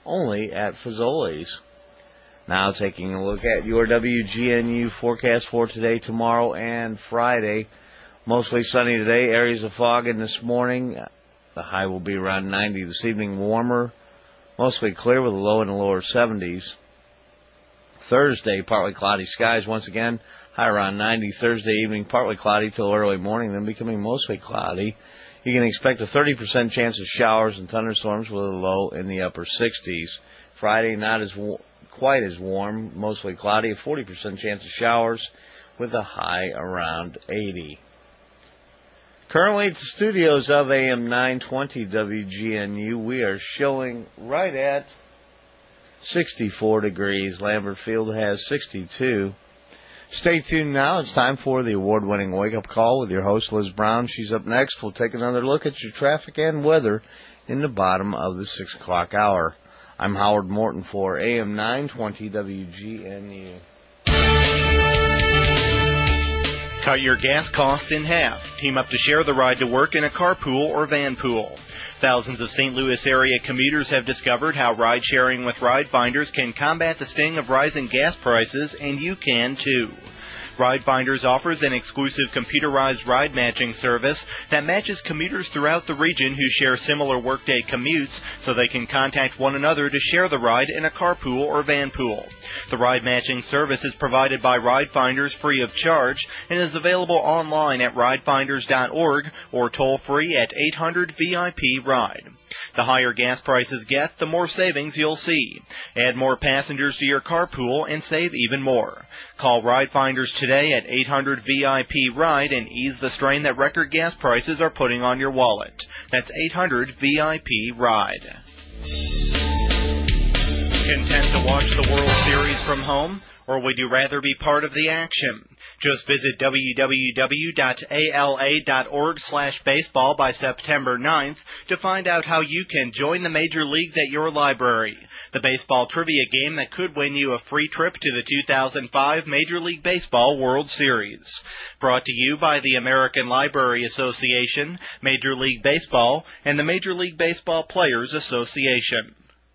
only at Fazoli's. Now taking a look at your WGNU forecast for today, tomorrow, and Friday. Mostly sunny today, areas of fog in this morning. The high will be around 90 this evening, warmer. Mostly clear with a low in the lower 70s. Thursday, partly cloudy skies once again. High around 90. Thursday evening, partly cloudy till early morning, then becoming mostly cloudy. You can expect a 30% chance of showers and thunderstorms with a low in the upper 60s. Friday, not quite as warm, mostly cloudy. A 40% chance of showers with a high around 80. Currently at the studios of AM 920 WGNU, we are showing right at 64 degrees. Lambert Field has 62. Stay tuned now. It's time for the award-winning wake-up call with your host, Liz Brown. She's up next. We'll take another look at your traffic and weather in the bottom of the 6 o'clock hour. I'm Howard Morton for AM 920 WGNU. Cut your gas costs in half. Team up to share the ride to work in a carpool or van pool. Thousands of St. Louis area commuters have discovered how ride-sharing with RideFinders can combat the sting of rising gas prices, and you can too. RideFinders offers an exclusive computerized ride matching service that matches commuters throughout the region who share similar workday commutes so they can contact one another to share the ride in a carpool or van pool. The ride matching service is provided by RideFinders free of charge and is available online at ridefinders.org or toll-free at 800-VIP-RIDE. The higher gas prices get, the more savings you'll see. Add more passengers to your carpool and save even more. Call RideFinders today at 800-VIP-RIDE and ease the strain that record gas prices are putting on your wallet. That's 800-VIP-RIDE. Content to watch the World Series from home? Or would you rather be part of the action? Just visit www.ala.org/baseball by September 9th to find out how you can join the major leagues at your library. The baseball trivia game that could win you a free trip to the 2005 Major League Baseball World Series. Brought to you by the American Library Association, Major League Baseball, and the Major League Baseball Players Association.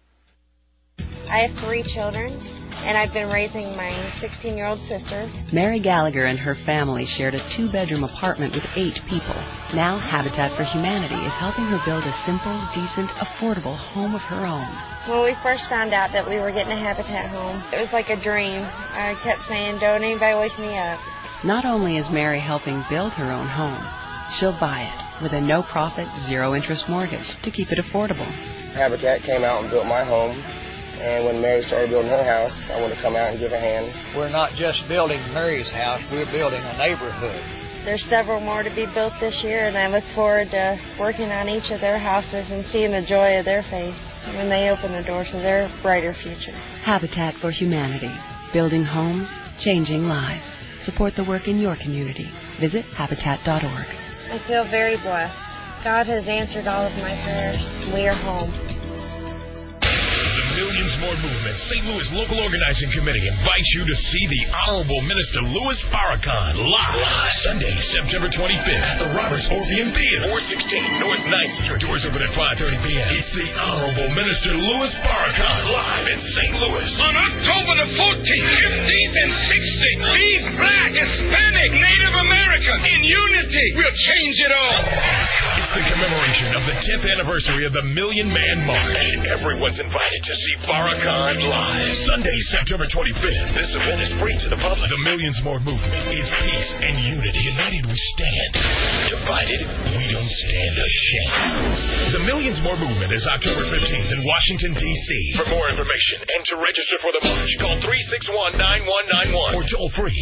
I have 3 children, and I've been raising my 16-year-old sister. Mary Gallagher and her family shared a 2-bedroom apartment with 8 people. Now Habitat for Humanity is helping her build a simple, decent, affordable home of her own. When we first found out that we were getting a Habitat home, it was like a dream. I kept saying, don't anybody wake me up. Not only is Mary helping build her own home, she'll buy it with a no-profit, zero-interest mortgage to keep it affordable. Habitat came out and built my home. And when Mary started building her house, I wanted to come out and give a hand. We're not just building Mary's house, we're building a neighborhood. There's several more to be built this year, and I look forward to working on each of their houses and seeing the joy of their face when they open the door to their brighter future. Habitat for Humanity. Building homes, changing lives. Support the work in your community. Visit Habitat.org. I feel very blessed. God has answered all of my prayers. We are home. Millions More Movement St. Louis Local Organizing Committee invites you to see the Honorable Minister Louis Farrakhan live Sunday, September 25th at the Roberts Orpheum Theater, 416 North 9th Street. Doors open at 5:30 p.m. It's the Honorable Minister Louis Farrakhan live in St. Louis on October the 14th, 15th, and 16th. These Black, Hispanic, Native American in unity will change it all. It's the commemoration of the 10th anniversary of the Million Man March, and everyone's invited to see Farrakhan live Sunday, September 25th. This event is free to the public. The Millions More Movement is peace and unity. United we stand. Divided we don't stand a chance. The Millions More Movement is October 15th in Washington, D.C. For more information and to register for the march, call 361-9191 or toll free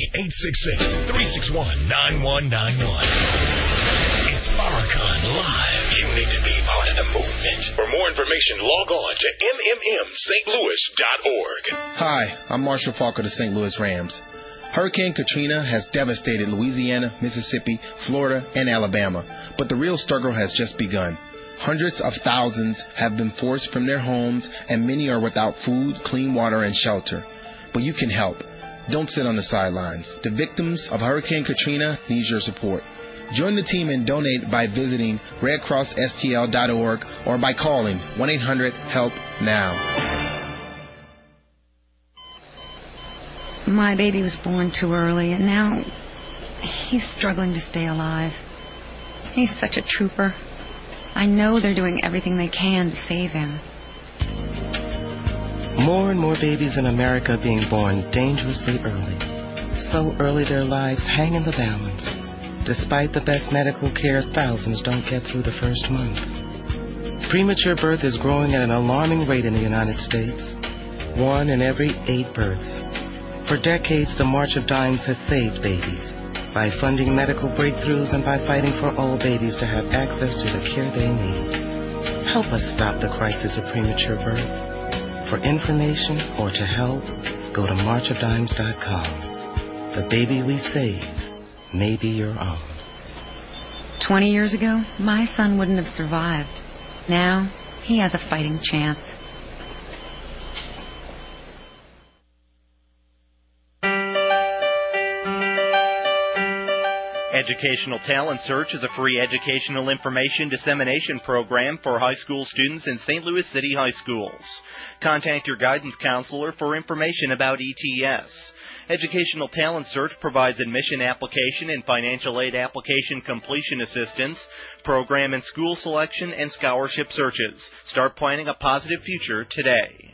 866-361-9191. It's Farrakhan live. You need to be part of the movement. For more information, log on to mmmstlouis.org. Hi, I'm Marshall Falk of the St. Louis Rams. Hurricane Katrina has devastated Louisiana, Mississippi, Florida, and Alabama, but the real struggle has just begun. Hundreds of thousands have been forced from their homes, and many are without food, clean water, and shelter. But you can help. Don't sit on the sidelines. The victims of Hurricane Katrina need your support. Join the team and donate by visiting redcrossstl.org or by calling 1-800-HELP-NOW. My baby was born too early, and now he's struggling to stay alive. He's such a trooper. I know they're doing everything they can to save him. More and more babies in America are being born dangerously early. So early their lives hang in the balance. Despite the best medical care, thousands don't get through the first month. Premature birth is growing at an alarming rate in the United States. 1 in every 8 births. For decades, the March of Dimes has saved babies by funding medical breakthroughs and by fighting for all babies to have access to the care they need. Help us stop the crisis of premature birth. For information or to help, go to marchofdimes.com. The baby we save may be your own. 20 years ago, my son wouldn't have survived. Now, he has a fighting chance. Educational Talent Search is a free educational information dissemination program for high school students in St. Louis City High Schools. Contact your guidance counselor for information about ETS. Educational Talent Search provides admission application and financial aid application completion assistance, program and school selection, and scholarship searches. Start planning a positive future today.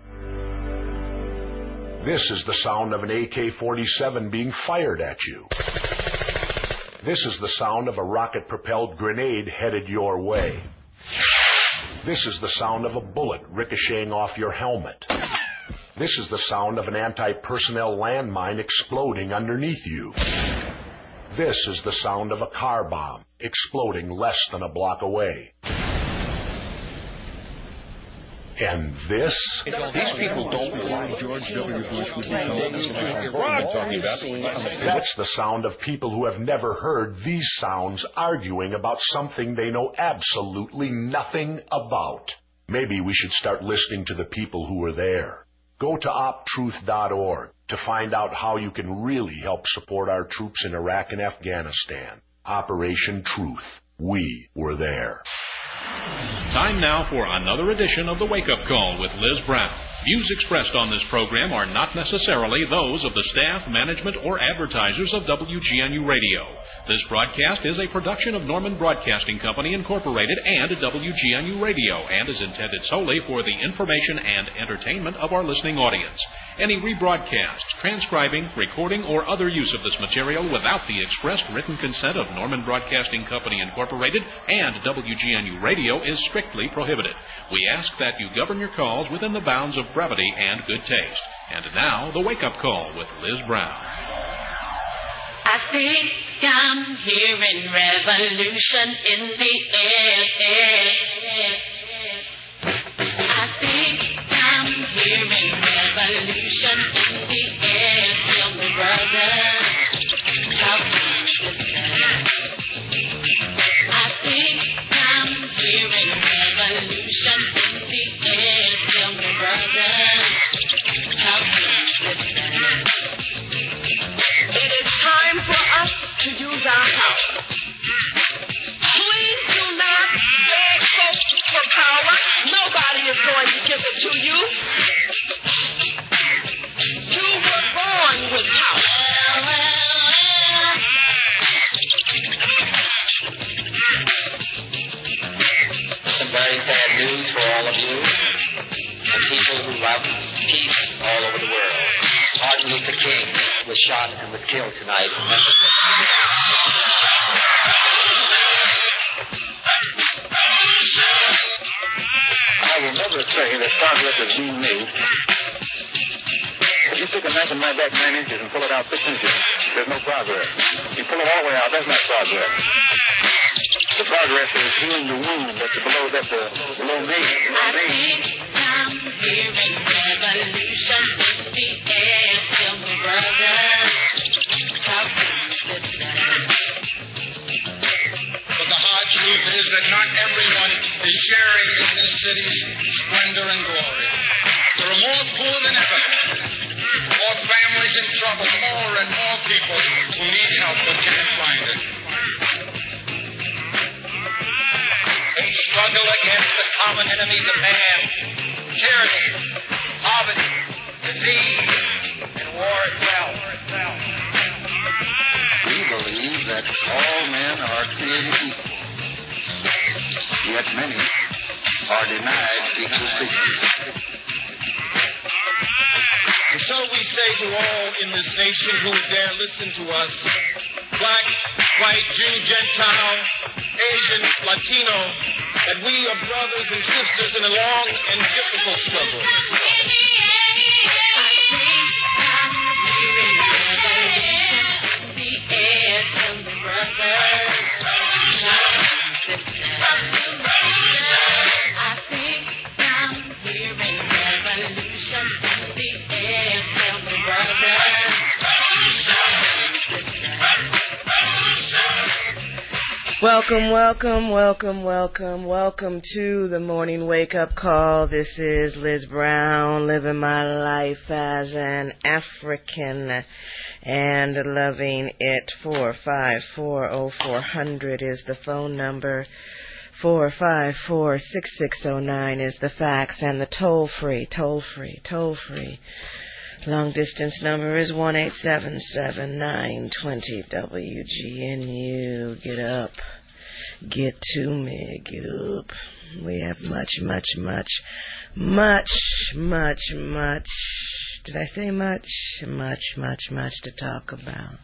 This is the sound of an AK-47 being fired at you. This is the sound of a rocket-propelled grenade headed your way. This is the sound of a bullet ricocheting off your helmet. This is the sound of an anti-personnel landmine exploding underneath you. This is the sound of a car bomb exploding less than a block away. And this? These people don't believe George W. Bush would become That's the sound of people who have never heard these sounds arguing about something they know absolutely nothing about. Maybe we should start listening to the people who were there. Go to optruth.org to find out how you can really help support our troops in Iraq and Afghanistan. Operation Truth. We were there. Time now for another edition of the Wake Up Call with Liz Brown. Views expressed on this program are not necessarily those of the staff, management, or advertisers of WGNU Radio. This broadcast is a production of Norman Broadcasting Company, Incorporated, and WGNU Radio, and is intended solely for the information and entertainment of our listening audience. Any rebroadcast, transcribing, recording, or other use of this material without the expressed written consent of Norman Broadcasting Company, Incorporated, and WGNU Radio is strictly prohibited. We ask that you govern your calls within the bounds of brevity and good taste. And now, the Wake Up Call with Liz Brown. I think I'm hearing revolution in the air. I think I'm hearing revolution in the air. Tell me, brother, how can this stand? I think I'm hearing revolution in the air. Tell me, brother, how can this stand? It is time for us to use our power. Please do not beg folks for power. Nobody is going to give it to you. You were born with power. Some very sad news for all of you. The people who love peace all over the world. Martin Luther King was shot and was killed tonight in Memphis. I will never say that progress is being made. If you take a knife and knife back 9 inches and pull it out 6 inches, there's no progress. You pull it all the way out, that's not progress. The progress is healing the wound that's below me. I think I'm hearing revolution in the air. Tell me, brother, how can this stand? But the hard truth is that not everyone is sharing in this city's splendor and glory. There are more poor than ever, more families in trouble, more and more people who need help but can't find it. We struggle against the common enemies of man: tyranny, poverty, disease, and war itself. We believe that all men are created equal, yet many are denied equal treatment. And so we say to all in this nation who dare listen to us, black, white, Jew, Gentile, Asian, Latino, that we are brothers and sisters in a long and difficult struggle. Welcome, welcome, welcome, welcome, welcome to the morning wake-up call. This is Liz Brown, living my life as an African and loving it. 454-0400 is the phone number. 454-6609 is the fax, and the toll-free long distance number is 1-877-920-WGNU. Get up. Get to me. Get up. We have much. Did I say much? Much to talk about.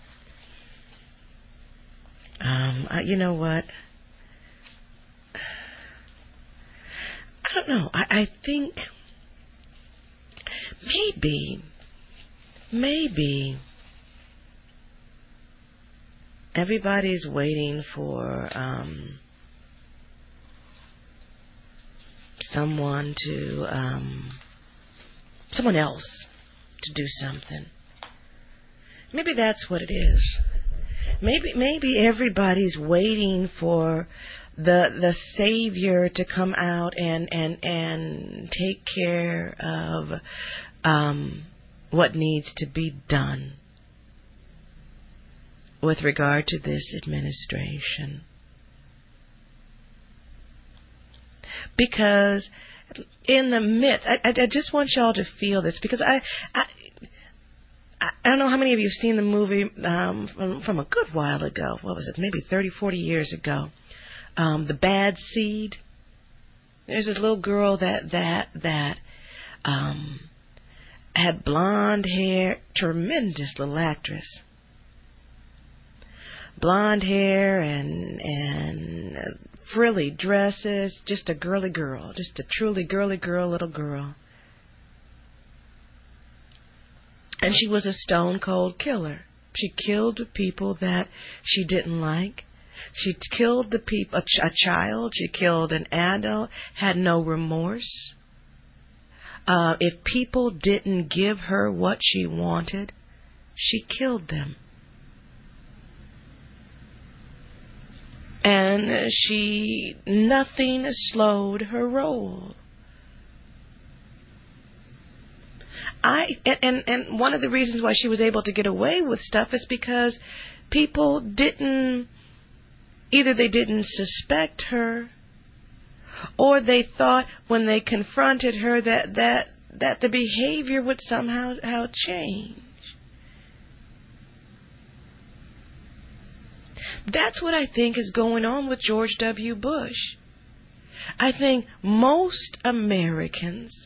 You know what? I don't know. I think maybe everybody's waiting for someone else to do something. Maybe that's what it is. Maybe everybody's waiting for the Savior to come out and take care of what needs to be done with regard to this administration. Because in the midst, I just want y'all to feel this, because I don't know how many of you have seen the movie from a good while ago. What was it? Maybe 30, 40 years ago. The Bad Seed. There's this little girl that had blonde hair, tremendous little actress. Blonde hair and frilly dresses, just a girly girl, just a truly girly girl, little girl. And she was a stone cold killer. She killed the people that she didn't like. She killed the people, a child. She killed an adult. Had no remorse. If people didn't give her what she wanted, she killed them. And nothing slowed her roll. And one of the reasons why she was able to get away with stuff is because people either they didn't suspect her, or they thought when they confronted her that the behavior would somehow change. That's what I think is going on with George W. Bush. I think most Americans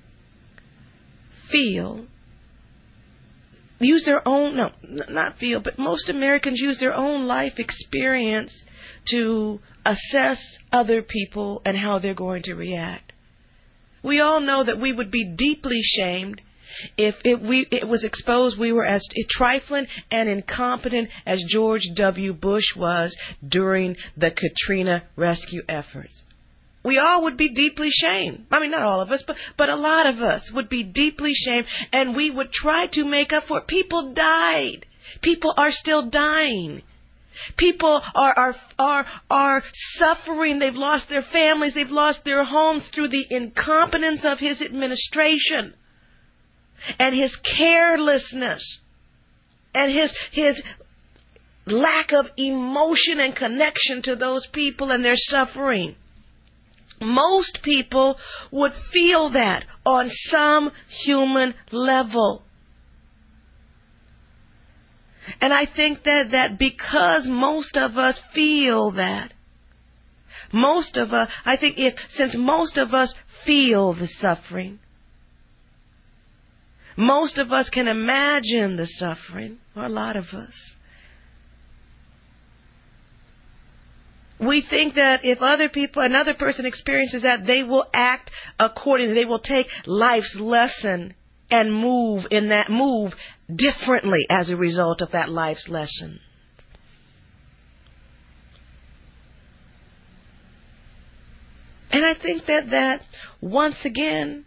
most Americans use their own life experience to assess other people and how they're going to react. We all know that we would be deeply shamed if it was exposed we were as trifling and incompetent as George W. Bush was during the Katrina rescue efforts. We all would be deeply shamed. I mean, not all of us, but a lot of us would be deeply shamed, and we would try to make up for it. People died. People are still dying. People are suffering. They've lost their families. They've lost their homes through the incompetence of his administration and his carelessness and his lack of emotion and connection to those people and their suffering. Most people would feel that on some human level. And I think that because most of us feel that, since most of us feel the suffering, most of us can imagine the suffering, or a lot of us, we think that if another person experiences that, they will act accordingly. They will take life's lesson and move differently as a result of that life's lesson. And I think that once again,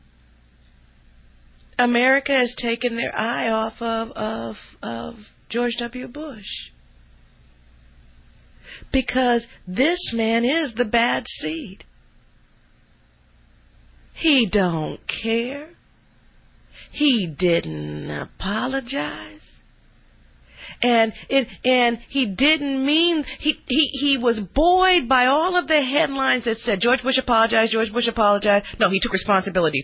America has taken their eye off of George W. Bush. Because this man is the bad seed. He don't care. He didn't apologize. And he didn't mean, he was buoyed by all of the headlines that said, George Bush apologized, George Bush apologized. No, he took responsibility.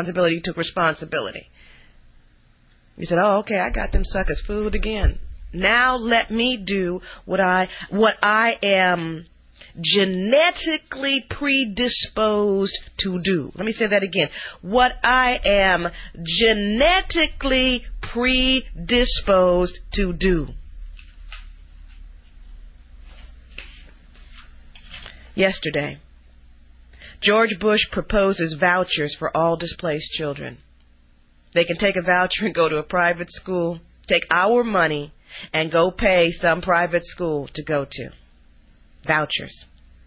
He said, oh, okay, I got them suckers fooled again. Now let me do what I am genetically predisposed to do. Let me say that again. What I am genetically predisposed to do. Yesterday, George Bush proposes vouchers for all displaced children. They can take a voucher and go to a private school, take our money, and go pay some private school to go to. Vouchers.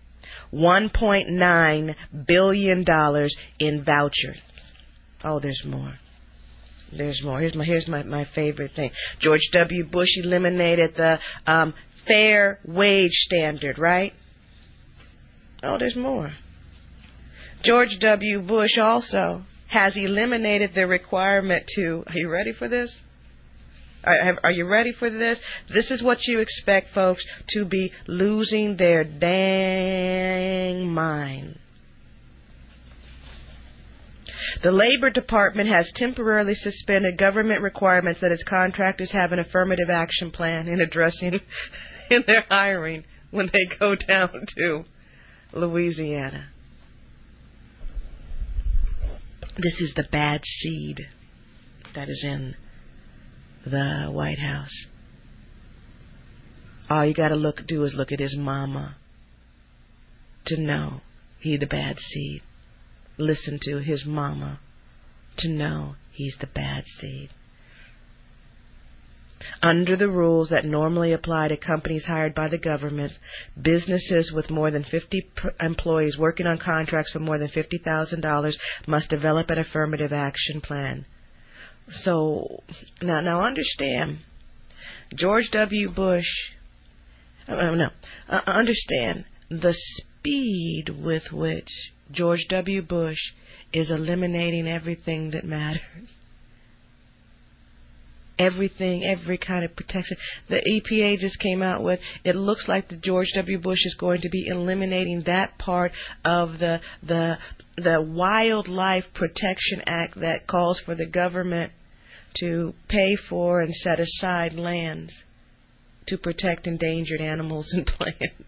$1.9 billion in vouchers. Oh, there's more. There's more. Here's my favorite thing. George W. Bush eliminated the fair wage standard, right? Oh, there's more. George W. Bush also has eliminated the requirement to, are you ready for this? Are you ready for this? This is what you expect folks to be losing their dang mind. The Labor Department has temporarily suspended government requirements that its contractors have an affirmative action plan in their hiring when they go down to Louisiana. This is the bad seed that is in the White House. All you got to do is look at his mama to know he the bad seed. Listen to his mama to know he's the bad seed. Under the rules that normally apply to companies hired by the government, businesses with more than 50 employees working on contracts for more than $50,000 must develop an affirmative action plan. So, now understand, George W. Bush, understand the speed with which George W. Bush is eliminating everything that matters. Everything, every kind of protection. The EPA just came out with, it looks like the George W. Bush is going to be eliminating that part of the Wildlife Protection Act that calls for the government to pay for and set aside lands to protect endangered animals and plants.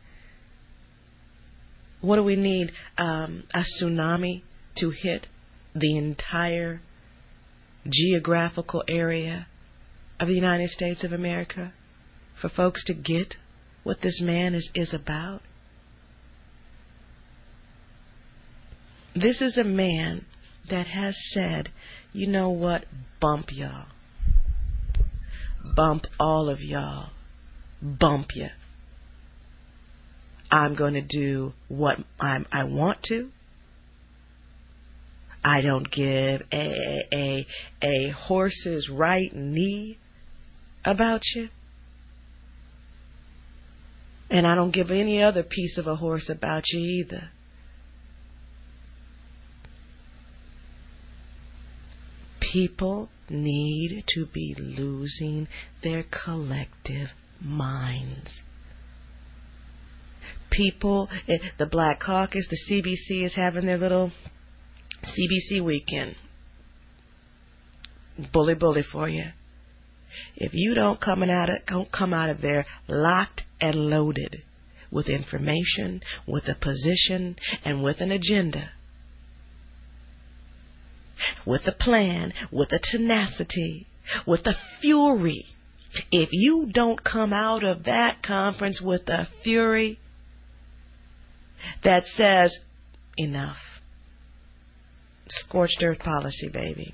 What do we need? A tsunami to hit the entire geographical area of the United States of America for folks to get what this man is about? This is a man that has said, you know what, bump y'all. Bump all of y'all. Bump you. I'm going to do what I want to. I don't give a horse's right knee about you. And I don't give any other piece of a horse about you either. People need to be losing their collective minds. People, the Black Caucus, the CBC is having their little CBC weekend. Bully for you. If you don't come out of there locked and loaded with information, with a position, and with an agenda, with a plan, with a tenacity, with a fury, if you don't come out of that conference with a fury that says, enough, scorched earth policy, baby,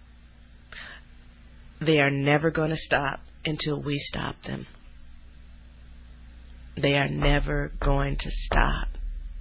they are never going to stop until we stop them. They are never going to stop.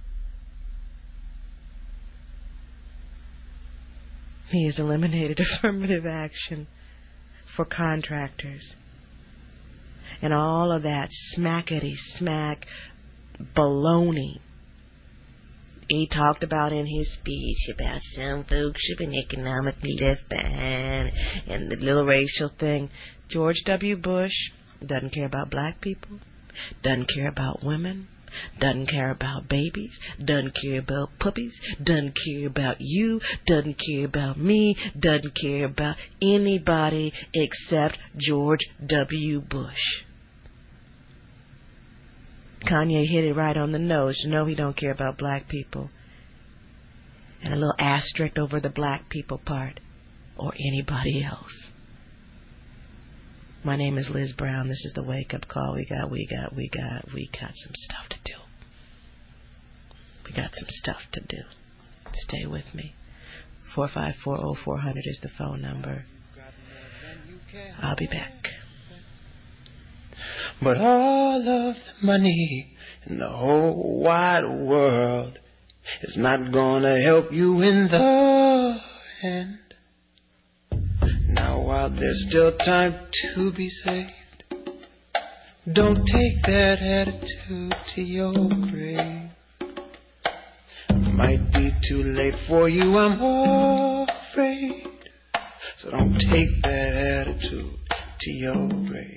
He has eliminated affirmative action for contractors. And all of that smackety-smack baloney he talked about in his speech about some folks have been economically left behind and the little racial thing. George W. Bush doesn't care about black people, doesn't care about women, doesn't care about babies, doesn't care about puppies, doesn't care about you, doesn't care about me, doesn't care about anybody except George W. Bush. Kanye hit it right on the nose. You know he don't care about black people. And a little asterisk over the black people part. Or anybody else. My name is Liz Brown. This is the Wake Up Call. We got some stuff to do. We got some stuff to do. Stay with me. 454-0400 is the phone number. I'll be back. But all of the money in the whole wide world is not gonna help you in the end. Now while there's still time to be saved, don't take that attitude to your grave. Might be too late for you, I'm afraid. So don't take that attitude to your grave.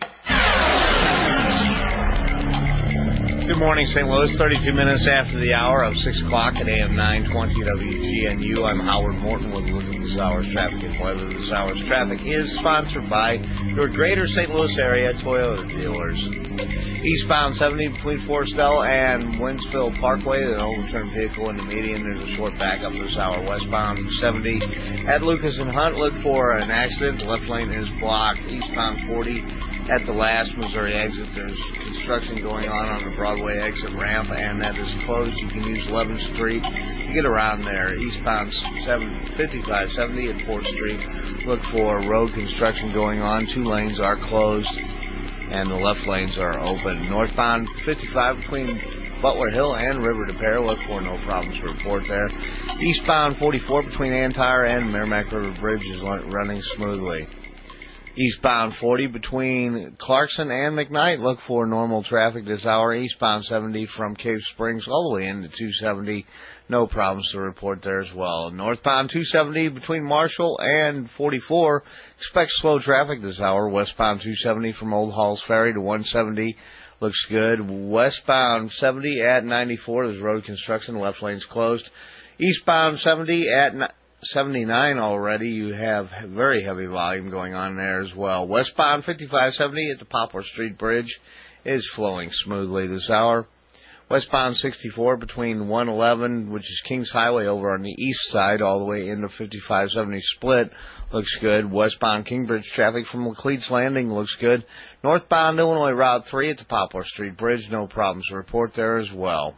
Good morning, St. Louis. 32 minutes after the hour of 6 o'clock at AM 920 WGNU. I'm Howard Morton with a look at this hour's traffic and weather. This hour's traffic is sponsored by your greater St. Louis area Toyota dealers. Eastbound 70 between Forestville and Winsville Parkway, an overturned vehicle in the median. There's a short backup this hour. Westbound 70 at Lucas and Hunt. Look for an accident. The left lane is blocked. Eastbound 40 at the last Missouri exit. There's construction going on the Broadway exit ramp, and that is closed. You can use 11th Street to get around there. Eastbound 5570 at 4th Street. Look for road construction going on. 2 lanes are closed, and the left lanes are open. Northbound 55 between Butler Hill and River de Pere. Look for no problems to report there. Eastbound 44 between Antire and Merrimack River Bridge is running smoothly. Eastbound 40 between Clarkson and McKnight. Look for normal traffic this hour. Eastbound 70 from Cave Springs all the way into 270. No problems to report there as well. Northbound 270 between Marshall and 44. Expect slow traffic this hour. Westbound 270 from Old Halls Ferry to 170. Looks good. Westbound 70 at 94. There's road construction. Left lane's closed. Eastbound 70 at 79 already. You have very heavy volume going on there as well. Westbound 5570 at the Poplar Street Bridge is flowing smoothly this hour. Westbound 64 between 111, which is Kings Highway over on the east side, all the way into 5570 split, looks good. Westbound Kingbridge traffic from Laclede's Landing looks good. Northbound Illinois Route 3 at the Poplar Street Bridge, no problems to report there as well.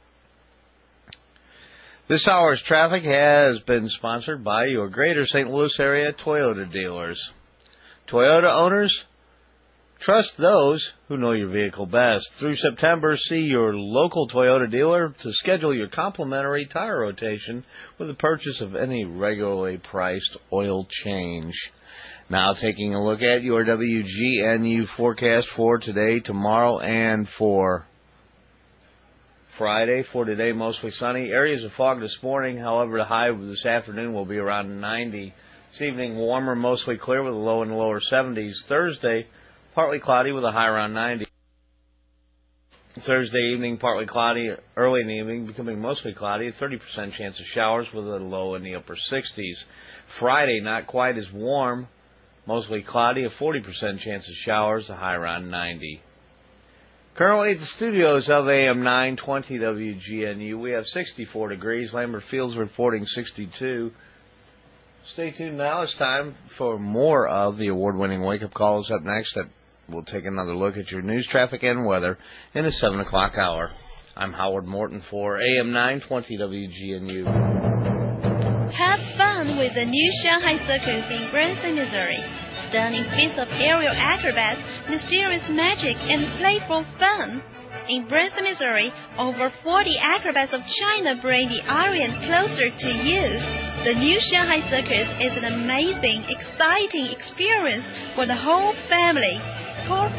This hour's traffic has been sponsored by your greater St. Louis area Toyota dealers. Toyota owners, trust those who know your vehicle best. Through September, see your local Toyota dealer to schedule your complimentary tire rotation with the purchase of any regularly priced oil change. Now taking a look at your WGNU forecast for today, tomorrow, and for Friday. For today, mostly sunny. Areas of fog this morning. However, the high this afternoon will be around 90. This evening, warmer, mostly clear with a low in the lower 70s. Thursday, partly cloudy with a high around 90. Thursday evening, partly cloudy. Early in the evening, becoming mostly cloudy. A 30% chance of showers with a low in the upper 60s. Friday, not quite as warm. Mostly cloudy, a 40% chance of showers, a high around 90. Currently at the studios of AM 920 WGNU, we have 64 degrees. Lambert Fields reporting 62. Stay tuned now. It's time for more of the award-winning wake-up calls. Up next, we'll take another look at your news, traffic, and weather in the 7 o'clock hour. I'm Howard Morton for AM 920 WGNU. Have fun with the new Shanghai Circus in Branson, Missouri. Stunning feats of aerial acrobats, mysterious magic, and playful fun. In Branson, Missouri, over 40 acrobats of China bring the Orient closer to you. The new Shanghai Circus is an amazing, exciting experience for the whole family. Call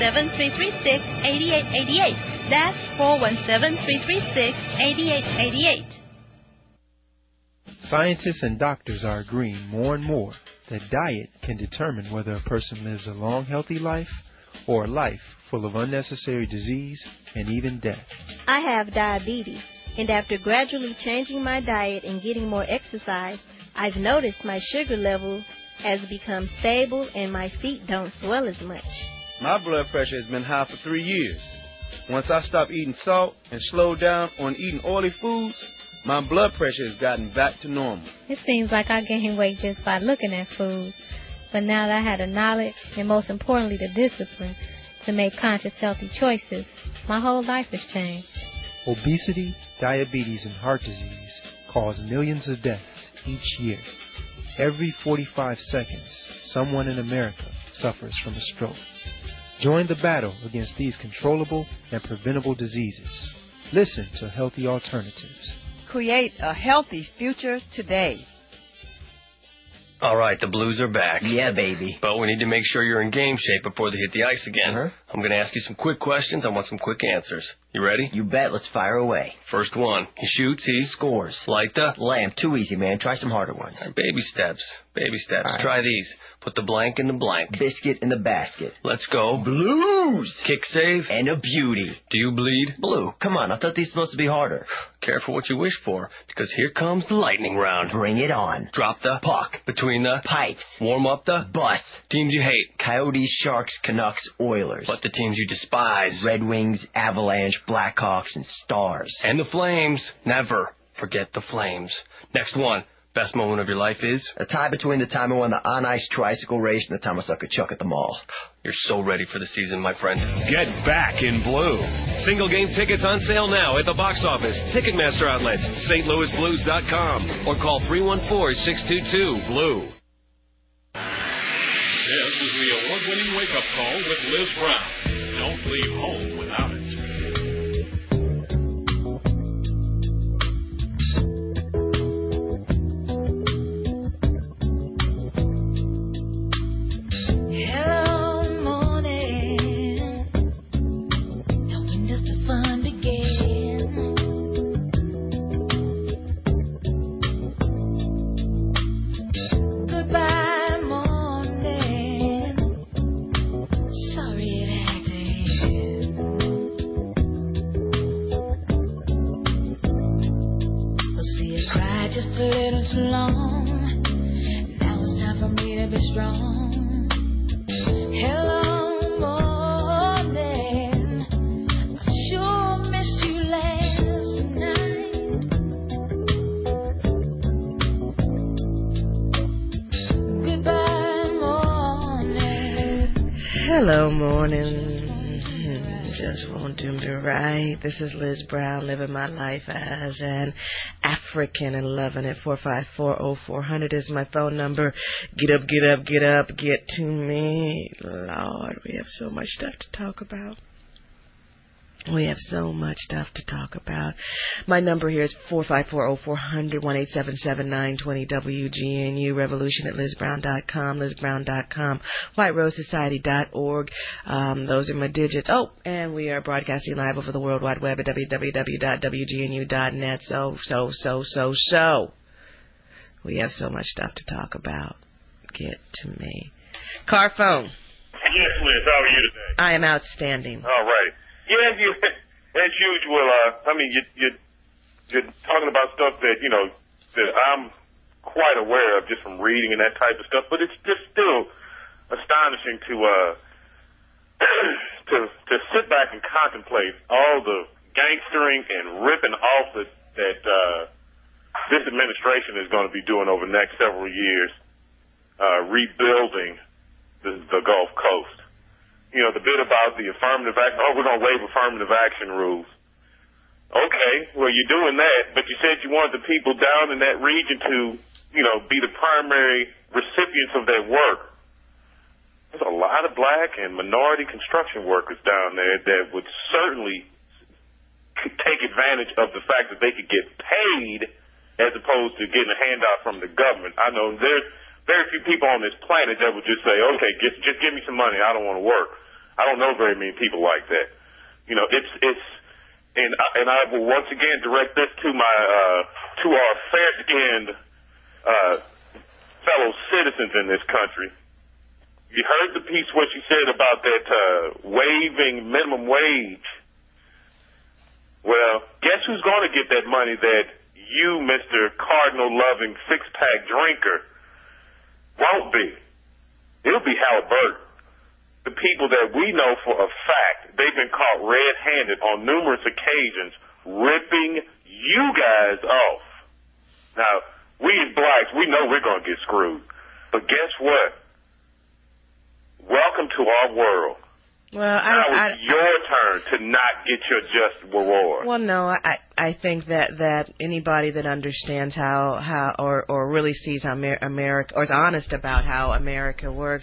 417-336-8888. That's 417-336-8888. Scientists and doctors are agreeing more and more that diet can determine whether a person lives a long, healthy life or a life full of unnecessary disease and even death. I have diabetes, and after gradually changing my diet and getting more exercise, I've noticed my sugar level has become stable and my feet don't swell as much. My blood pressure has been high for 3 years. Once I stopped eating salt and slowed down on eating oily foods, my blood pressure has gotten back to normal. It seems like I gained weight just by looking at food. But now that I had the knowledge, and most importantly the discipline, to make conscious healthy choices, my whole life has changed. Obesity, diabetes, and heart disease cause millions of deaths each year. Every 45 seconds, someone in America suffers from a stroke. Join the battle against these controllable and preventable diseases. Listen to Healthy Alternatives. Create a healthy future today. All right, the Blues are back. Yeah, baby. But we need to make sure you're in game shape before they hit the ice again. I'm going to ask you some quick questions. I want some quick answers. You ready? You bet. Let's fire away. First one. He shoots, he scores. Light the lamp. Too easy, man. Try some harder ones. Right, baby steps. Baby steps. Right. Try these. Put the blank in the blank. Biscuit in the basket. Let's go. Blues. Kick save. And a beauty. Do you bleed? Blue. Come on, I thought these were supposed to be harder. Careful what you wish for, because here comes the lightning round. Bring it on. Drop the puck. Between the pipes. Warm up the bus. Teams you hate. Coyotes, Sharks, Canucks, Oilers. But the teams you despise. Red Wings, Avalanche, Blackhawks, and Stars. And the Flames. Never forget the Flames. Next one. Best moment of your life is? A tie between the time I won the on-ice tricycle race and the time I sucked a chuck at the mall. You're so ready for the season, my friend. Get back in blue. Single game tickets on sale now at the box office, Ticketmaster outlets, stlouisblues.com, or call 314-622-BLUE. This is the award-winning wake-up call with Liz Brown. Don't leave home without it. Hello, morning. Just won't do me right. This is Liz Brown, living my life as an African and loving it. 454-0400 is my phone number. Get up, get up, get up, get to me. Lord, we have so much stuff to talk about. We have so much stuff to talk about. My number here is 454-0400, 1-877-920-WGNU, revolution at LizBrown.com, LizBrown.com, WhiteRoseSociety.org. Those are my digits. Oh, and we are broadcasting live over the World Wide Web at www.WGNU.net. So. We have so much stuff to talk about. Get to me. Car phone. Yes, Liz. How are you today? I am outstanding. All right. Yeah, as usual, you're talking about stuff that, that I'm quite aware of just from reading and that type of stuff, but it's just still astonishing to to sit back and contemplate all the gangstering and ripping off that this administration is going to be doing over the next several years, rebuilding the Gulf Coast. You know, the bit about the affirmative action, we're going to waive affirmative action rules. Okay, well, you're doing that, but you said you wanted the people down in that region to, you know, be the primary recipients of that work. There's a lot of black and minority construction workers down there that would certainly take advantage of the fact that they could get paid as opposed to getting a handout from the government. I know there's very few people on this planet that would just say, okay, just give me some money, I don't want to work. I don't know very many people like that. You know, and I will once again direct this to to our fair-skinned fellow citizens in this country. You heard the piece what she said about that waiving minimum wage. Well, guess who's going to get that money that you, Mr. Cardinal-loving six-pack drinker, won't be? It'll be Halliburton. The people that we know for a fact, they've been caught red-handed on numerous occasions ripping you guys off. Now, we as blacks, we know we're going to get screwed. But guess what? Welcome to our world. Well, now it's your turn to not get your just reward. Well, no, I think that anybody that understands how or really sees how America, or is honest about how America works,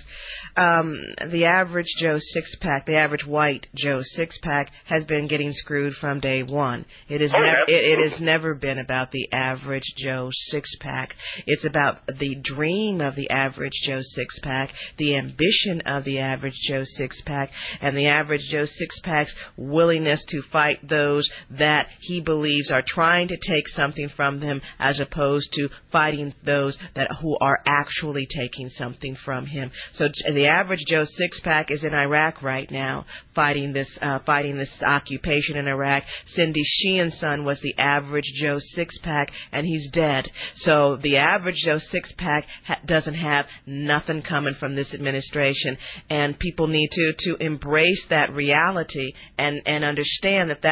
the average Joe six-pack, the average white Joe six-pack has been getting screwed from day one. It has never been about the average Joe six-pack. It's about the dream of the average Joe six-pack, the ambition of the average Joe six-pack, and the average Joe six-pack's willingness to fight those that he believes are trying to take something from him, as opposed to fighting those who are actually taking something from him. So the average Joe six-pack is in Iraq right now, fighting this occupation in Iraq. Cindy Sheehan's son was the average Joe six-pack, and he's dead. So the average Joe six-pack doesn't have nothing coming from this administration, and people need to embrace that reality and understand that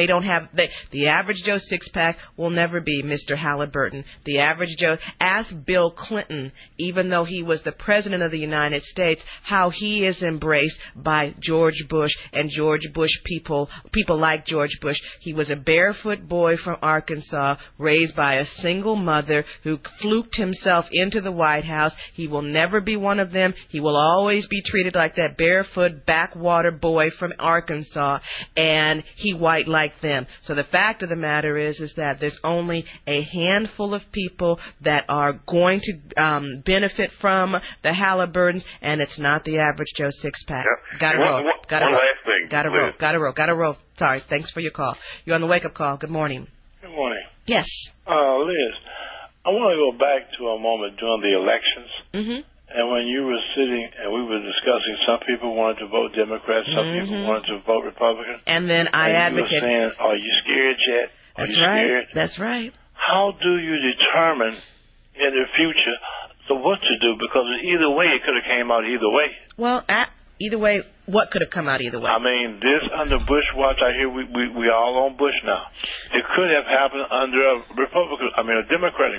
the average Joe six-pack will never be Mr. Halliburton. The average Joe, ask Bill Clinton, even though he was the president of the United States, how he is embraced by George Bush and George Bush people like George Bush. He was a barefoot boy from Arkansas, raised by a single mother who fluked himself into the White House. He will never be one of them. He will always be treated like that barefoot backwater boy from Arkansas, and he white like them. So the fact of the matter is that there's only a handful of people that are going to benefit from the Halliburtons, and it's not the average Joe six-pack. Yep. Got to roll. Last thing. Got to roll. Sorry. Thanks for your call. You're on the wake-up call. Good morning. Good morning. Yes. Liz, I want to go back to a moment during the elections. Mm-hmm. And when you were sitting and we were discussing, some people wanted to vote Democrat, some people wanted to vote Republican. And then I advocated. You were saying, are you scared yet? That's right. That's right. How do you determine in the future what to do? Because either way, it could have came out either way. Well, either way, what could have come out either way? I mean, this under Bush watch, I hear we all on Bush now. It could have happened under a Democratic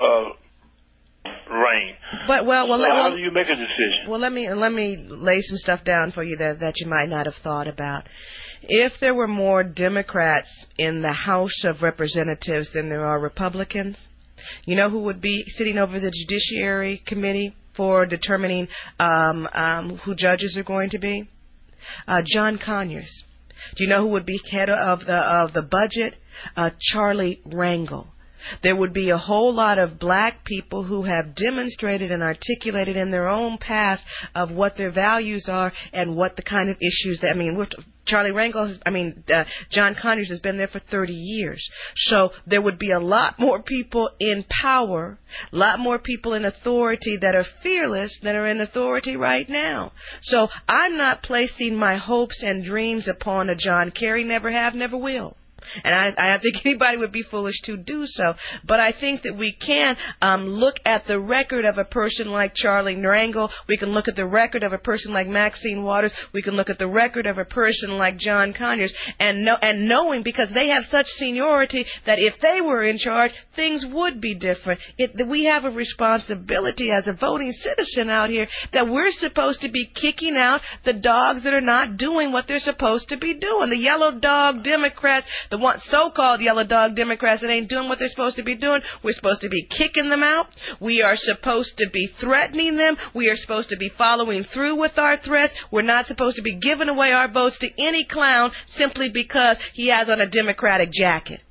reign. But how do you make a decision? Well, let me lay some stuff down for you that you might not have thought about. If there were more Democrats in the House of Representatives than there are Republicans, you know who would be sitting over the Judiciary Committee for determining who judges are going to be? John Conyers. Do you know who would be head of the budget? Charlie Rangel. There would be a whole lot of black people who have demonstrated and articulated in their own past of what their values are and what the kind of issues Charlie Rangel, John Conyers has been there for 30 years. So there would be a lot more people in power, a lot more people in authority that are fearless than are in authority right now. So I'm not placing my hopes and dreams upon a John Kerry, never have, never will. And I think anybody would be foolish to do so. But I think that we can look at the record of a person like Charlie Narangle. We can look at the record of a person like Maxine Waters. We can look at the record of a person like John Conyers. And knowing, because they have such seniority, that if they were in charge, things would be different. We have a responsibility as a voting citizen out here that we're supposed to be kicking out the dogs that are not doing what they're supposed to be doing. The yellow dog Democrats, the so-called yellow dog Democrats that ain't doing what they're supposed to be doing, we're supposed to be kicking them out. We are supposed to be threatening them. We are supposed to be following through with our threats. We're not supposed to be giving away our votes to any clown simply because he has on a Democratic jacket.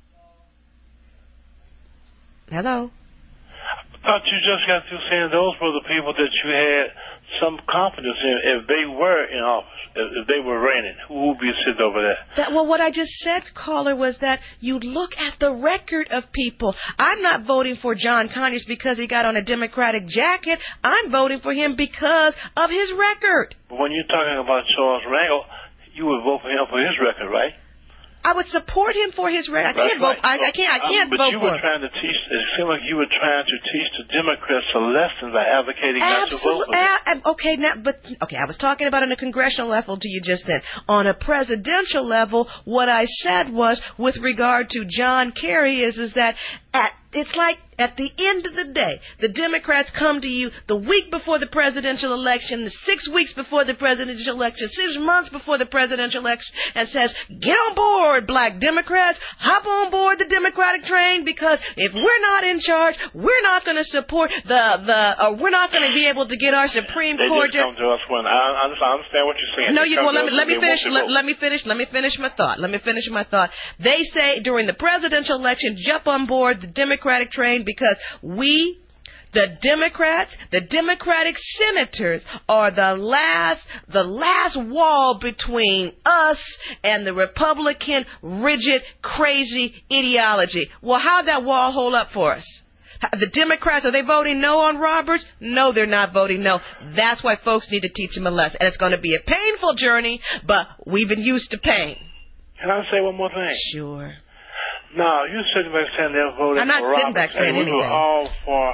Hello? I thought you just got through saying those were the people that you had some confidence in if they were in office, if they were reigning. Who would be sitting over there? Well, what I just said, caller, was that you look at the record of people. I'm not voting for John Conyers because he got on a Democratic jacket. I'm voting for him because of his record. But when you're talking about Charles Narangle, you would vote for him for his record, right? I would support him for his record. I can't vote. I can't vote for him. But you were trying to teach. It seemed like you were trying to teach the Democrats a lesson by advocating not to vote for them. Okay, I was talking about on a congressional level to you just then. On a presidential level, what I said was, with regard to John Kerry, is that it's like at the end of the day, the Democrats come to you the week before the presidential election, the 6 weeks before the presidential election, 6 months before the presidential election, and says, get on board, black Democrats, hop on board the Democratic train, because if we're not in charge, we're not going to support we're not going to be able to get our Supreme Court. They just come to us when I understand what you're saying. No, let me finish my thought. They say during the presidential election, jump on board the Democratic train because we, the Democrats, the Democratic senators, are the last wall between us and the Republican rigid, crazy ideology. Well, how'd that wall hold up for us? The Democrats, are they voting no on Roberts? No, they're not voting no. That's why folks need to teach them a lesson. And it's going to be a painful journey, but we've been used to pain. Can I say one more thing? Sure. No, you're sitting back saying they're voting for Roberts. I'm not sitting back saying anything. We were all for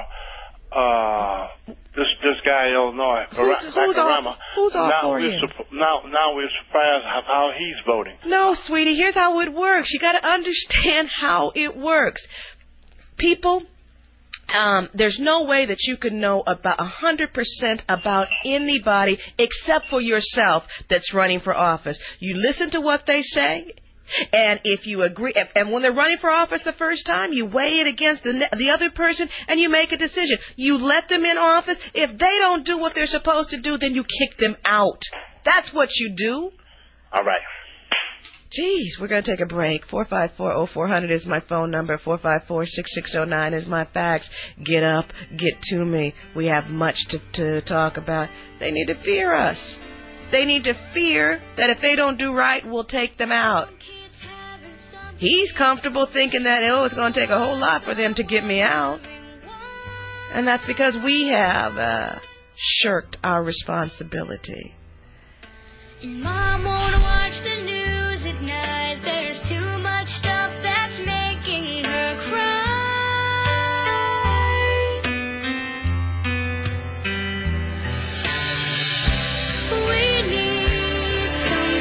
this guy in Illinois, who's all for him? Now we're surprised how he's voting. No, sweetie, here's how it works. You got to understand how it works. People, there's no way that you can know about 100% about anybody except for yourself that's running for office. You listen to what they say. And if you agree, and when they're running for office the first time, you weigh it against the other person and you make a decision. You let them in office. If they don't do what they're supposed to do, then you kick them out. That's what you do. All right. Jeez, we're going to take a break. 454-0400 is my phone number. 454-6609 is my fax. Get up, get to me. We have much to talk about. They need to fear us. They need to fear that if they don't do right, we'll take them out. He's comfortable thinking that, it's going to take a whole lot for them to get me out. And that's because we have shirked our responsibility. Mom won't watch the news at night. There's too much stuff that's making her cry. We need some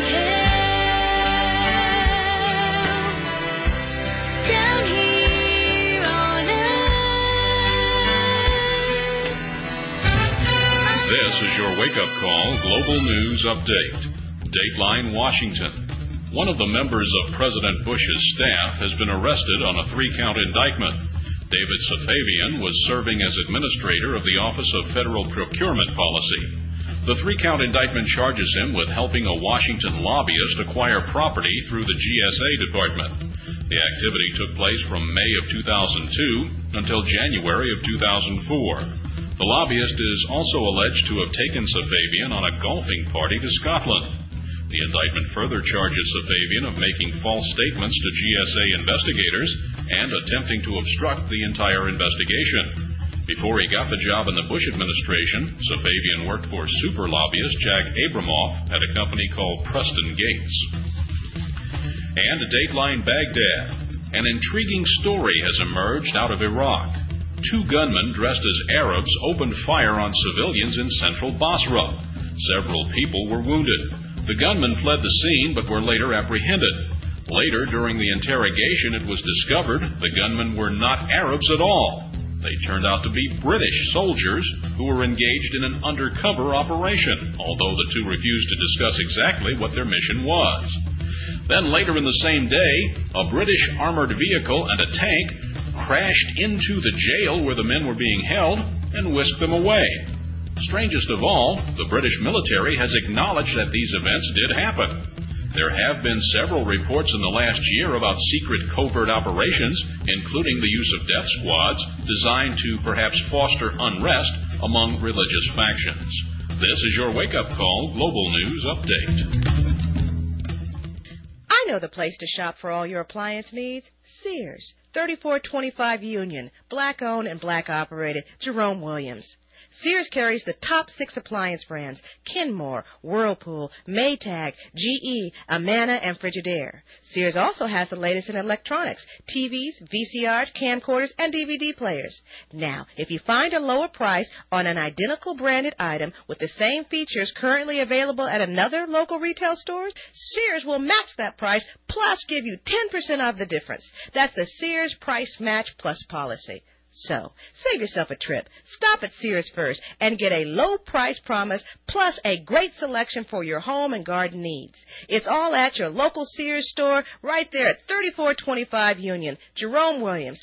help down here on earth. This is your wake-up call Global News Update. Dateline, Washington. One of the members of President Bush's staff has been arrested on a 3-count indictment. David Safavian was serving as administrator of the Office of Federal Procurement Policy. The 3-count indictment charges him with helping a Washington lobbyist acquire property through the GSA department. The activity took place from May of 2002 until January of 2004. The lobbyist is also alleged to have taken Safavian on a golfing party to Scotland. The indictment further charges Safavian of making false statements to GSA investigators and attempting to obstruct the entire investigation. Before he got the job in the Bush administration, Safavian worked for super lobbyist Jack Abramoff at a company called Preston Gates. And Dateline Baghdad. An intriguing story has emerged out of Iraq. 2 gunmen dressed as Arabs opened fire on civilians in central Basra. Several people were wounded. The gunmen fled the scene but were later apprehended. Later, during the interrogation, it was discovered the gunmen were not Arabs at all. They turned out to be British soldiers who were engaged in an undercover operation, although the 2 refused to discuss exactly what their mission was. Then later in the same day, a British armored vehicle and a tank crashed into the jail where the men were being held and whisked them away. Strangest of all, the British military has acknowledged that these events did happen. There have been several reports in the last year about secret covert operations, including the use of death squads designed to perhaps foster unrest among religious factions. This is your wake-up call Global News Update. I know the place to shop for all your appliance needs. Sears, 3425 Union, black-owned and black-operated, Jerome Williams. Sears carries the top 6 appliance brands: Kenmore, Whirlpool, Maytag, GE, Amana, and Frigidaire. Sears also has the latest in electronics: TVs, VCRs, camcorders, and DVD players. Now, if you find a lower price on an identical branded item with the same features currently available at another local retail store, Sears will match that price plus give you 10% off the difference. That's the Sears Price Match Plus policy. So, save yourself a trip. Stop at Sears first and get a low price promise plus a great selection for your home and garden needs. It's all at your local Sears store right there at 3425 Union. Jerome Williams,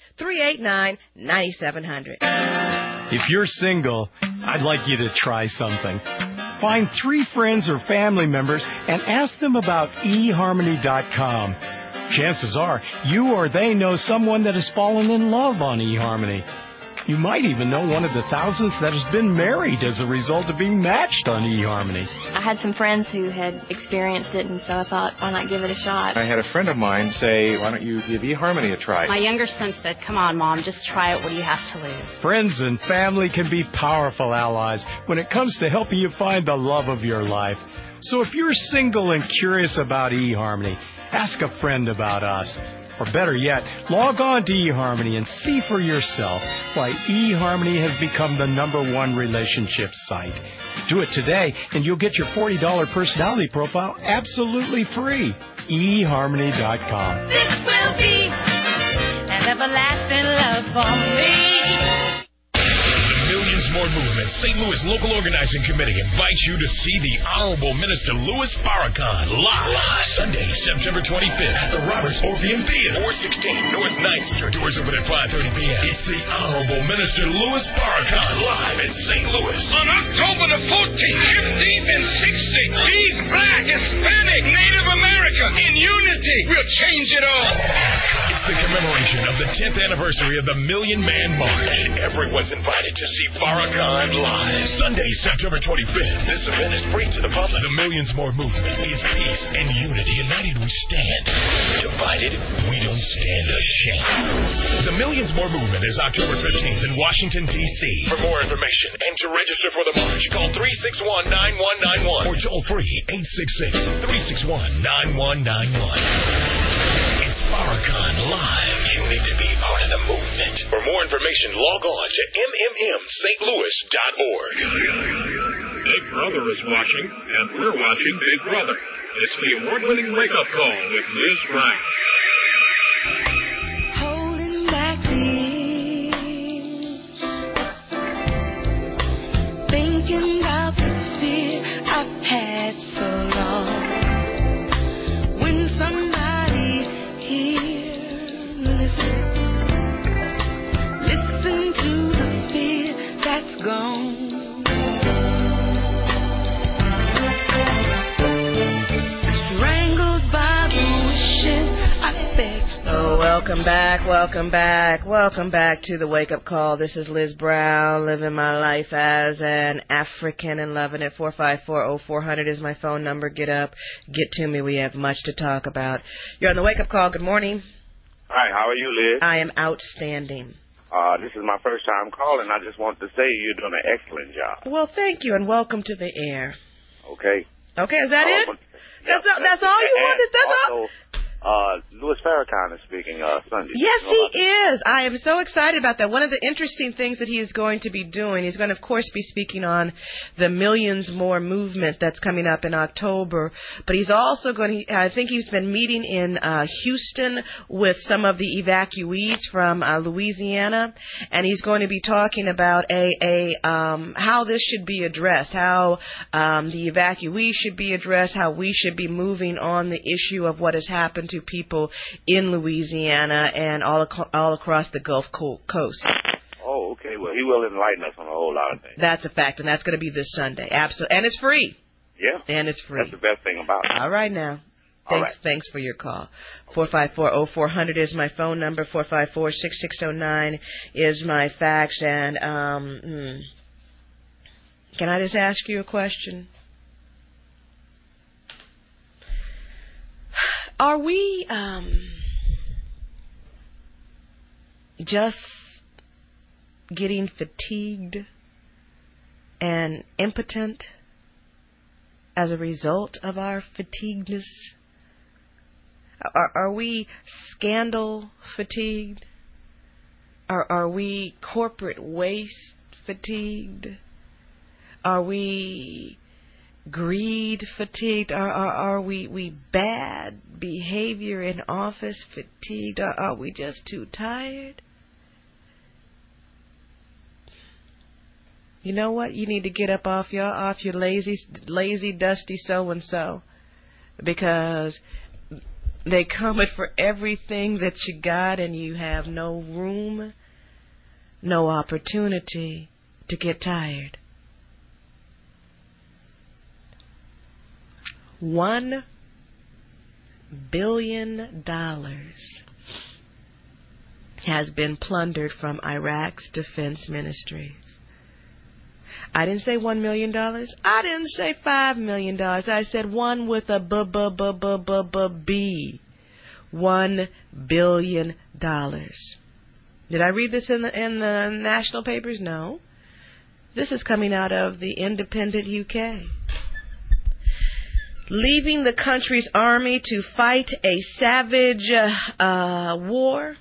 389-9700. If you're single, I'd like you to try something. Find 3 friends or family members and ask them about eHarmony.com. Chances are you or they know someone that has fallen in love on eHarmony. You might even know one of the thousands that has been married as a result of being matched on eHarmony. I had some friends who had experienced it, and so I thought, why not give it a shot? I had a friend of mine say, why don't you give eHarmony a try? My younger son said, come on, Mom, just try it. What do you have to lose? Friends and family can be powerful allies when it comes to helping you find the love of your life. So if you're single and curious about eHarmony, ask a friend about us. Or better yet, log on to eHarmony and see for yourself why eHarmony has become the #1 relationship site. Do it today and you'll get your $40 personality profile absolutely free. eHarmony.com. This will be an everlasting love for me. Millions More Movement St. Louis Local Organizing Committee invites you to see the Honorable Minister Louis Farrakhan live Sunday, September 25th at the Roberts Orpheum Theater, 416 North 9th Street. Doors open at 5:30 p.m. It's the Honorable Minister Louis Farrakhan live in St. Louis on October the 14th, 15th, and 16th. He's black, Hispanic, Native American in unity. We'll change it all. It's the commemoration of the 10th anniversary of the Million Man March. Everyone's invited to see Farrakhan live Sunday, September 25th. This event is free to the public. The Millions More Movement is peace and unity. United we stand. Divided we don't stand a chance. The Millions More Movement is October 15th in Washington, D.C. For more information and to register for the march, call 361-9191 or toll free 866-361-9191. It's Farrakhan live. You need to be part of the movement. For more information, log on to mmmstlouis.org. Big Brother is watching, and we're watching Big Brother. It's the award-winning wake-up call with Liz Brown. Holding back things, thinking about the fear I've had so long. When somebody here, listen to the fear that's gone. Strangled by the wishes I begged. Oh, welcome back to the Wake Up Call. This is Liz Brown, living my life as an African and loving it. 454-0400 is my phone number. Get up, get to me. We have much to talk about. You're on the Wake Up Call. Good morning. Hi, how are you, Liz? I am outstanding. This is my first time calling. I just want to say you're doing an excellent job. Well, thank you, and welcome to the air. Okay. Okay, is that it? That's all you want? That's all? Louis Farrakhan is speaking Sunday. Yes, he is. I am so excited about that. One of the interesting things that he is going to be doing, he's going to, of course, be speaking on the Millions More movement that's coming up in October. But he's also going to, I think he's been meeting in Houston with some of the evacuees from Louisiana. And he's going to be talking about how this should be addressed, how the evacuees should be addressed, how we should be moving on the issue of what has happened to people in Louisiana and all across the Gulf Coast. Oh, okay. Well, he will enlighten us on a whole lot of things. That's a fact, and that's going to be this Sunday. Absolutely. And it's free. Yeah. And it's free. That's the best thing about it. All right now. Thanks for your call. 454-0400 is my phone number. 454-6609 is my fax. And can I just ask you a question? Are we just getting fatigued and impotent as a result of our fatiguedness? Are we scandal fatigued? Are we corporate waste fatigued? Are we greed fatigued? Are we bad behavior in office fatigued? Are we just too tired? You know what? You need to get up off your lazy, dusty so-and-so, because they coming for everything that you got, and you have no room, no opportunity to get tired. $1 billion has been plundered from Iraq's defense ministries. I didn't say $1 million. I didn't say $5 million. I said one with a B. $1 billion. Did I read this in the national papers? No. This is coming out of the Independent UK. Leaving the country's army to fight a savage war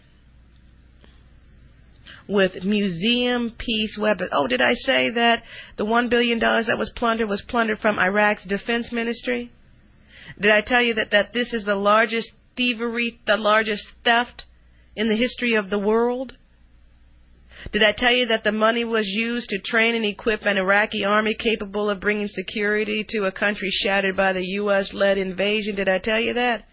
with museum piece weapons. Oh, did I say that the $1 billion that was plundered from Iraq's defense ministry? Did I tell you that this is the largest thievery, the largest theft in the history of the world? Did I tell you that the money was used to train and equip an Iraqi army capable of bringing security to a country shattered by the U.S.-led invasion? Did I tell you that?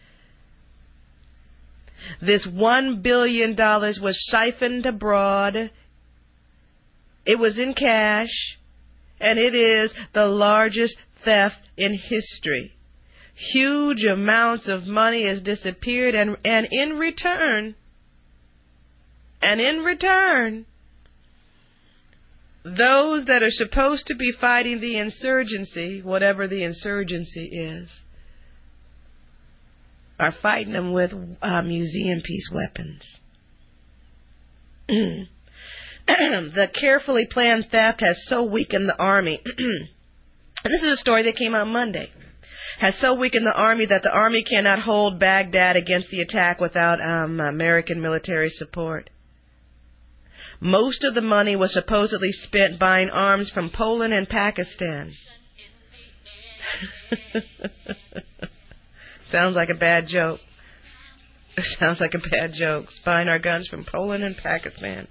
This $1 billion was siphoned abroad. It was in cash, and it is the largest theft in history. Huge amounts of money has disappeared, and in return, those that are supposed to be fighting the insurgency, whatever the insurgency is, are fighting them with museum piece weapons. The carefully planned theft has so weakened the army, and this is a story that came out Monday, has so weakened the army that the army cannot hold Baghdad against the attack without American military support. Most of the money was supposedly spent buying arms from Poland and Pakistan. Sounds like a bad joke. Sounds like a bad joke. Buying our guns from Poland and Pakistan.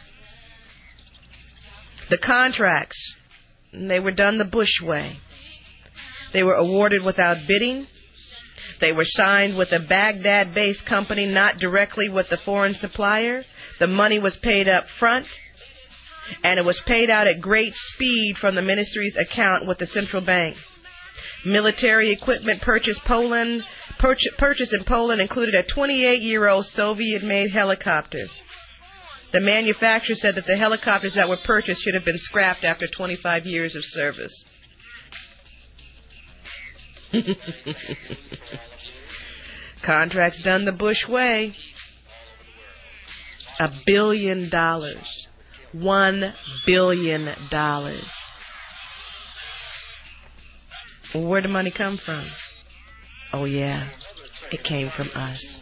The contracts, they were done the Bush way. They were awarded without bidding. They were signed with a Baghdad-based company, not directly with the foreign supplier. The money was paid up front, and it was paid out at great speed from the ministry's account with the central bank. Military equipment purchased in Poland included a 28-year-old Soviet-made helicopters. The manufacturer said that the helicopters that were purchased should have been scrapped after 25 years of service. Contracts done the Bush way. $1 billion. $1 billion. Where'd the money come from? Oh, yeah. It came from us.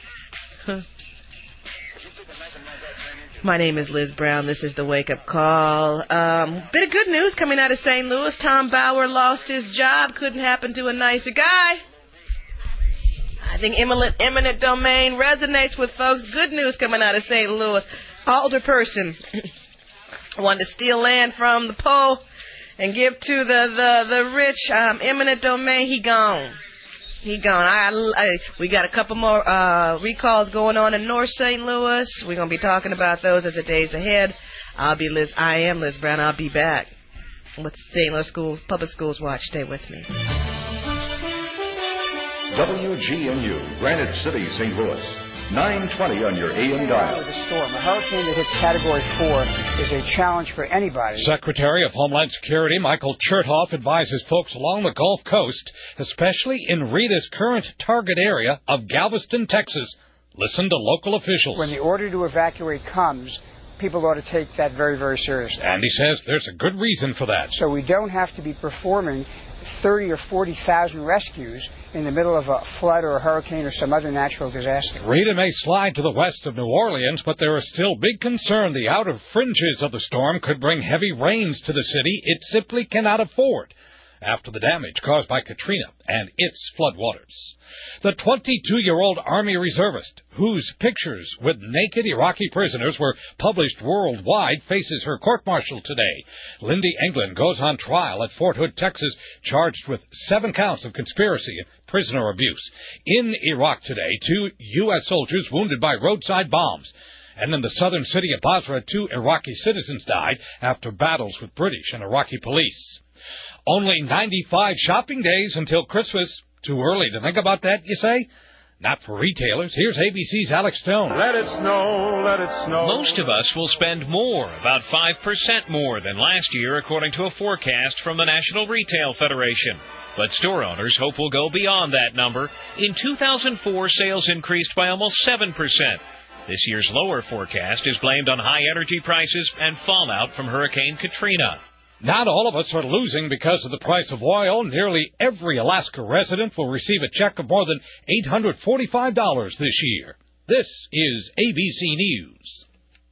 My name is Liz Brown. This is the Wake Up Call. Bit of good news coming out of St. Louis. Tom Bauer lost his job. Couldn't happen to a nicer guy. I think eminent domain resonates with folks. Good news coming out of St. Louis. Alderperson wanted to steal land from the poor and give to the rich. Eminent domain, he gone. He gone. We got a couple more recalls going on in North St. Louis. We're going to be talking about those as the days ahead. I am Liz Brown. I'll be back with St. Louis Public Schools Watch. Stay with me. WGNU, Granite City, St. Louis. 920 on your AM dial. With a storm, a hurricane that hits Category 4 is a challenge for anybody. Secretary of Homeland Security Michael Chertoff advises folks along the Gulf Coast, especially in Rita's current target area of Galveston, Texas. Listen to local officials. When the order to evacuate comes, people ought to take that very, very seriously. And he says there's a good reason for that. So we don't have to be performing 30 or 40,000 rescues in the middle of a flood or a hurricane or some other natural disaster. Rita may slide to the west of New Orleans, but there is still big concern the outer fringes of the storm could bring heavy rains to the city it simply cannot afford after the damage caused by Katrina and its floodwaters. The 22-year-old Army reservist, whose pictures with naked Iraqi prisoners were published worldwide, faces her court-martial today. Lindy England goes on trial at Fort Hood, Texas, charged with 7 counts of conspiracy and prisoner abuse. In Iraq today, 2 U.S. soldiers wounded by roadside bombs. And in the southern city of Basra, 2 Iraqi citizens died after battles with British and Iraqi police. Only 95 shopping days until Christmas. Too early to think about that, you say? Not for retailers. Here's ABC's Alex Stone. Let it snow, let it snow. Most of us will spend more, about 5% more than last year, according to a forecast from the National Retail Federation. But store owners hope we'll go beyond that number. In 2004, sales increased by almost 7%. This year's lower forecast is blamed on high energy prices and fallout from Hurricane Katrina. Not all of us are losing because of the price of oil. Nearly every Alaska resident will receive a check of more than $845 this year. This is ABC News.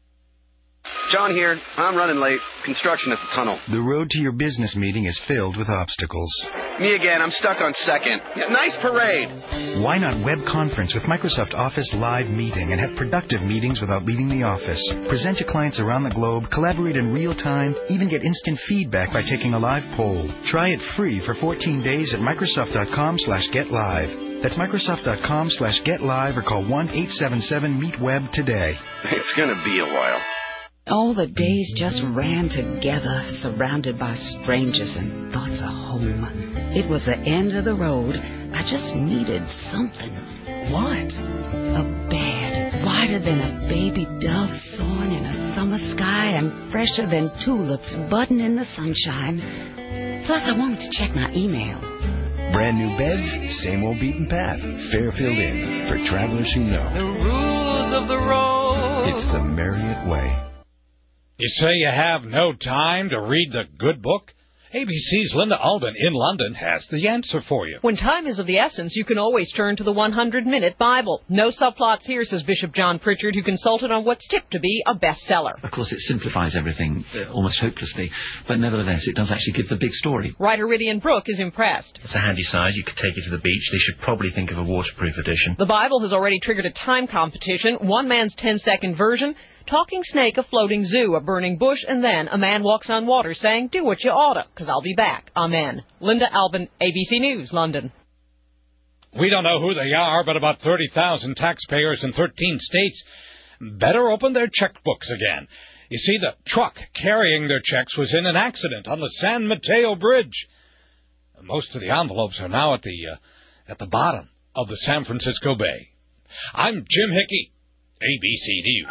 John here. I'm running late. Construction at the tunnel. The road to your business meeting is filled with obstacles. Me again. I'm stuck on second. Yeah, nice parade. Why not web conference with Microsoft Office Live Meeting and have productive meetings without leaving the office? Present to clients around the globe, collaborate in real time, even get instant feedback by taking a live poll. Try it free for 14 days at Microsoft.com/getlive. That's Microsoft.com/getlive or call 1-877-MEET-WEB today. It's going to be a while. All the days just ran together, surrounded by strangers and thoughts of home. It was the end of the road. I just needed something. What? A bed, wider than a baby dove soaring in a summer sky and fresher than tulips budding in the sunshine. Plus, I wanted to check my email. Brand new beds, same old beaten path. Fairfield Inn, for travelers who know. The rules of the road. It's the Marriott way. You say you have no time to read the good book? ABC's Linda Alden in London has the answer for you. When time is of the essence, you can always turn to the 100-Minute Bible. No subplots here, says Bishop John Pritchard, who consulted on what's tipped to be a bestseller. Of course, it simplifies everything almost hopelessly, but nevertheless, it does actually give the big story. Writer Ridian Brooke is impressed. It's a handy size. You could take it to the beach. They should probably think of a waterproof edition. The Bible has already triggered a time competition. One man's 10-second version. Talking snake, a floating zoo, a burning bush, and then a man walks on water saying, do what you oughta, 'cause I'll be back. Amen. Linda Alban, ABC News, London. We don't know who they are, but about 30,000 taxpayers in 13 states better open their checkbooks again. You see, the truck carrying their checks was in an accident on the San Mateo Bridge. Most of the envelopes are now at the bottom of the San Francisco Bay. I'm Jim Hickey, ABC News.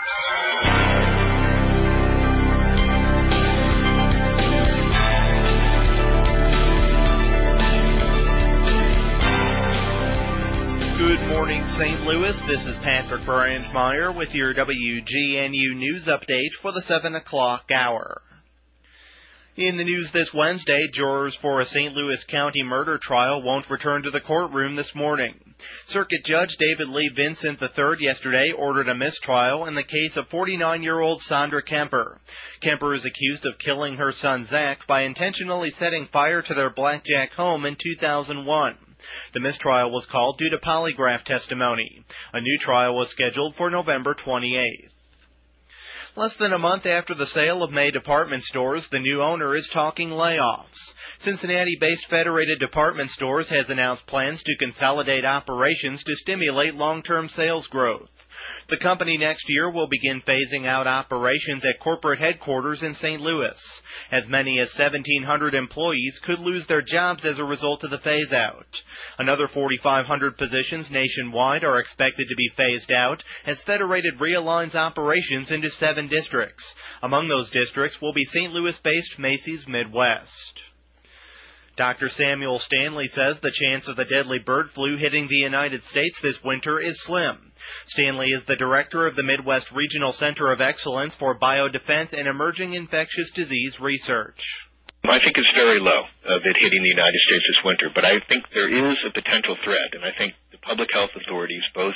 Good morning, St. Louis. This is Patrick Branchmeyer with your WGNU News Update for the 7 o'clock hour. In the news this Wednesday, jurors for a St. Louis County murder trial won't return to the courtroom this morning. Circuit Judge David Lee Vincent III yesterday ordered a mistrial in the case of 49-year-old Sandra Kemper. Kemper is accused of killing her son Zach by intentionally setting fire to their Blackjack home in 2001. The mistrial was called due to polygraph testimony. A new trial was scheduled for November 28th. Less than a month after the sale of May Department Stores, the new owner is talking layoffs. Cincinnati-based Federated Department Stores has announced plans to consolidate operations to stimulate long-term sales growth. The company next year will begin phasing out operations at corporate headquarters in St. Louis. As many as 1,700 employees could lose their jobs as a result of the phase-out. Another 4,500 positions nationwide are expected to be phased out as Federated realigns operations into 7 districts. Among those districts will be St. Louis-based Macy's Midwest. Dr. Samuel Stanley says the chance of the deadly bird flu hitting the United States this winter is slim. Stanley is the director of the Midwest Regional Center of Excellence for Biodefense and Emerging Infectious Disease Research. I think it's very low of it hitting the United States this winter, but I think there is a potential threat, and I think the public health authorities, both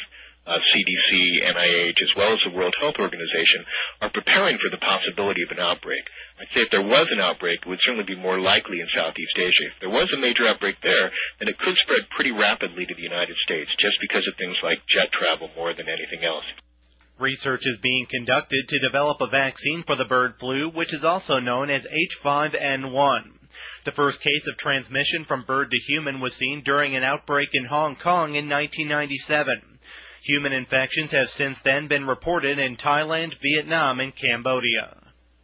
CDC, NIH, as well as the World Health Organization, are preparing for the possibility of an outbreak. I'd say if there was an outbreak, it would certainly be more likely in Southeast Asia. If there was a major outbreak there, then it could spread pretty rapidly to the United States, just because of things like jet travel more than anything else. Research is being conducted to develop a vaccine for the bird flu, which is also known as H5N1. The first case of transmission from bird to human was seen during an outbreak in Hong Kong in 1997. Human infections have since then been reported in Thailand, Vietnam, and Cambodia.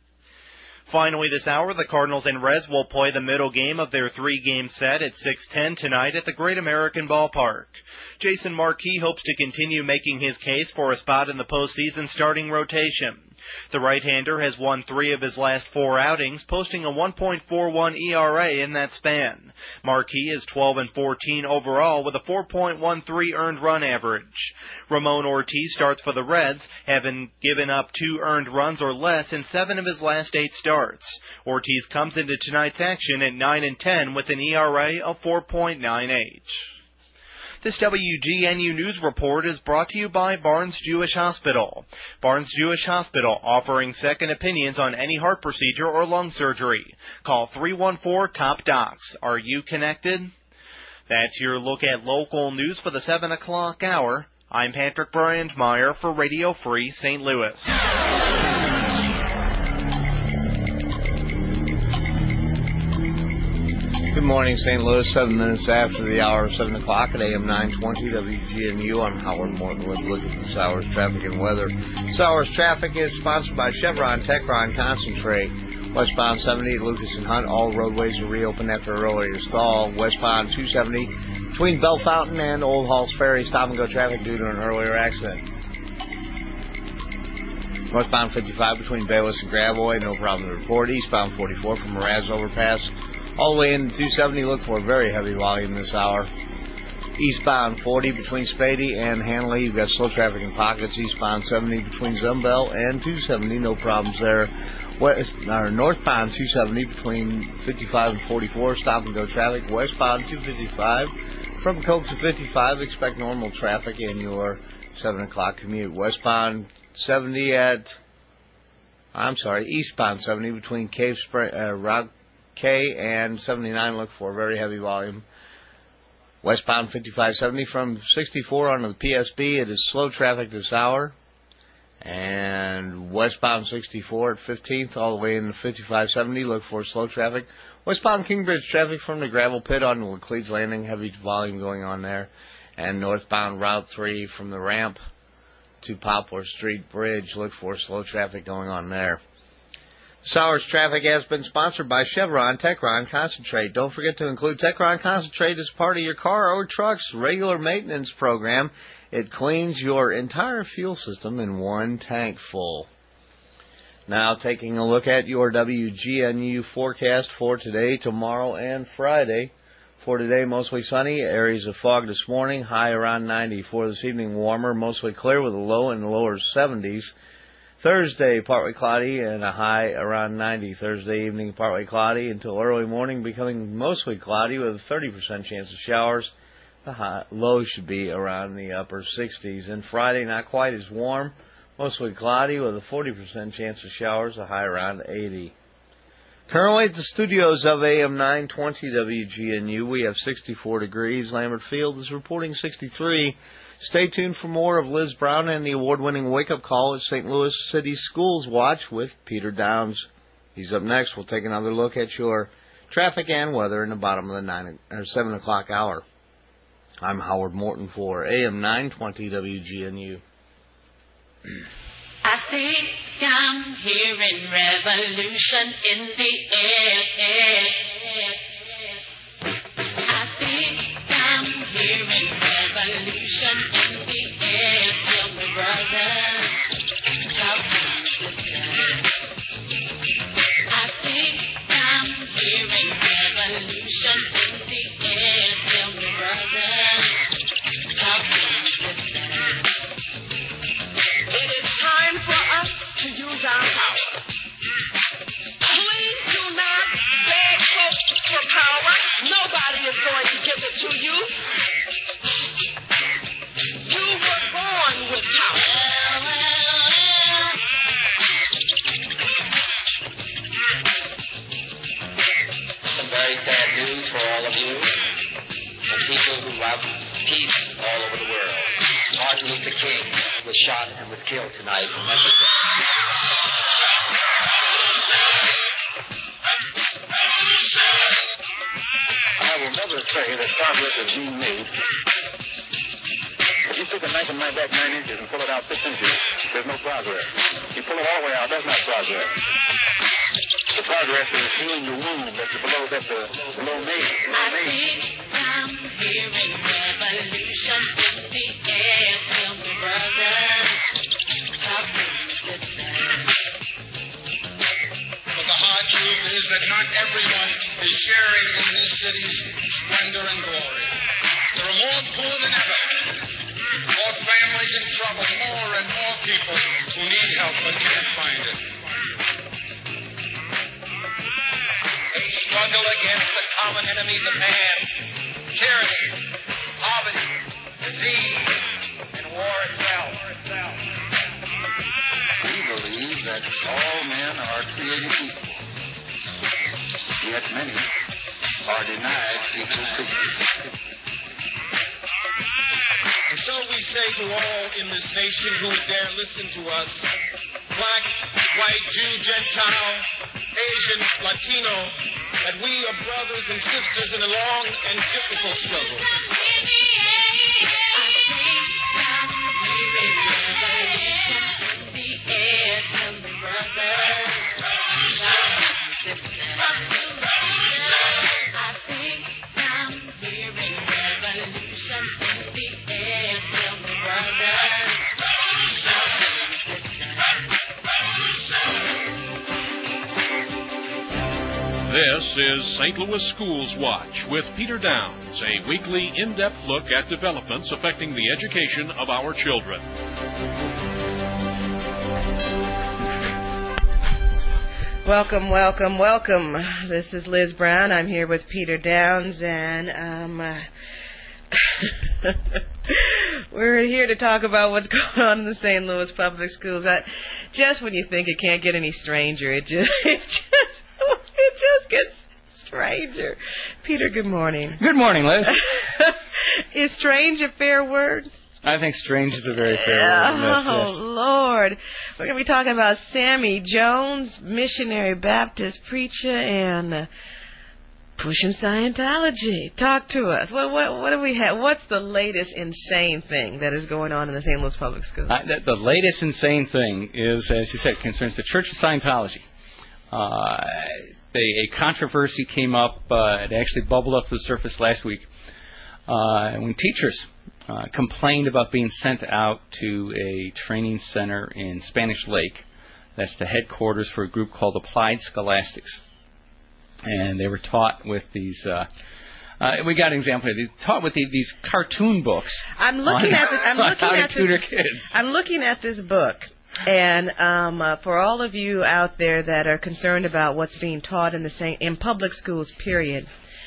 Finally this hour, the Cardinals and Reds will play the middle game of their 3-game set at 6:10 tonight at the Great American Ballpark. Jason Marquis hopes to continue making his case for a spot in the postseason starting rotation. The right-hander has won 3 of his last 4 outings, posting a 1.41 ERA in that span. Marquis is 12-14 overall with a 4.13 earned run average. Ramon Ortiz starts for the Reds, having given up 2 earned runs or less in 7 of his last 8 starts. Ortiz comes into tonight's action at 9-10 with an ERA of 4.98. This WGNU News Report is brought to you by Barnes Jewish Hospital. Barnes Jewish Hospital, offering second opinions on any heart procedure or lung surgery. Call 314-TOP-DOCS. Are you connected? That's your look at local news for the 7 o'clock hour. I'm Patrick Brandmeier for Radio Free St. Louis. Good morning, St. Louis. 7 minutes after the hour of 7 o'clock at AM 920 WGNU. I'm Howard Morton with a look at this hour's traffic and weather. This hour's traffic is sponsored by Chevron Techron Concentrate. Westbound 70 at Lucas and Hunt. All roadways are reopened after earlier stall. Westbound 270 between Bell Fountain and Old Halls Ferry. Stop and go traffic due to an earlier accident. Northbound 55 between Bayless and Gravois. No problem to report. Eastbound 44 from Mraz Overpass all the way into 270, look for a very heavy volume this hour. Eastbound 40 between Spady and Hanley, you've got slow traffic in pockets. Eastbound 70 between Zumbell and 270, no problems there. Northbound 270 between 55 and 44, stop and go traffic. Westbound 255 from Coke to 55, expect normal traffic in your 7 o'clock commute. Eastbound 70 between Cave Spring, Rock K and 79, look for a very heavy volume. Westbound 5570 from 64 onto the PSB, it is slow traffic this hour. And westbound 64 at 15th all the way into 5570, look for slow traffic. Westbound Kingbridge traffic from the gravel pit on Laclede's Landing, heavy volume going on there. And northbound Route 3 from the ramp to Poplar Street Bridge, look for slow traffic going on there. This hour's traffic has been sponsored by Chevron Techron Concentrate. Don't forget to include Techron Concentrate as part of your car or truck's regular maintenance program. It cleans your entire fuel system in one tank full. Now taking a look at your WGNU forecast for today, tomorrow, and Friday. For today, mostly sunny, areas of fog this morning, high around 90. For this evening, warmer, mostly clear with a low in the lower 70s. Thursday, partly cloudy and a high around 90. Thursday evening, partly cloudy until early morning, becoming mostly cloudy with a 30% chance of showers. The low should be around the upper 60s. And Friday, not quite as warm. Mostly cloudy with a 40% chance of showers, a high around 80. Currently at the studios of AM 920 WGNU, we have 64 degrees. Lambert Field is reporting 63. Stay tuned for more of Liz Brown and the award-winning wake-up call at St. Louis City Schools Watch with Peter Downs. He's up next. We'll take another look at your traffic and weather in the bottom of the 7 o'clock hour. I'm Howard Morton for AM 920 WGNU. I think I'm hearing revolution in the air. I think I'm hearing revolution in the air. Tell me, brothers, talk to sisters. I think I'm hearing revolution in the air. Tell me, brothers, talk to sisters. It is time for us to use our power. Please do not beg folks for power. Nobody is going to give it to you. You were born with power. Some very sad news for all of you and people who love peace all over the world. Martin Luther King was shot and was killed tonight in Memphis. I will never say that progress is being made. If you take a knife and knife back 9 inches and pull it out 6 inches, there's no progress. You pull it all the way out, that's not progress. The progress is healing the wound that's below me. I think I'm hearing revolution in the air. Tell me, brothers, talk to sisters. But the hard truth is that not everyone is sharing in this city's splendor and glory. There are more poor than ever, more families in trouble, more and more people who need help but can't find it. They struggle against the common enemies of man: tyranny, poverty, disease, and war itself. We believe that all men are created equal, yet many are denied equal treatment. And so we say to all in this nation who would dare listen to us, black, white, Jew, Gentile, Asian, Latino, that we are brothers and sisters in a long and difficult struggle. This is St. Louis Schools Watch with Peter Downs, a weekly in-depth look at developments affecting the education of our children. Welcome, welcome, welcome. This is Liz Brown. I'm here with Peter Downs, and we're here to talk about what's going on in the St. Louis public schools. Just when you think it can't get any stranger, it just gets stranger. Peter, good morning. Good morning, Liz. Is strange a fair word? I think strange is a very fair word. Oh, Lord. We're going to be talking about Sammy Jones, missionary Baptist preacher, and pushing Scientology. Talk to us. What do we have? What's the latest insane thing that is going on in the St. Louis public schools? The latest insane thing is, as you said, concerns the Church of Scientology. A controversy came up. It actually bubbled up to the surface last week when teachers complained about being sent out to a training center in Spanish Lake. That's the headquarters for a group called Applied Scholastics. And they were taught with these... we got an example here. They taught with these cartoon books. I'm looking at this book. And for all of you out there that are concerned about what's being taught in public schools, period,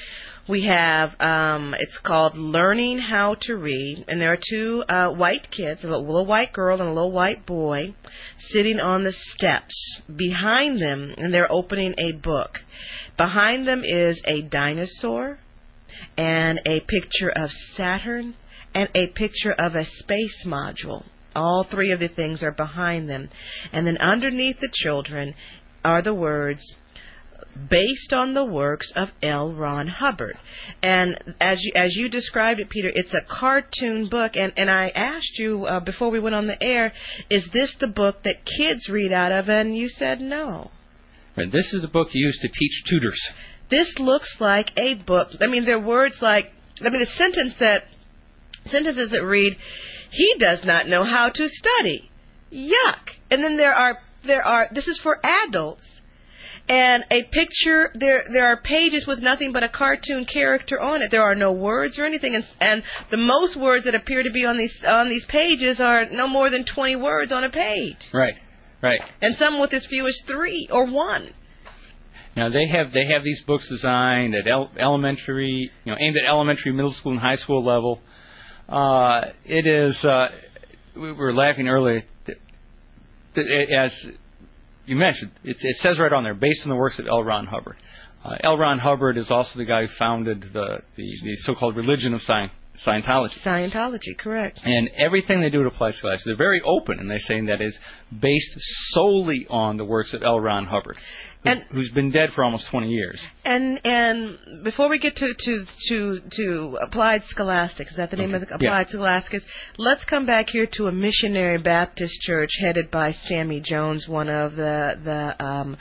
We have, it's called Learning How to Read, and there are two white kids, a little white girl and a little white boy, sitting on the steps behind them, and they're opening a book. Behind them is a dinosaur and a picture of Saturn and a picture of a space module. All three of the things are behind them. And then underneath the children are the words, based on the works of L. Ron Hubbard. And as you described it, Peter, it's a cartoon book. And I asked you before we went on the air, is this the book that kids read out of? And you said no. Right, this is the book used to teach tutors. This looks like a book. I mean, there are words like, the sentences that read, he does not know how to study. Yuck. And then there are, this is for adults. And a picture, there are pages with nothing but a cartoon character on it. There are no words or anything, and the most words that appear to be on these pages are no more than 20 words on a page. Right. And some with as few as 3 or 1. Now they have these books designed at elementary, aimed at elementary, middle school, and high school level. It is. We were laughing earlier. As you mentioned, it says right on there, based on the works of L. Ron Hubbard. L. Ron Hubbard is also the guy who founded the so-called religion of Scientology. Scientology, correct. And everything they do at Applied Scholastics, they're very open, and they're saying that is based solely on the works of L. Ron Hubbard, who's been dead for almost 20 years. And before we get to Applied Scholastics, is that the name of the Applied Scholastics? Let's come back here to a missionary Baptist church headed by Sammy Jones, one of the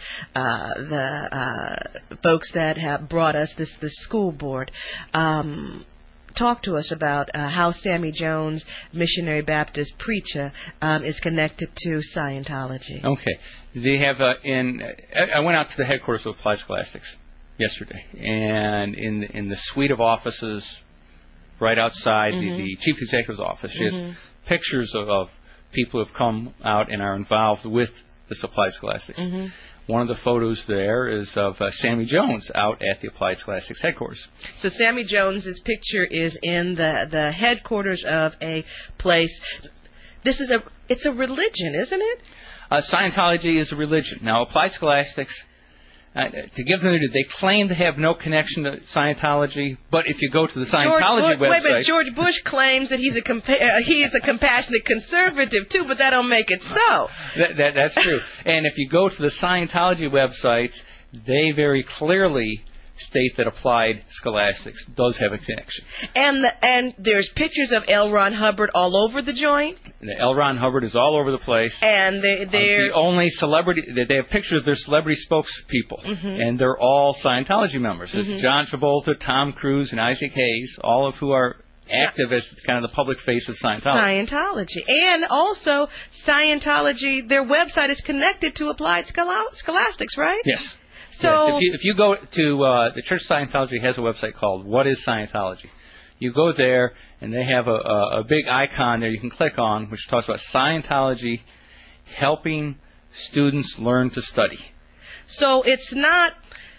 folks that have brought us this school board. Talk to us about how Sammy Jones, missionary Baptist preacher, is connected to Scientology. Okay. They have I went out to the headquarters of Applied Scholastics yesterday, and in the suite of offices right outside the chief executive's office, she has pictures of people who have come out and are involved with the Applied Scholastics. One of the photos there is of Sammy Jones out at the Applied Scholastics headquarters. So Sammy Jones's picture is in the headquarters of a place. It's a religion, isn't it? Scientology is a religion. Now, Applied Scholastics, to give them, they claim to have no connection to Scientology, but if you go to the Scientology website... Wait, George Bush claims that he is a compassionate conservative, too, but that don't make it so. That's true. And if you go to the Scientology websites, they very clearly state that Applied Scholastics does have a connection. And there's pictures of L. Ron Hubbard all over the joint? The L. Ron Hubbard is all over the place. And they're... the only celebrity... They have pictures of their celebrity spokespeople, and they're all Scientology members. It's John Travolta, Tom Cruise, and Isaac Hayes, all of who are active as kind of the public face of Scientology. And also, Scientology, their website is connected to Applied Scholastics, right? Yes. So yes. If you go to the Church of Scientology has a website called What is Scientology? You go there and they have a big icon there you can click on which talks about Scientology helping students learn to study. So it's not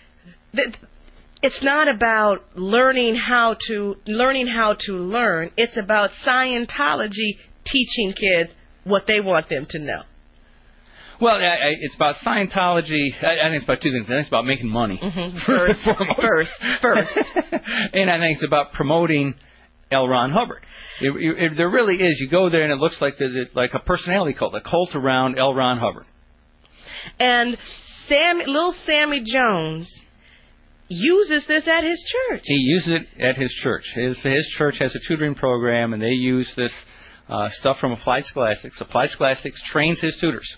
about learning how to learn. It's about Scientology teaching kids what they want them to know. Well, it's about Scientology. I think it's about two things. I think it's about making money. First. And I think it's about promoting L. Ron Hubbard. There really is. You go there and it looks like a personality cult, a cult around L. Ron Hubbard. And little Sammy Jones uses this at his church. He uses it at his church. His church has a tutoring program, and they use this stuff from Applied Scholastics. Applied Scholastics trains his tutors.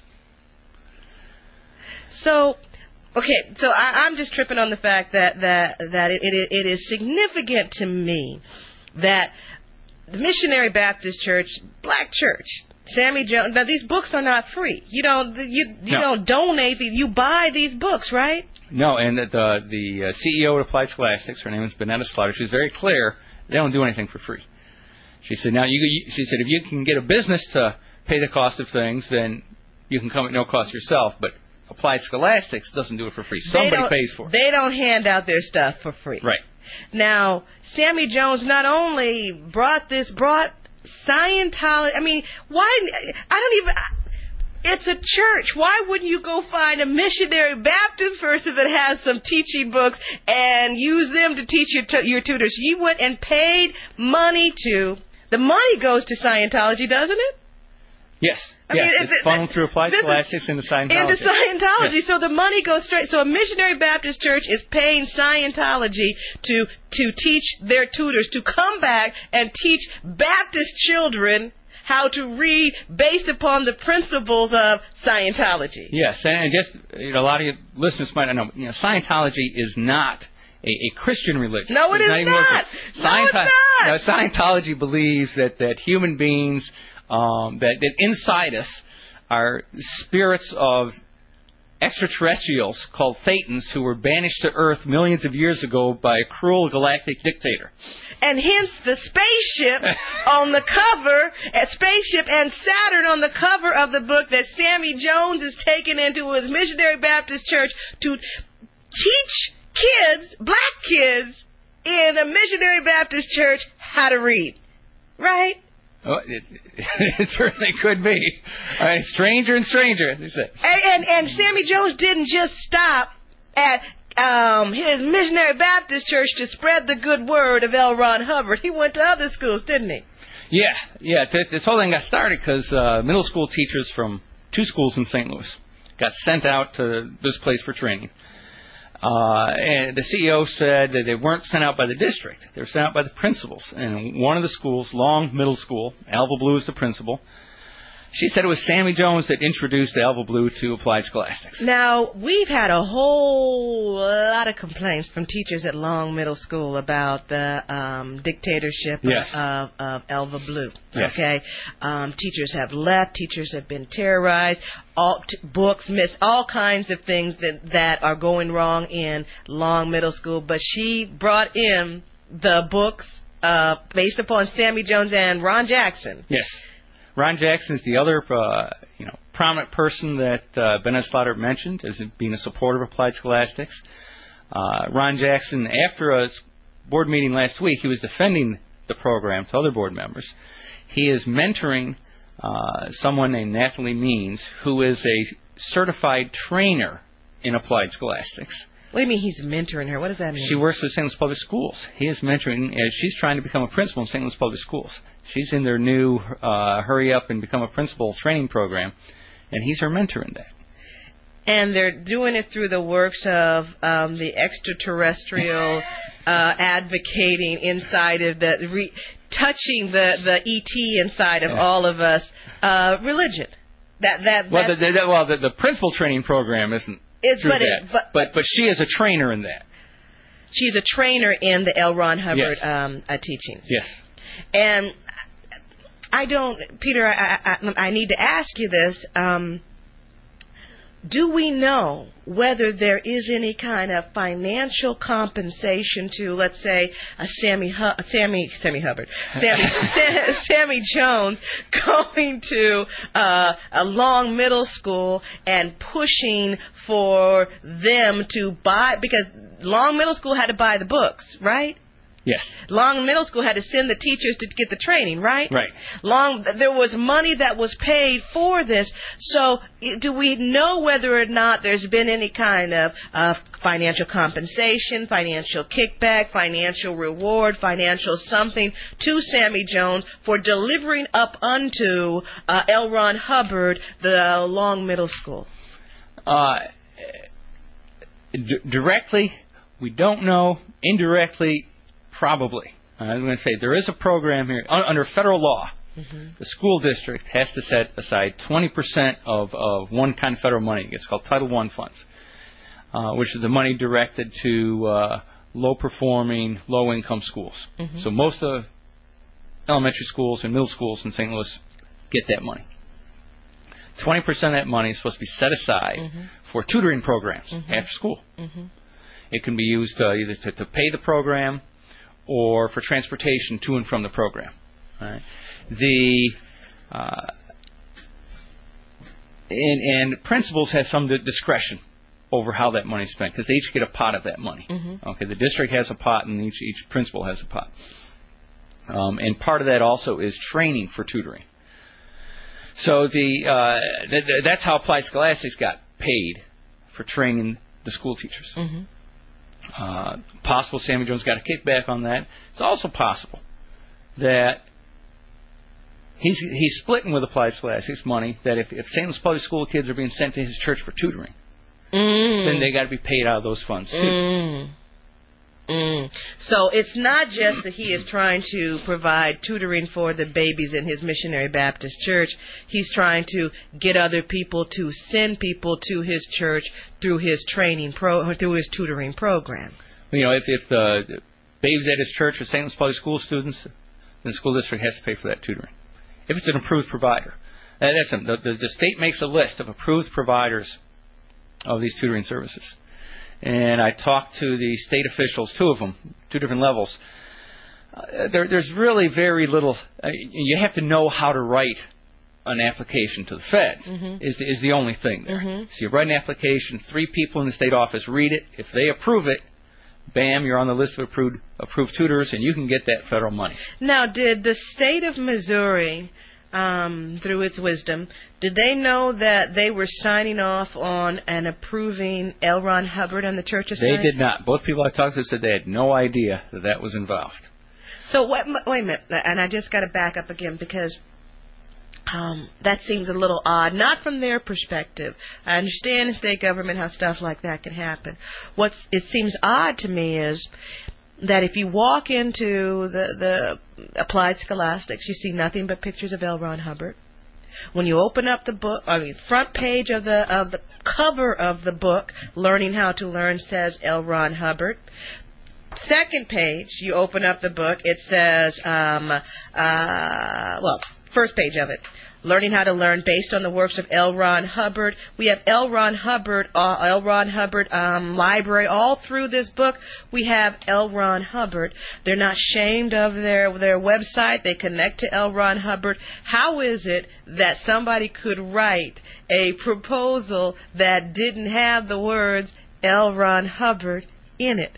So I'm just tripping on the fact that it is significant to me that the Missionary Baptist Church, black church, Sammy Jones. Now these books are not free. You don't donate. You buy these books, right? No, and the CEO of Applied Scholastics, her name is Bonetta Slaughter. She's very clear. They don't do anything for free. She said, she said, if you can get a business to pay the cost of things, then you can come at no cost yourself. But Applied Scholastics doesn't do it for free. Somebody pays for it. They don't hand out their stuff for free. Right. Now, Sammy Jones not only brought Scientology. I mean, why? It's a church. Why wouldn't you go find a missionary Baptist person that has some teaching books and use them to teach your tutors? You went and paid money to. The money goes to Scientology, doesn't it? Yes. I mean, it's funneled through Applied Scholastics into Scientology. Into Scientology. Yes. So the money goes straight. So a missionary Baptist church is paying Scientology to teach their tutors to come back and teach Baptist children how to read based upon the principles of Scientology. Yes, and just a lot of your listeners might not know. Scientology is not a Christian religion. No, it's not. Scientology believes that human beings, that inside us are spirits of extraterrestrials called Thetans who were banished to Earth millions of years ago by a cruel galactic dictator. And hence the spaceship on the cover, spaceship and Saturn on the cover of the book that Sammy Jones is taking into his missionary Baptist church to teach kids, black kids, in a missionary Baptist church how to read. Right? Oh, it certainly could be. Stranger and stranger, as they say. And Sammy Jones didn't just stop at his missionary Baptist church to spread the good word of L. Ron Hubbard. He went to other schools, didn't he? Yeah. This whole thing got started because middle school teachers from 2 schools in St. Louis got sent out to this place for training. And the CEO said that they weren't sent out by the district. They were sent out by the principals. And one of the schools, Long Middle School, Alva Blue is the principal. She said it was Sammy Jones that introduced Alva Blue to Applied Scholastics. Now, we've had a whole lot of complaints from teachers at Long Middle School about the dictatorship of Alva Blue. Yes. Okay? Teachers have left. Teachers have been terrorized. Books missed. All kinds of things that are going wrong in Long Middle School. But she brought in the books based upon Sammy Jones and Ron Jackson. Yes. Ron Jackson is the other, prominent person that Ben Slaughter mentioned as being a supporter of Applied Scholastics. Ron Jackson, after a board meeting last week, he was defending the program to other board members. He is mentoring someone named Natalie Means, who is a certified trainer in Applied Scholastics. What do you mean he's mentoring her? What does that mean? She works for St. Louis Public Schools. He is mentoring as she's trying to become a principal in St. Louis Public Schools. She's in their new hurry up and become a principal training program, and he's her mentor in that. And they're doing it through the works of the extraterrestrial advocating inside of touching the ET inside of all of us religion. The principal training program isn't through that, but she is a trainer in that. She's a trainer in the L. Ron Hubbard teachings. Yes. And Peter, I need to ask you this. Do we know whether there is any kind of financial compensation to, let's say, a Sammy Jones going to a Long Middle School and pushing for them to buy, because Long Middle School had to buy the books, right? Yes. Long Middle School had to send the teachers to get the training, right? Right. There was money that was paid for this. So do we know whether or not there's been any kind of financial compensation, financial kickback, financial reward, financial something to Sammy Jones for delivering up unto L. Ron Hubbard, the Long Middle School? Directly, we don't know. Indirectly, probably. I'm going to say there is a program here under federal law. Mm-hmm. The school district has to set aside 20% of one kind of federal money. It's called Title I funds, which is the money directed to low-performing, low-income schools. Mm-hmm. So most of the elementary schools and middle schools in St. Louis get that money. 20% of that money is supposed to be set aside for tutoring programs after school. Mm-hmm. It can be used either to pay the program or for transportation to and from the program. Right? And principals have some discretion over how that money's spent, because they each get a pot of that money. Mm-hmm. Okay, the district has a pot, and each principal has a pot. And part of that also is training for tutoring. So that's how Applied Scholastics got paid for training the school teachers. Mm-hmm. Possible Sammy Jones got a kickback on that. It's also possible that he's splitting with Applied Scholastics money, that if St. Louis Public School kids are being sent to his church for tutoring, then they got to be paid out of those funds too. So it's not just that he is trying to provide tutoring for the babies in his Missionary Baptist Church. He's trying to get other people to send people to his church through his through his tutoring program. You know, if the babies at his church are St. Louis Public School students, then the school district has to pay for that tutoring. If it's an approved provider, the state makes a list of approved providers of these tutoring services. And I talked to the state officials, two of them, two different levels. There's really very little. You have to know how to write an application to the feds. Is the only thing there. So you write an application, 3 people in the state office read it. If they approve it, bam, you're on the list of approved tutors, and you can get that federal money. Now, did the state of Missouri, through its wisdom, did they know that they were signing off on and approving L. Ron Hubbard on the church's side? They did not. Both people I talked to said they had no idea that was involved. So wait a minute, and I just got to back up again because that seems a little odd, not from their perspective. I understand in state government how stuff like that can happen. It seems odd to me is that if you walk into the Applied Scholastics, you see nothing but pictures of L. Ron Hubbard. When you open up the book, front page of the cover of the book, Learning How to Learn, says L. Ron Hubbard. Second page, you open up the book, it says, first page of it, Learning How to Learn based on the works of L. Ron Hubbard. We have L. Ron Hubbard library all through this book. We have L. Ron Hubbard. They're not ashamed of their website. They connect to L. Ron Hubbard. How is it that somebody could write a proposal that didn't have the words L. Ron Hubbard in it?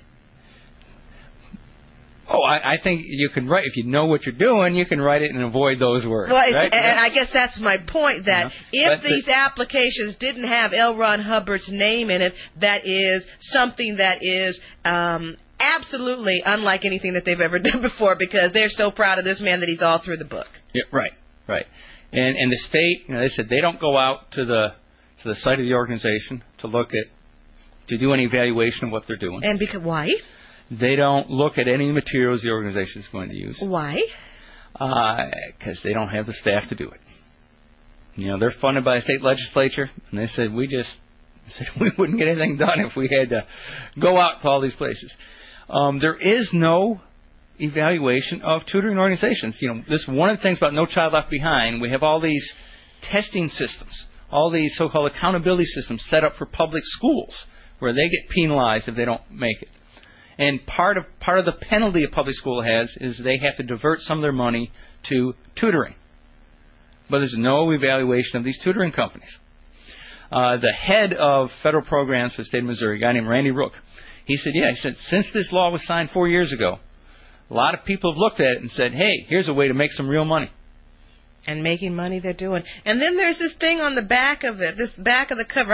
Oh, I think you can write, if you know what you're doing, you can write it and avoid those words. Well, right? And I guess that's my point, that if these applications didn't have L. Ron Hubbard's name in it, that is something that is absolutely unlike anything that they've ever done before, because they're so proud of this man that he's all through the book. Yeah, right. And the state, they said they don't go out to the site of the organization to do any evaluation of what they're doing. And why? They don't look at any materials the organization is going to use. Why? Because they don't have the staff to do it. They're funded by the state legislature, and they said we wouldn't get anything done if we had to go out to all these places. There is no evaluation of tutoring organizations. This is one of the things about No Child Left Behind. We have all these testing systems, all these so-called accountability systems set up for public schools where they get penalized if they don't make it. And part of the penalty a public school has is they have to divert some of their money to tutoring. But there's no evaluation of these tutoring companies. The head of federal programs for the state of Missouri, a guy named Randy Rook, he said, since this law was signed 4 years ago, a lot of people have looked at it and said, hey, here's a way to make some real money. And making money they're doing. And then there's this thing on the back of it, this back of the cover.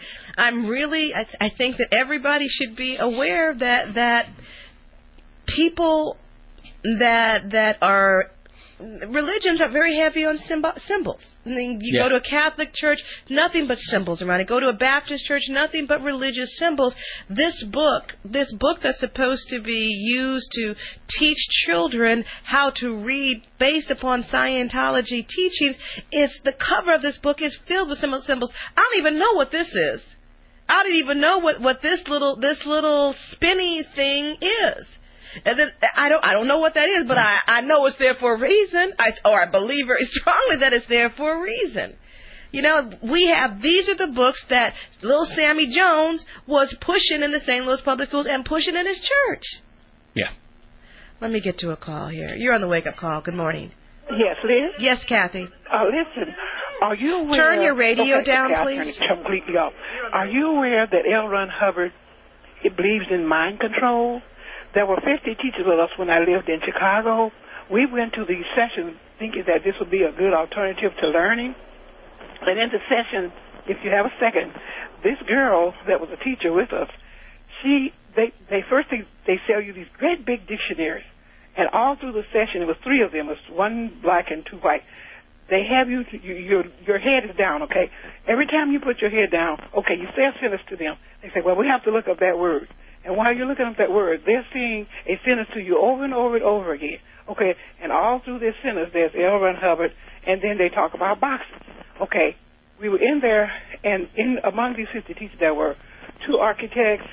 I think that everybody should be aware that people that are religions are very heavy on symbols. I mean, you go to a Catholic church, nothing but symbols around it. Go to a Baptist church, nothing but religious symbols. This book that's supposed to be used to teach children how to read based upon Scientology teachings, the cover of this book is filled with symbols. I don't even know what this is. I don't even know what this little spinny thing is. And then, I don't know what that is, but I know it's there for a reason. I believe very strongly that it's there for a reason. These are the books that little Sammy Jones was pushing in the St. Louis Public Schools and pushing in his church. Yeah. Let me get to a call here. You're on the wake-up call. Good morning. Yes, Liz? Yes, Kathy. Listen, Are you aware? Turn your radio down, I'll please. turn it completely off. Are you aware that L. Ron Hubbard believes in mind control? There were 50 teachers with us when I lived in Chicago. We went to these sessions thinking that this would be a good alternative to learning. And in the session, if you have a second, this girl that was a teacher with us, they sell you these great big dictionaries. And all through the session, it was 3 of them. It was 1 black and 2 white. They have you, your head is down, okay? Every time you put your head down, okay, you say a sentence to them. They say, well, we have to look up that word. And while you're looking up that word, they're saying a sentence to you over and over and over again, okay? And all through this sentence, there's L. Ron Hubbard, and then they talk about boxes, okay? We were in there, and among these 50 teachers, there were 2 architects,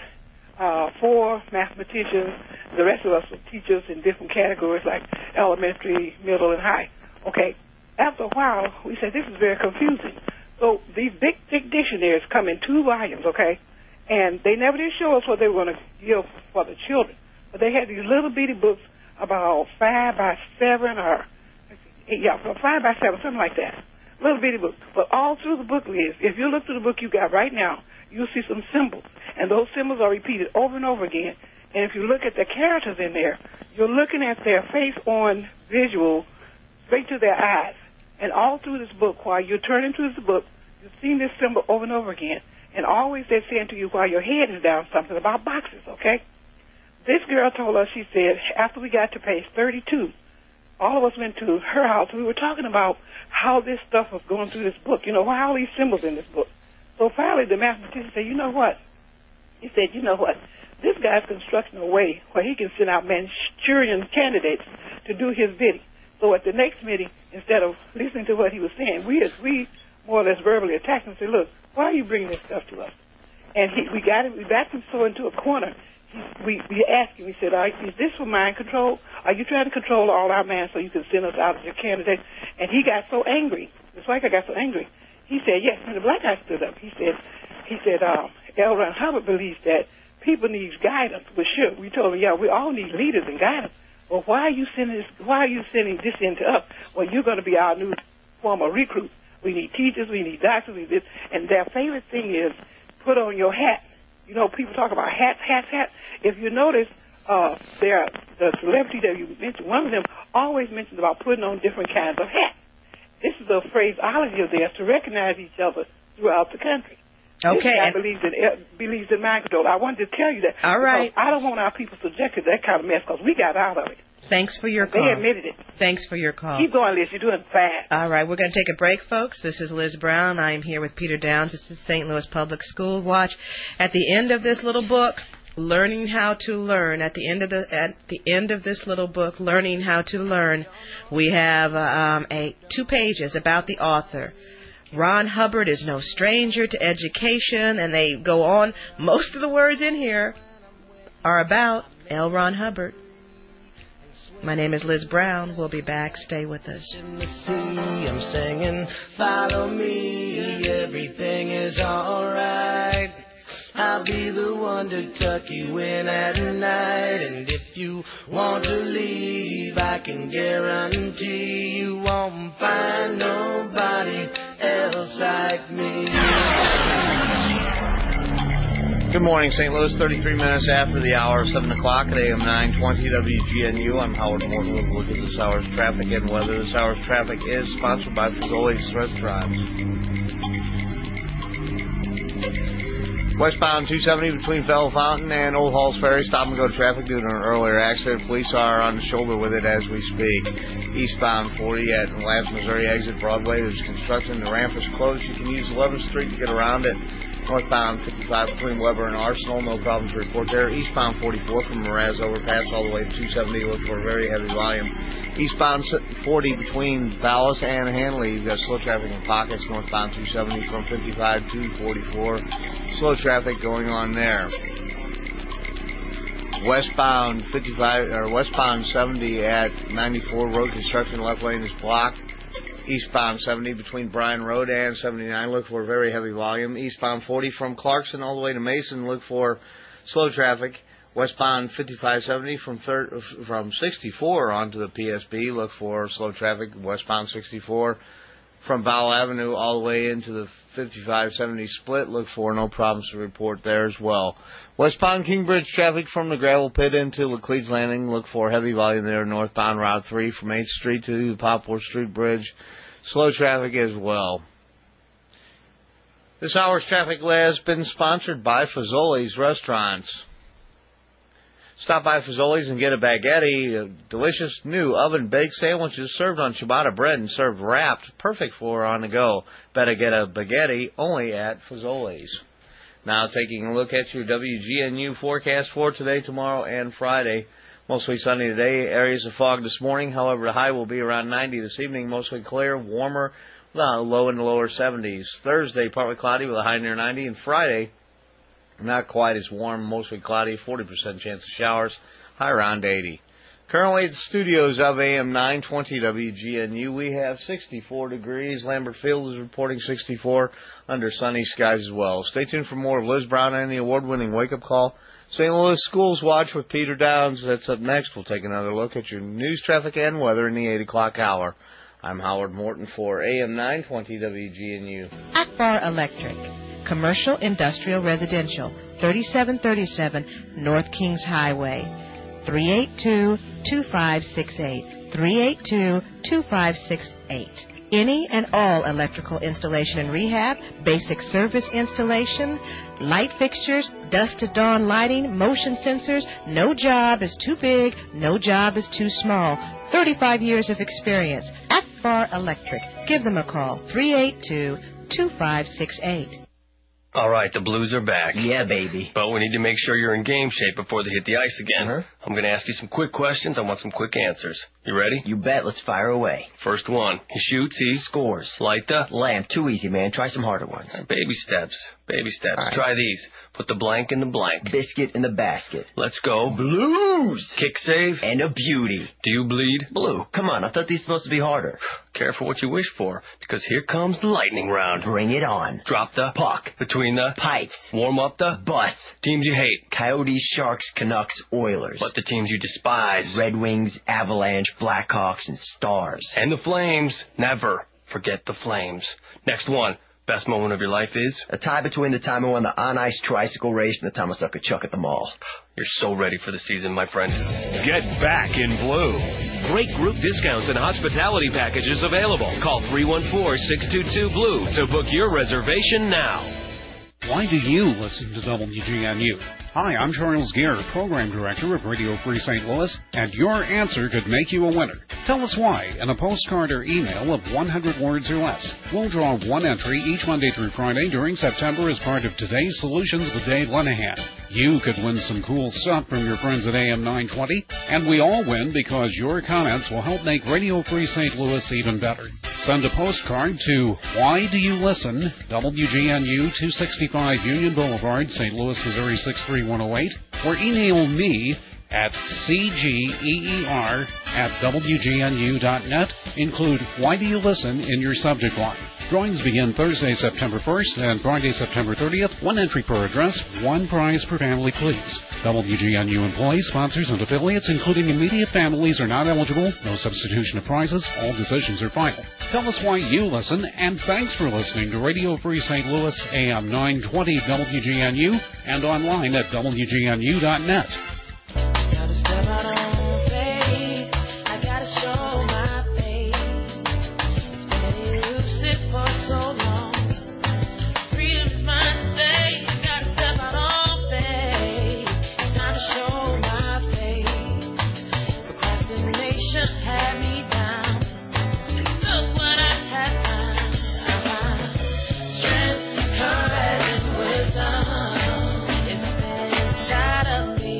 4 mathematicians. The rest of us were teachers in different categories like elementary, middle, and high. Okay. After a while, we said, this is very confusing. So these big dictionaries come in 2 volumes, okay? And they never did show us what they were going to give for the children. But they had these little bitty books about 5 by 7 or, 5 by 7, something like that. Little bitty books. But all through the book is, if you look through the book you got right now, you'll see some symbols. And those symbols are repeated over and over again. And if you look at the characters in there, you're looking at their face-on visual straight to their eyes. And all through this book, while you're turning through this book, you're seeing this symbol over and over again. And always they're saying to you while your head is down something about boxes, okay? This girl told us, she said, after we got to page 32, all of us went to her house, and we were talking about how this stuff was going through this book. You know, why all these symbols in this book? So finally the mathematician said, you know what? He said, you know what? This guy's constructing a way where he can send out Manchurian candidates to do his bidding. So at the next meeting, instead of listening to what he was saying, we more or less verbally attacked him and said, look, why are you bringing this stuff to us? And we backed him so into a corner. We asked him, we said, is this for mind control? Are you trying to control all our minds so you can send us out as your candidates? And he got so angry. The white guy got so angry. He said, yes. And the black guy stood up. He said, L. Ron Hubbard believes that people need guidance. But sure, we told him, yeah, we all need leaders and guidance. Well, why are you sending this into us? Well, you're going to be our new form of recruit. We need teachers, we need doctors, we need this. And their favorite thing is put on your hat. You know, people talk about hats. If you notice, the celebrity that you mentioned, one of them always mentions about putting on different kinds of hats. This is the phraseology of theirs to recognize each other throughout the country. Okay. This guy believes in mind control. I wanted to tell you that. All right. I don't want our people subjected to that kind of mess because we got out of it. Thanks for your call. They admitted it. Thanks for your call. Keep going, Liz. You're doing fast. All right. We're going to take a break, folks. This is Liz Brown. I am here with Peter Downs. This is St. Louis Public School Watch. At the end of this little book, Learning How to Learn, at the end of this little book, Learning How to Learn, we have 2 pages about the author. Ron Hubbard is no stranger to education, and they go on. Most of the words in here are about L. Ron Hubbard. My name is Liz Brown. We'll be back. Stay with us. In the sea, I'm singing, follow me, everything is alright. I'll be the one to tuck you in at night. And if you want to leave, I can guarantee you won't find nobody else like me. Good morning, St. Louis. 33 minutes after the hour of 7 o'clock at AM 920 WGNU. I'm Howard Morton with a look at this hour's traffic and weather. This hour's traffic is sponsored by Fazoli's Restaurants. Westbound 270 between Fellow Fountain and Old Halls Ferry. Stop and go traffic due to an earlier accident. Police are on the shoulder with it as we speak. Eastbound 40 at Labs, Missouri exit Broadway. There's construction. The ramp is closed. You can use 11th Street to get around it. Northbound 55 between Weber and Arsenal. No problem to report there. Eastbound 44 from Mraz Overpass all the way to 270. Look for a very heavy volume. Eastbound 40 between Vallis and Hanley. You've got slow traffic in pockets. Northbound 270 from 55 to 44. Slow traffic going on there. Westbound 70 at 94. Road construction. Left lane is blocked. Eastbound 70 between Bryan Road and 79. Look for a very heavy volume. Eastbound 40 from Clarkson all the way to Mason. Look for slow traffic. Westbound 5570 from 64 onto the PSB. Look for slow traffic. Westbound 64 from Bowell Avenue all the way into the 5570 split. Look for no problems to report there as well. Westbound Kingbridge traffic from the gravel pit into Laclede's Landing. Look for heavy volume there northbound Route 3 from 8th Street to the Poplar Street Bridge. Slow traffic as well. This hour's traffic has been sponsored by Fazoli's Restaurants. Stop by Fazoli's and get a baguette, delicious new oven-baked sandwiches served on ciabatta bread and served wrapped, perfect for on the go. Better get a baguette only at Fazoli's. Now taking a look at your WGNU forecast for today, tomorrow, and Friday. Mostly sunny today, areas of fog this morning. However, the high will be around 90 this evening, mostly clear, warmer, low in the lower 70s. Thursday, partly cloudy with a high near 90, and Friday, not quite as warm, mostly cloudy, 40% chance of showers, high around 80. Currently at the studios of AM 920 WGNU, we have 64 degrees. Lambert Field is reporting 64 under sunny skies as well. Stay tuned for more of Liz Brown and the award-winning Wake Up Call. St. Louis Schools Watch with Peter Downs. That's up next. We'll take another look at your news, traffic, and weather in the 8 o'clock hour. I'm Howard Morton for AM 920 WGNU. Akbar Electric. Commercial, industrial, residential. 3737 North Kings Highway. 382-2568. 382-2568. Any and all electrical installation and rehab, basic service installation, light fixtures, dusk to dawn lighting, motion sensors. No job is too big, no job is too small. 35 years of experience. Akbar Electric. Give them a call. 382-2568. All right, the Blues are back. Yeah, baby. But we need to make sure you're in game shape before they hit the ice again. I'm going to ask you some quick questions. I want some quick answers. You ready? You bet. Let's fire away. First one. He shoots, he scores. Light the lamp. Too easy, man. Try some harder ones. Baby steps. Baby steps. Right. Try these. Put the blank in the blank. Biscuit in the basket. Let's go. Blues. Kick save. And a beauty. Do you bleed? Blue. Come on. I thought these were supposed to be harder. Careful what you wish for, because here comes the lightning round. Bring it on. Drop the puck. Between the pipes. Warm up the bus. Teams you hate. Coyotes, Sharks, Canucks, Oilers. But the teams you despise. Red Wings, Avalanche, Blackhawks, and Stars. And the Flames. Never forget the Flames. Next one. Best moment of your life is? A tie between the time I won the on-ice tricycle race and the time I sucked a chuck at the mall. You're so ready for the season, my friend. Get back in blue. Great group discounts and hospitality packages available. Call 314-622-BLUE to book your reservation now. Why do you listen to WGNU? Hi, I'm Charles Gere, Program Director of Radio Free St. Louis, and your answer could make you a winner. Tell us why in a postcard or email of 100 words or less. We'll draw one entry each Monday through Friday during September as part of today's Solutions with Dave Lenahan. You could win some cool stuff from your friends at AM 920, and we all win because your comments will help make Radio Free St. Louis even better. Send a postcard to Why Do You Listen, WGNU 265 Union Boulevard, St. Louis, Missouri 63108, or email me at cger@wgnu.net. Include Why Do You Listen in your subject line. Drawings begin Thursday, September 1st and Friday, September 30th. One entry per address, one prize per family, please. WGNU employees, sponsors, and affiliates, including immediate families, are not eligible. No substitution of prizes. All decisions are final. Tell us why you listen, and thanks for listening to Radio Free St. Louis, AM 920 WGNU, and online at WGNU.net. Gotta step out on faith. I gotta show my faith. It's been elusive for so long. Freedom is mine today. Gotta step out on faith. It's time to show my face. Procrastination had me down. And look what I have found. I found strength, courage, and wisdom. It's been inside of me.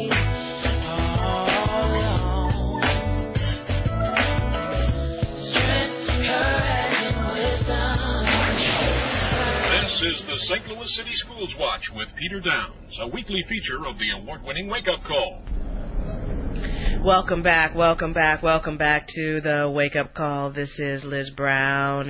This is the St. Louis City Schools Watch with Peter Downs, a weekly feature of the award-winning Wake Up Call. Welcome back to the Wake Up Call. This is Liz Brown,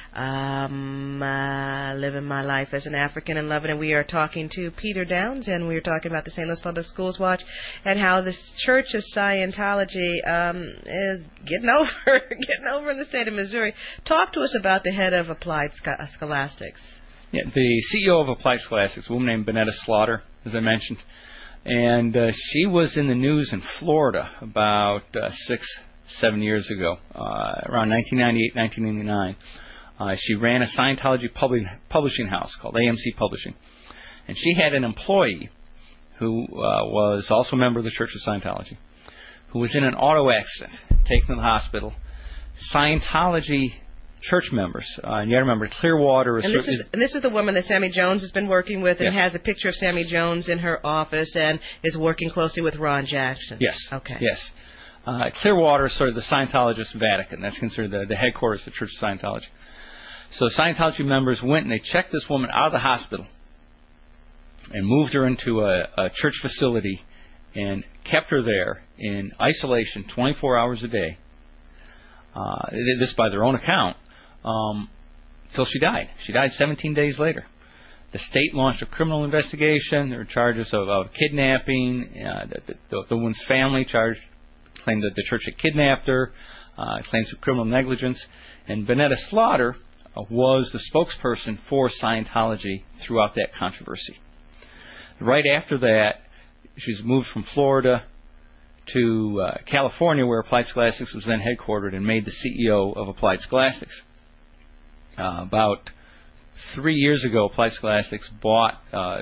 living my life as an African and loving it. We are talking to Peter Downs, and we are talking about the St. Louis Public Schools Watch and how the Church of Scientology is getting over in the state of Missouri. Talk to us about the head of Applied Scholastics. Yeah, the CEO of Applied Scholastics, a woman named Bonetta Slaughter, as I mentioned. And she was in the news in Florida about 6-7 years ago, around 1998, 1999. She ran a Scientology publishing house called AMC Publishing. And she had an employee who was also a member of the Church of Scientology, who was in an auto accident, taken to the hospital. Scientology church members, and you got to remember, Clearwater is... And this is the woman that Sammy Jones has been working with, and has a picture of Sammy Jones in her office, and is working closely with Ron Jackson. Yes. Okay. Yes. Clearwater is sort of the Scientologist Vatican. That's considered the headquarters of the Church of Scientology. So Scientology members went and they checked this woman out of the hospital and moved her into a church facility and kept her there in isolation 24 hours a day. This by their own account. Till she died. She died 17 days later. The state launched a criminal investigation. There were charges of kidnapping. The woman's family claimed that the church had kidnapped her, claims of criminal negligence. And Bonetta Slaughter was the spokesperson for Scientology throughout that controversy. Right after that, she was moved from Florida to California, where Applied Scholastics was then headquartered, and made the CEO of Applied Scholastics. About 3 years ago, Applied Scholastics bought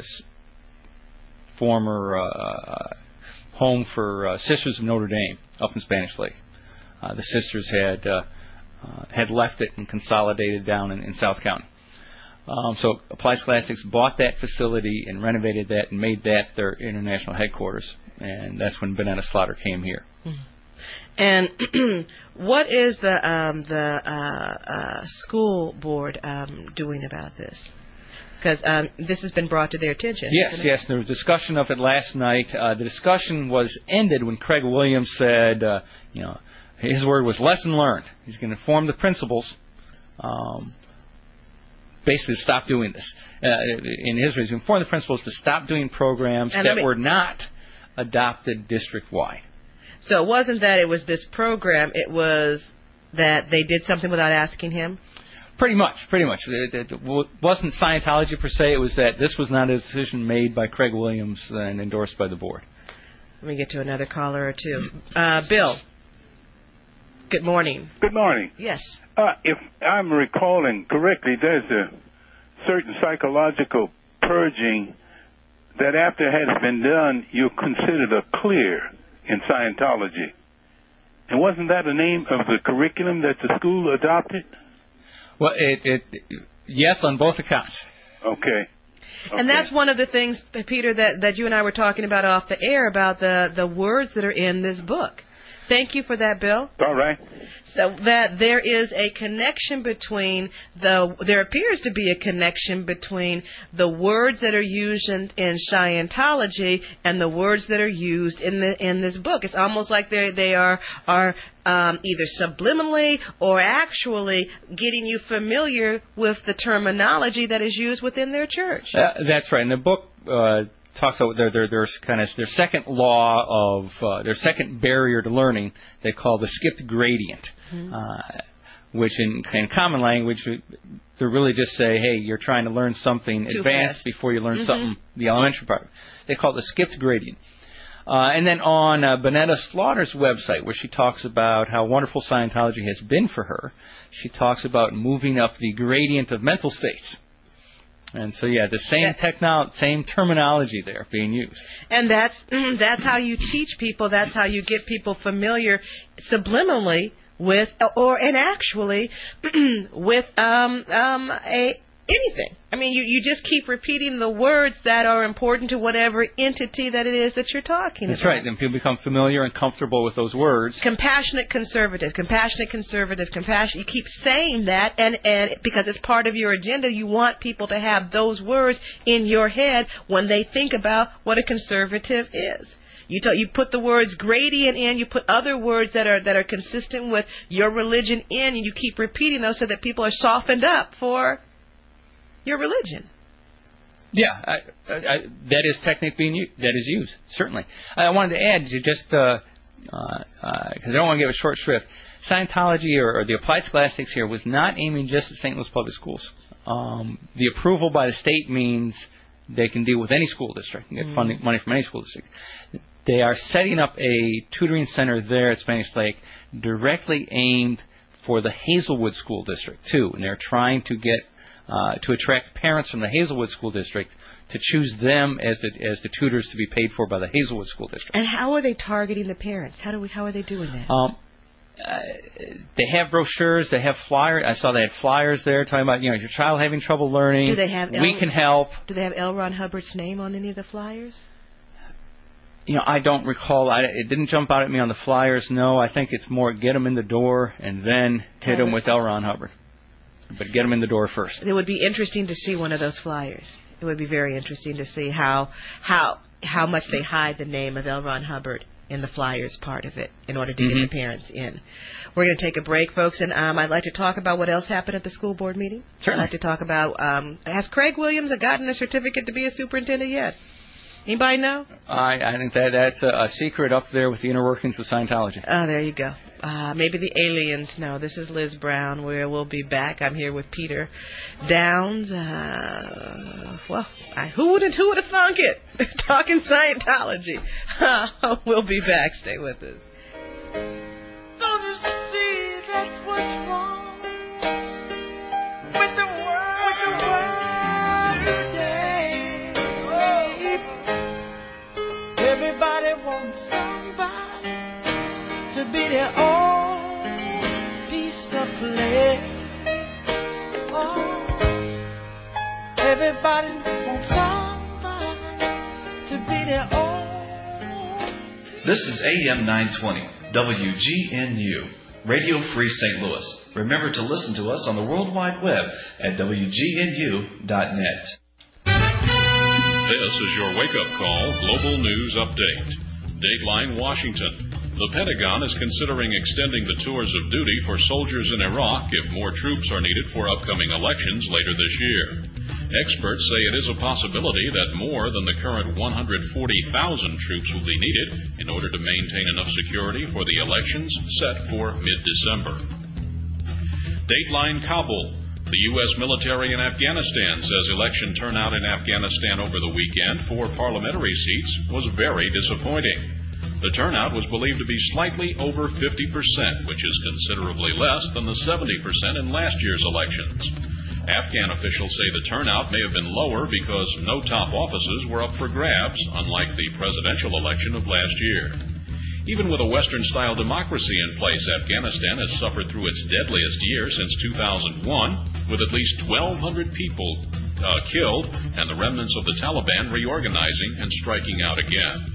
former home for Sisters of Notre Dame up in Spanish Lake. The sisters had left it and consolidated down in South County. So Applied Scholastics bought that facility and renovated that and made that their international headquarters. And that's when Bonetta Slaughter came here. Mm-hmm. And what is the school board doing about this? Because this has been brought to their attention. Yes. There was discussion of it last night. The discussion was ended when Craig Williams said, his word was lesson learned. He's going to inform the principals, basically to stop doing this. In his words, inform the principals to stop doing programs that were not adopted district-wide. So it wasn't that it was this program, it was that they did something without asking him? Pretty much. It wasn't Scientology per se, it was that this was not a decision made by Craig Williams and endorsed by the board. Let me get to another caller or two. Bill, good morning. Good morning. Yes. If I'm recalling correctly, there's a certain psychological purging that after it has been done, you're considered a clear in Scientology. And wasn't that the name of the curriculum that the school adopted? Well, yes, on both accounts. Okay. And that's one of the things, Peter, that you and I were talking about off the air, about the words that are in this book. Thank you for that, Bill. All right. So that there is a connection between there appears to be a connection between the words that are used in Scientology and the words that are used in this book. It's almost like they are either subliminally or actually getting you familiar with the terminology that is used within their church. That's right. And the book talks about their second law of their second barrier to learning they call the skipped gradient, which in common language they really just say, hey, you're trying to learn something advanced before you learn something, the elementary part. They call it the skipped gradient. And then on Bonetta Slaughter's website, where she talks about how wonderful Scientology has been for her, she talks about moving up the gradient of mental states. And so, the same terminology there being used. And that's how you teach people. That's how you get people familiar subliminally with, and actually with anything. I mean, you just keep repeating the words that are important to whatever entity that it is that you're talking about. That's right. Then people become familiar and comfortable with those words. Compassionate conservative. You keep saying that, and because it's part of your agenda, you want people to have those words in your head when they think about what a conservative is. You put the words gradient in, you put other words that are consistent with your religion in, and you keep repeating those so that people are softened up for your religion. Yeah, that is technique that is used, certainly. I wanted to add, just because I don't want to give a short shrift, Scientology or the applied scholastics here was not aiming just at St. Louis Public Schools. The approval by the state means they can deal with any school district and get funding, money from any school district. They are setting up a tutoring center there at Spanish Lake directly aimed for the Hazelwood School District, too, and they're trying to get to attract parents from the Hazelwood School District to choose them as the tutors to be paid for by the Hazelwood School District. And how are they targeting the parents? How are they doing that? They have brochures. They have flyers. I saw they had flyers there talking about, is your child having trouble learning? Do they have we can help. Do they have L. Ron Hubbard's name on any of the flyers? I don't recall. It didn't jump out at me on the flyers. No, I think it's more get them in the door and then hit them with L. Ron Hubbard. But get them in the door first. It would be interesting to see one of those flyers. It would be very interesting to see how much they hide the name of L. Ron Hubbard in the flyers part of it in order to get the parents in. We're going to take a break, folks, and I'd like to talk about what else happened at the school board meeting. Sure. I'd like to talk about, has Craig Williams gotten a certificate to be a superintendent yet? Anybody know? I think that's a secret up there with the inner workings of Scientology. Oh, there you go. Maybe the aliens know. This is Liz Brown, where we'll be back. I'm here with Peter Downs. Who would have thunk it? Talking Scientology. We'll be back. Stay with us. Don't you see that's what's wrong with the world today? Oh. Everybody wants somebody to be their own piece of clay. Oh, everybody wants somebody to be their own. This is AM 920, WGNU, Radio Free St. Louis. Remember to listen to us on the World Wide Web at WGNU.net. This is your wake-up call global news update. Dateline Washington. The Pentagon is considering extending the tours of duty for soldiers in Iraq if more troops are needed for upcoming elections later this year. Experts say it is a possibility that more than the current 140,000 troops will be needed in order to maintain enough security for the elections set for mid-December. Dateline Kabul. The U.S. military in Afghanistan says election turnout in Afghanistan over the weekend for parliamentary seats was very disappointing. The turnout was believed to be slightly over 50%, which is considerably less than the 70% in last year's elections. Afghan officials say the turnout may have been lower because no top offices were up for grabs, unlike the presidential election of last year. Even with a Western-style democracy in place, Afghanistan has suffered through its deadliest year since 2001, with at least 1,200 people killed and the remnants of the Taliban reorganizing and striking out again.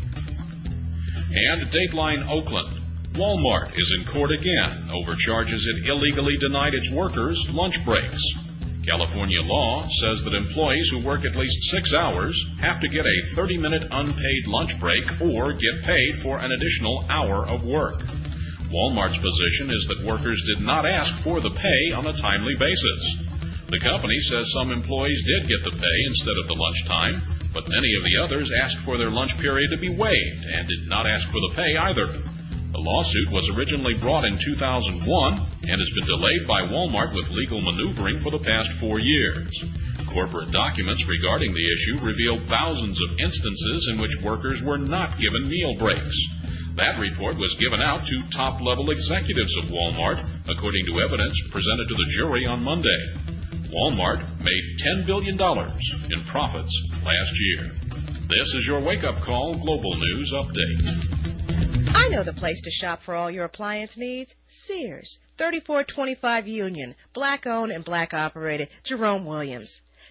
And Dateline Oakland. Walmart is in court again over charges it illegally denied its workers lunch breaks. California law says that employees who work at least 6 hours have to get a 30-minute unpaid lunch break or get paid for an additional hour of work. Walmart's position is that workers did not ask for the pay on a timely basis. The company says some employees did get the pay instead of the lunch time, but many of the others asked for their lunch period to be waived and did not ask for the pay either. The lawsuit was originally brought in 2001 and has been delayed by Walmart with legal maneuvering for the past 4 years. Corporate documents regarding the issue reveal thousands of instances in which workers were not given meal breaks. That report was given out to top-level executives of Walmart, according to evidence presented to the jury on Monday. Walmart made $10 billion in profits last year. This is your wake-up call global news update. I know the place to shop for all your appliance needs. Sears, 3425 Union, black-owned and black-operated. Jerome Williams.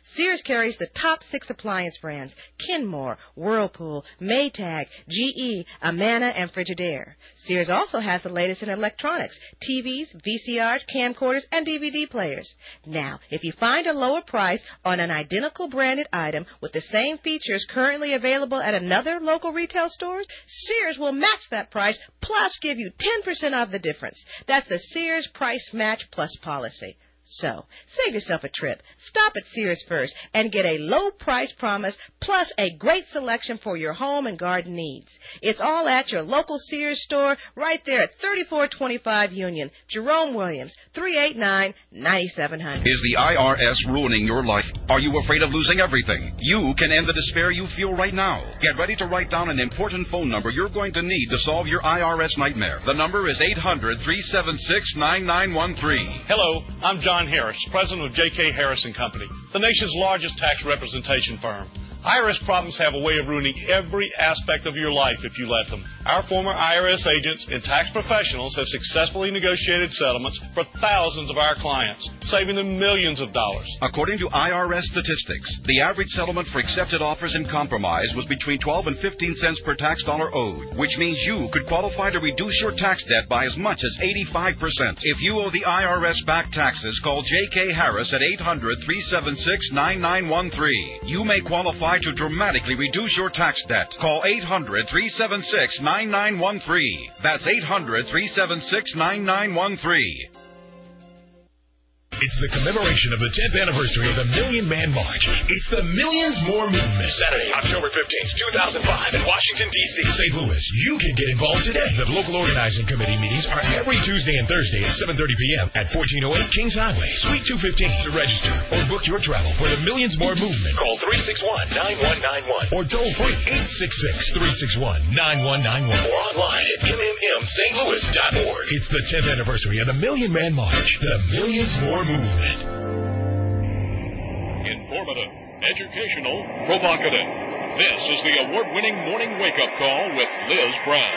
Sears carries the top 6 appliance brands: Kenmore, Whirlpool, Maytag, GE, Amana, and Frigidaire. Sears also has the latest in electronics: TVs, VCRs, camcorders, and DVD players. Now, if you find a lower price on an identical branded item with the same features currently available at another local retail store, Sears will match that price plus give you 10% off the difference. That's the Sears Price Match Plus policy. So, save yourself a trip. Stop at Sears first and get a low price promise plus a great selection for your home and garden needs. It's all at your local Sears store right there at 3425 Union. Jerome Williams, 389-9700. Is the IRS ruining your life? Are you afraid of losing everything? You can end the despair you feel right now. Get ready to write down an important phone number you're going to need to solve your IRS nightmare. The number is 800-376-9913. Hello, I'm John Harris, president of J.K. Harris & Company, the nation's largest tax representation firm. IRS problems have a way of ruining every aspect of your life if you let them. Our former IRS agents and tax professionals have successfully negotiated settlements for thousands of our clients, saving them millions of dollars. According to IRS statistics, the average settlement for accepted offers in compromise was between 12 and 15 cents per tax dollar owed, which means you could qualify to reduce your tax debt by as much as 85%. If you owe the IRS back taxes, call J.K. Harris at 800-376-9913. You may qualify to dramatically reduce your tax debt. Call 800-376-9913. That's 800-376-9913. It's the commemoration of the 10th anniversary of the Million Man March. It's the Millions More Movement. Saturday, October 15th, 2005 in Washington, D.C. St. Louis. You can get involved today. The local organizing committee meetings are every Tuesday and Thursday at 7:30 p.m. at 1408 Kings Highway, Suite 215. To register or book your travel for the Millions More Movement, call 361-9191 or toll free 866-361-9191 or online at mmmstlouis.org. It's the 10th anniversary of the Million Man March. The Millions More Movement. Informative, educational, provocative. This is the award-winning morning wake-up call with Liz Brown.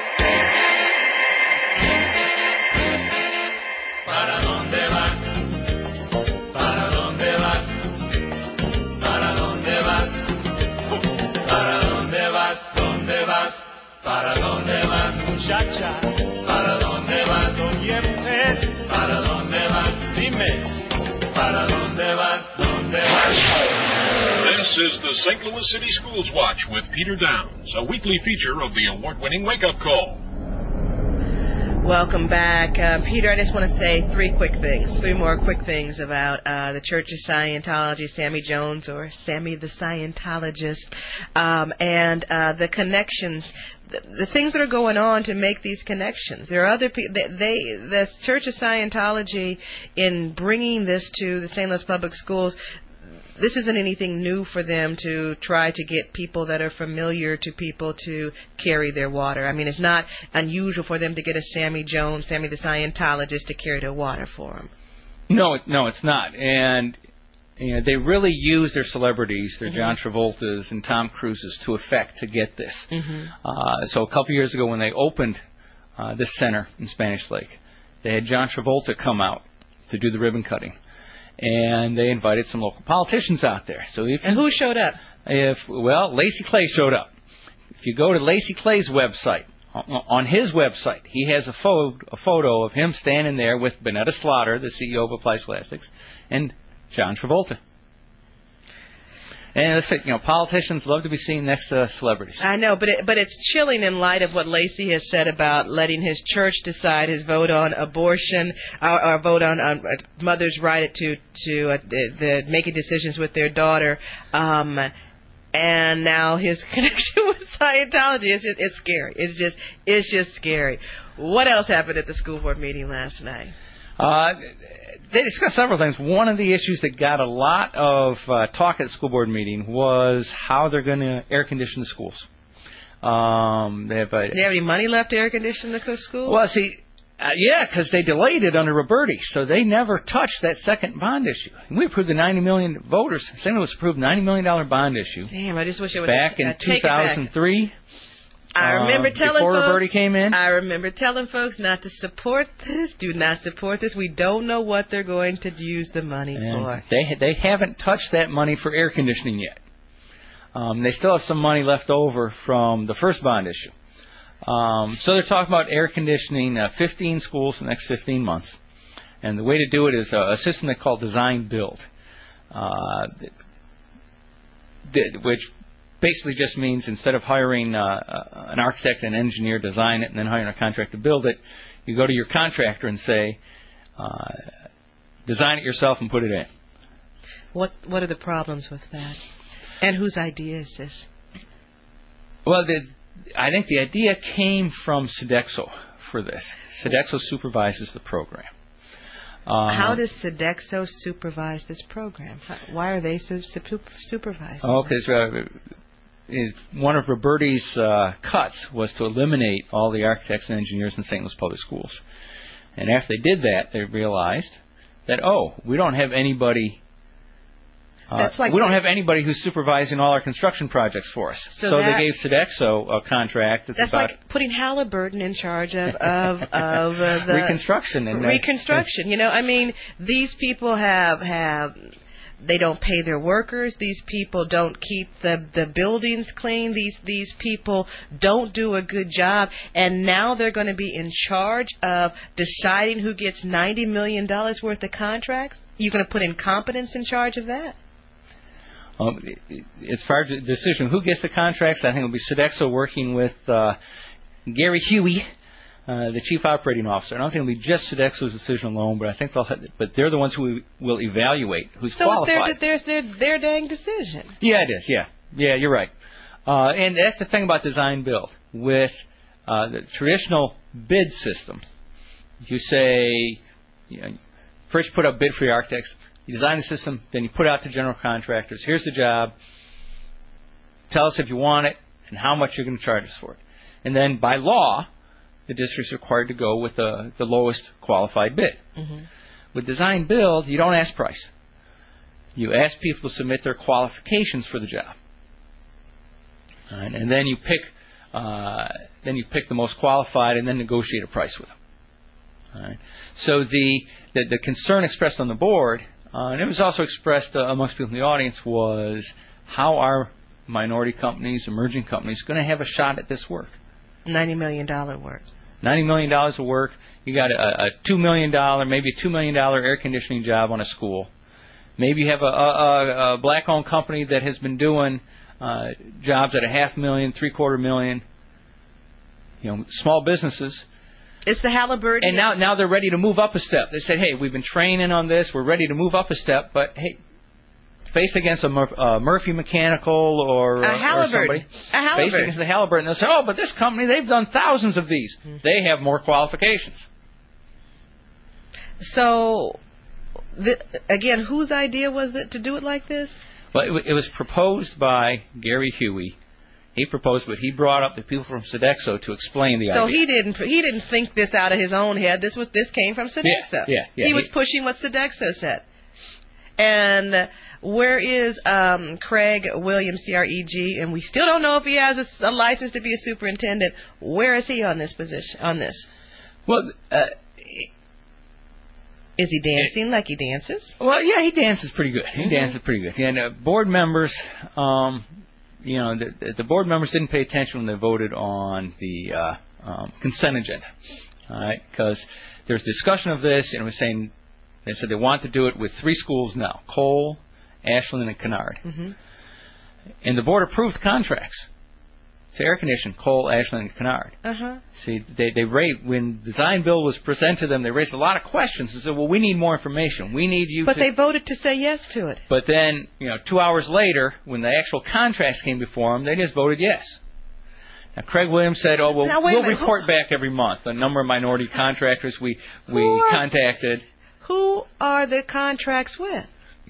¿Para dónde vas? ¿Para dónde vas? ¿Para dónde vas? ¿Para dónde vas? ¿Dónde vas? ¿Para dónde vas, muchacha? ¿Para dónde vas? Oye, mujer, ¿para dónde vas? Dime. ¿Para dónde vas? ¿Dónde vas? This is the St. Louis City Schools Watch with Peter Downs, a weekly feature of the award-winning wake-up call. Welcome back. Peter, I just want to say three more quick things about the Church of Scientology, Sammy Jones, or Sammy the Scientologist, and the connections, the things that are going on to make these connections. There are other people, the Church of Scientology, in bringing this to the St. Louis Public Schools, this isn't anything new for them to try to get people that are familiar to people to carry their water. I mean, it's not unusual for them to get a Sammy Jones, Sammy the Scientologist, to carry their water for them. No, it's not. And they really use their celebrities, their John Travoltas and Tom Cruises, to effect to get this. So a couple years ago when they opened this center in Spanish Lake, they had John Travolta come out to do the ribbon cutting. And they invited some local politicians out there. And who showed up? Lacey Clay showed up. If you go to Lacey Clay's website, on his website, he has a photo of him standing there with Bonetta Slaughter, the CEO of Applied Plastics, and John Travolta. And politicians love to be seen next to celebrities. I know, but it's chilling in light of what Lacey has said about letting his church decide his vote on abortion or vote on mothers' right to making decisions with their daughter. And now his connection with Scientology, it's scary. It's just scary. What else happened at the school board meeting last night? They discussed several things. One of the issues that got a lot of talk at the school board meeting was how they're going to air condition the schools. Do they have any money left to air condition the school? Well, see, because they delayed it under Roberti, so they never touched that second bond issue. And we approved the $90 million. Voters, St. Louis approved $90 million bond issue. Damn, I just wish it would back in 2003. I remember telling before folks, Roberti came in. I remember telling folks not to support this. Do not support this. We don't know what they're going to use the money for. They haven't touched that money for air conditioning yet. They still have some money left over from the first bond issue. So they're talking about air conditioning 15 schools for the next 15 months. And the way to do it is a system they call design build, which basically just means instead of hiring an architect and engineer to design it and then hiring a contractor to build it, you go to your contractor and say, design it yourself and put it in. What are the problems with that? And whose idea is this? Well, I think the idea came from Sodexo for this. Sodexo supervises the program. How does Sodexo supervise this program? Why are they supervising? Oh, because one of Roberti's cuts was to eliminate all the architects and engineers in St. Louis Public Schools. And after they did that, they realized that, we don't have anybody... we don't have anybody who's supervising all our construction projects for us. So they gave Sodexo a contract that's about... like putting Halliburton in charge of the... Reconstruction. Reconstruction. These people have... They don't pay their workers. These people don't keep the buildings clean. These people don't do a good job. And now they're going to be in charge of deciding who gets $90 million worth of contracts? You're going to put incompetence in charge of that? As far as the decision who gets the contracts, I think it'll be Sodexo working with Gary Huey, the chief operating officer. I don't think it'll be just Sodexo's decision alone, but I think they're the ones who will evaluate who's qualified. So it's their dang decision. Yeah, it is. Yeah, you're right. And that's the thing about design build. With the traditional bid system, you say, first you put up bid for your architects. You design the system, then you put it out to general contractors. Here's the job. Tell us if you want it and how much you're going to charge us for it. And then by law, the district's required to go with the lowest qualified bid. Mm-hmm. With design build, you don't ask price. You ask people to submit their qualifications for the job. Right? And then you pick the most qualified and then negotiate a price with them. All right? So the concern expressed on the board, and it was also expressed amongst people in the audience, was how are minority companies, emerging companies, going to have a shot at this work? $90 million work. $90 million of work. You got a $2 million, maybe a $2 million air conditioning job on a school. Maybe you have a black-owned company that has been doing jobs at $500,000, $750,000. Small businesses. It's the Halliburton. And now they're ready to move up a step. They said, hey, we've been training on this. We're ready to move up a step. But, hey, faced against a Murphy Mechanical or somebody. Faced against the Halliburton. They'll say, but this company, they've done thousands of these. Mm-hmm. They have more qualifications. So, again, whose idea was it to do it like this? Well, it was proposed by Gary Huey. He proposed, but he brought up the people from Sodexo to explain the idea. So he didn't think this out of his own head. This came from Sodexo. Yeah. He was pushing what Sodexo said. And where is Craig Williams, CREG? And we still don't know if he has a license to be a superintendent. Where is he on this position? On this? Well, is he dancing like he dances? Well, yeah, he dances pretty good. He dances pretty good. And board members. The board members didn't pay attention when they voted on the consent agenda, all right? Because there's discussion of this, and it was saying they said they want to do it with 3 schools now: Cole, Ashland, and Kennard. Mm-hmm. And the board approved contracts to air condition Cole, Ashland, and Kennard. Uh-huh. See, they raised, when design bill was presented to them, they raised a lot of questions and said, well, we need more information. We need you. But they voted to say yes to it. But then, 2 hours later, when the actual contracts came before them, they just voted yes. Now, Craig Williams said, we'll report back every month. A number of minority contractors we contacted. Who are the contracts with?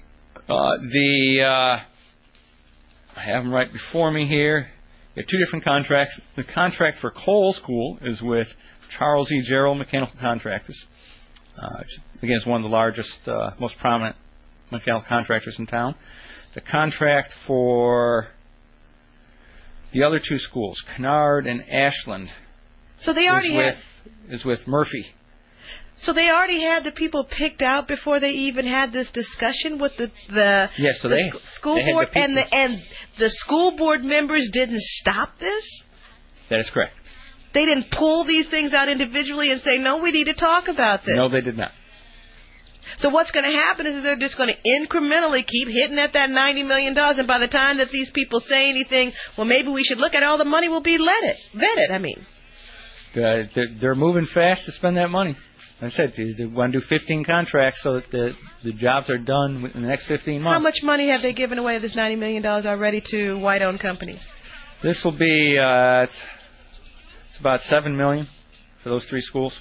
I have them right before me here. You have 2 different contracts. The contract for Cole School is with Charles E. Gerald Mechanical Contractors. Again, it's one of the largest, most prominent mechanical contractors in town. The contract for The other two schools, Kennard and Ashland, So they already is with Murphy. So they already had the people picked out before they even had this discussion with the Yes, so the school they had board, the and the school board members didn't stop this. That is correct. They didn't pull these things out individually and say, no, we need to talk about this. No, they did not. So what's going to happen is they're just going to incrementally keep hitting at that $90 million, and by the time that these people say anything, well, maybe we should look at it, all the money will be vetted. I mean, They're moving fast to spend that money. I said they want to do 15 contracts so that the jobs are done in the next 15 months. how much money have they given away of this $90 million already to white-owned companies? This will be it's about $7 million for those three schools.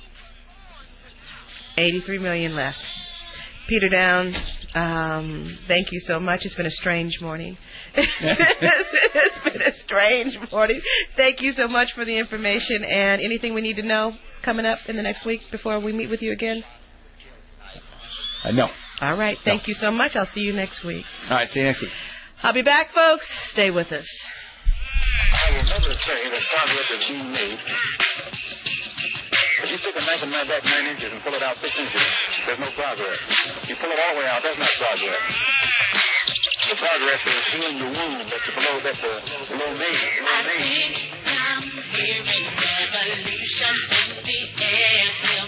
$83 million left. Peter Downs, thank you so much. It's been a strange morning. It's been a strange morning. Thank you so much for the information. And anything we need to know coming up in the next week before we meet with you again? No. All right. Thank you so much. I'll see you next week. All right. See you next week. I'll be back, folks. Stay with us. I will never say that progress is being made. If you take a knife and knife back 9 inches and pull it out 6 inches, there's no progress. You pull it all the way out, that's not progress. The progress is healing the wound that's below me. I think I'm hearing revolution in the air,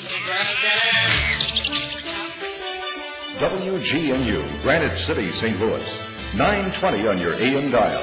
brother. WGNU, Granite City, St. Louis. 920 on your AM dial.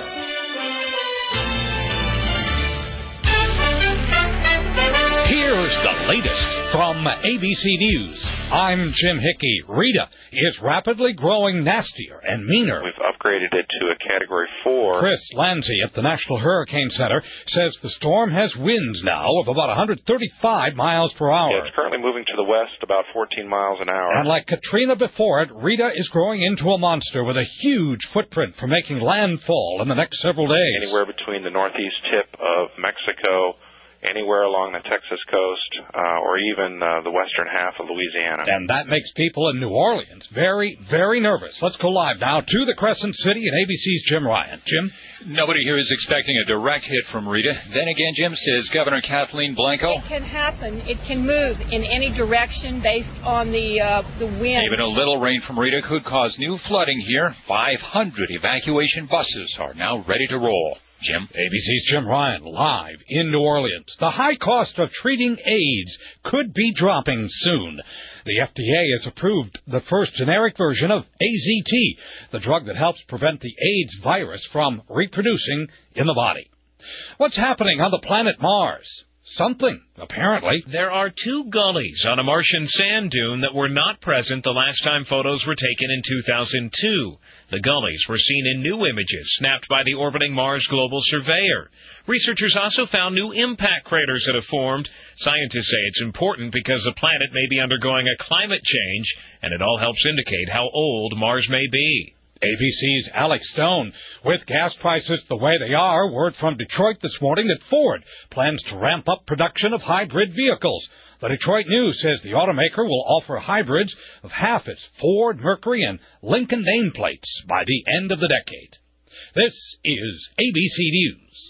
Here's the latest from ABC News. I'm Jim Hickey. Rita is rapidly growing nastier and meaner. We've upgraded it to a Category 4. Chris Lanzi at the National Hurricane Center says the storm has winds now of about 135 miles per hour. Yeah, it's currently moving to the west about 14 miles an hour. And like Katrina before it, Rita is growing into a monster with a huge footprint for making landfall in the next several days. Anywhere between the northeast tip of Mexico, anywhere along the Texas coast, or even the western half of Louisiana. And that makes people in New Orleans very, very nervous. Let's go live now to the Crescent City and ABC's Jim Ryan. Jim? Nobody here is expecting a direct hit from Rita. Then again, Jim, says Governor Kathleen Blanco. It can happen. It can move in any direction based on the wind. Even a little rain from Rita could cause new flooding here. 500 evacuation buses are now ready to roll. Jim? ABC's Jim Ryan, live in New Orleans. The high cost of treating AIDS could be dropping soon. The FDA has approved the first generic version of AZT, the drug that helps prevent the AIDS virus from reproducing in the body. What's happening on the planet Mars? Something, apparently. There are two gullies on a Martian sand dune that were not present the last time photos were taken in 2002. The gullies were seen in new images snapped by the orbiting Mars Global Surveyor. Researchers also found new impact craters that have formed. Scientists say it's important because the planet may be undergoing a climate change, and it all helps indicate how old Mars may be. ABC's Alex Stone. With gas prices the way they are, word from Detroit this morning that Ford plans to ramp up production of hybrid vehicles. The Detroit News says the automaker will offer hybrids of half its Ford, Mercury, and Lincoln nameplates by the end of the decade. This is ABC News.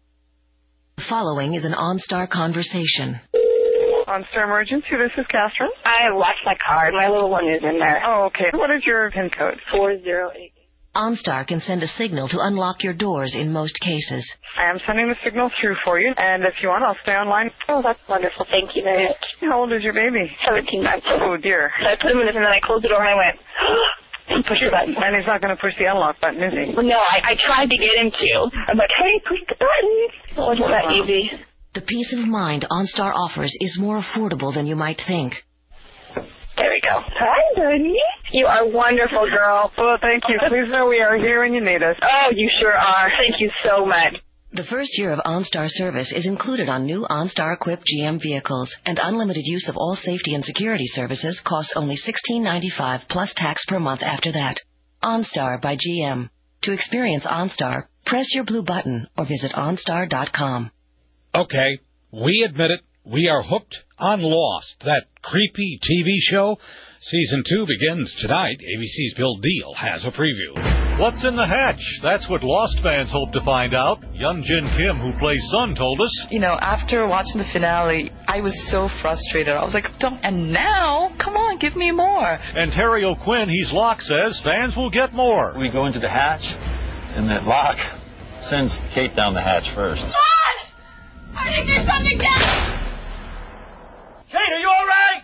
The following is an OnStar conversation. OnStar Emergency, this is Catherine. I lost my card. My little one is in there. Oh, okay. What is your PIN code? 408. OnStar can send a signal to unlock your doors in most cases. I am sending the signal through for you, and if you want, I'll stay online. Oh, that's wonderful. Thank you very much. How old is your baby? 17 months. Oh, dear. So I put him in, and then I closed the door, and I went, and push the button. And he's not going to push the unlock button, is he? Well, no, I tried to get him to. I'm like, hey, push the button. It wasn't that easy. The peace of mind OnStar offers is more affordable than you might think. There we go. Hi, Bunny. You are wonderful, girl. Well, thank you. Please know we are here when you need us. Oh, you sure are. Thank you so much. The first year of OnStar service is included on new OnStar-equipped GM vehicles, and unlimited use of all safety and security services costs only $16.95 plus tax per month after that. OnStar by GM. To experience OnStar, press your blue button or visit OnStar.com. Okay, we admit it. We are hooked on Lost, that creepy TV show. Season 2 begins tonight. ABC's Bill Deal has a preview. What's in the hatch? That's what Lost fans hope to find out. Young-Jin Kim, who plays Sun, told us. After watching the finale, I was so frustrated. I was like, and now? Come on, give me more. And Harry O'Quinn, he's Locke, says fans will get more. We go into the hatch, and that Locke sends Kate down the hatch first. God! I think there's something down! Kate, are you all right?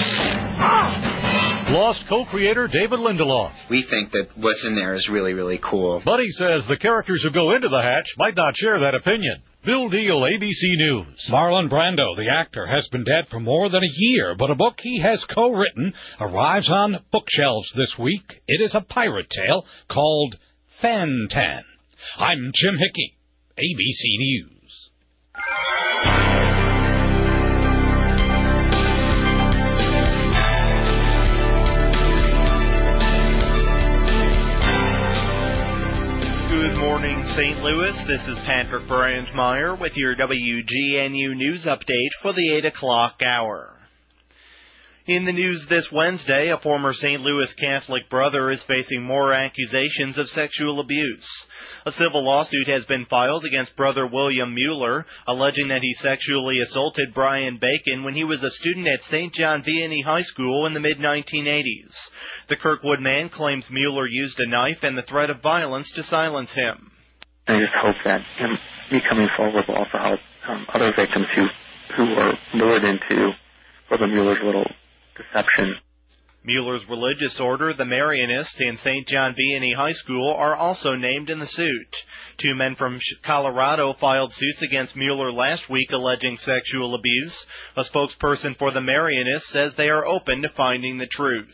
Lost co-creator David Lindelof. We think that what's in there is really, really cool. But he says the characters who go into the hatch might not share that opinion. Bill Deal, ABC News. Marlon Brando, the actor, has been dead for more than a year, but a book he has co-written arrives on bookshelves this week. It is a pirate tale called Fan-Tan. I'm Jim Hickey, ABC News. Good morning, St. Louis. This is Patrick Brandmeier with your WGNU News Update for the 8 o'clock hour. In the news this Wednesday, a former St. Louis Catholic brother is facing more accusations of sexual abuse. A civil lawsuit has been filed against brother William Mueller, alleging that he sexually assaulted Brian Bacon when he was a student at St. John Vianney High School in the mid-1980s. The Kirkwood man claims Mueller used a knife and the threat of violence to silence him. I just hope that me coming forward will also help other victims who are lured into Brother Mueller's little deception. Mueller's religious order, the Marianists, and St. John Vianney High School are also named in the suit. Two men from Colorado filed suits against Mueller last week alleging sexual abuse. A spokesperson for the Marianists says they are open to finding the truth.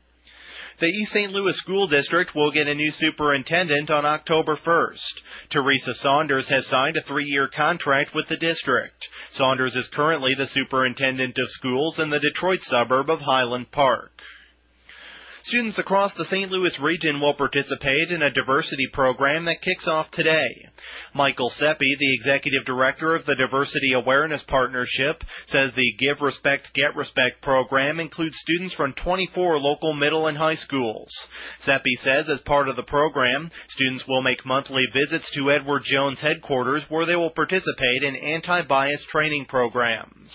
The East St. Louis School District will get a new superintendent on October 1st. Teresa Saunders has signed a 3-year contract with the district. Saunders is currently the superintendent of schools in the Detroit suburb of Highland Park. Students across the St. Louis region will participate in a diversity program that kicks off today. Michael Seppi, the executive director of the Diversity Awareness Partnership, says the Give Respect, Get Respect program includes students from 24 local middle and high schools. Seppi says as part of the program, students will make monthly visits to Edward Jones headquarters where they will participate in anti-bias training programs.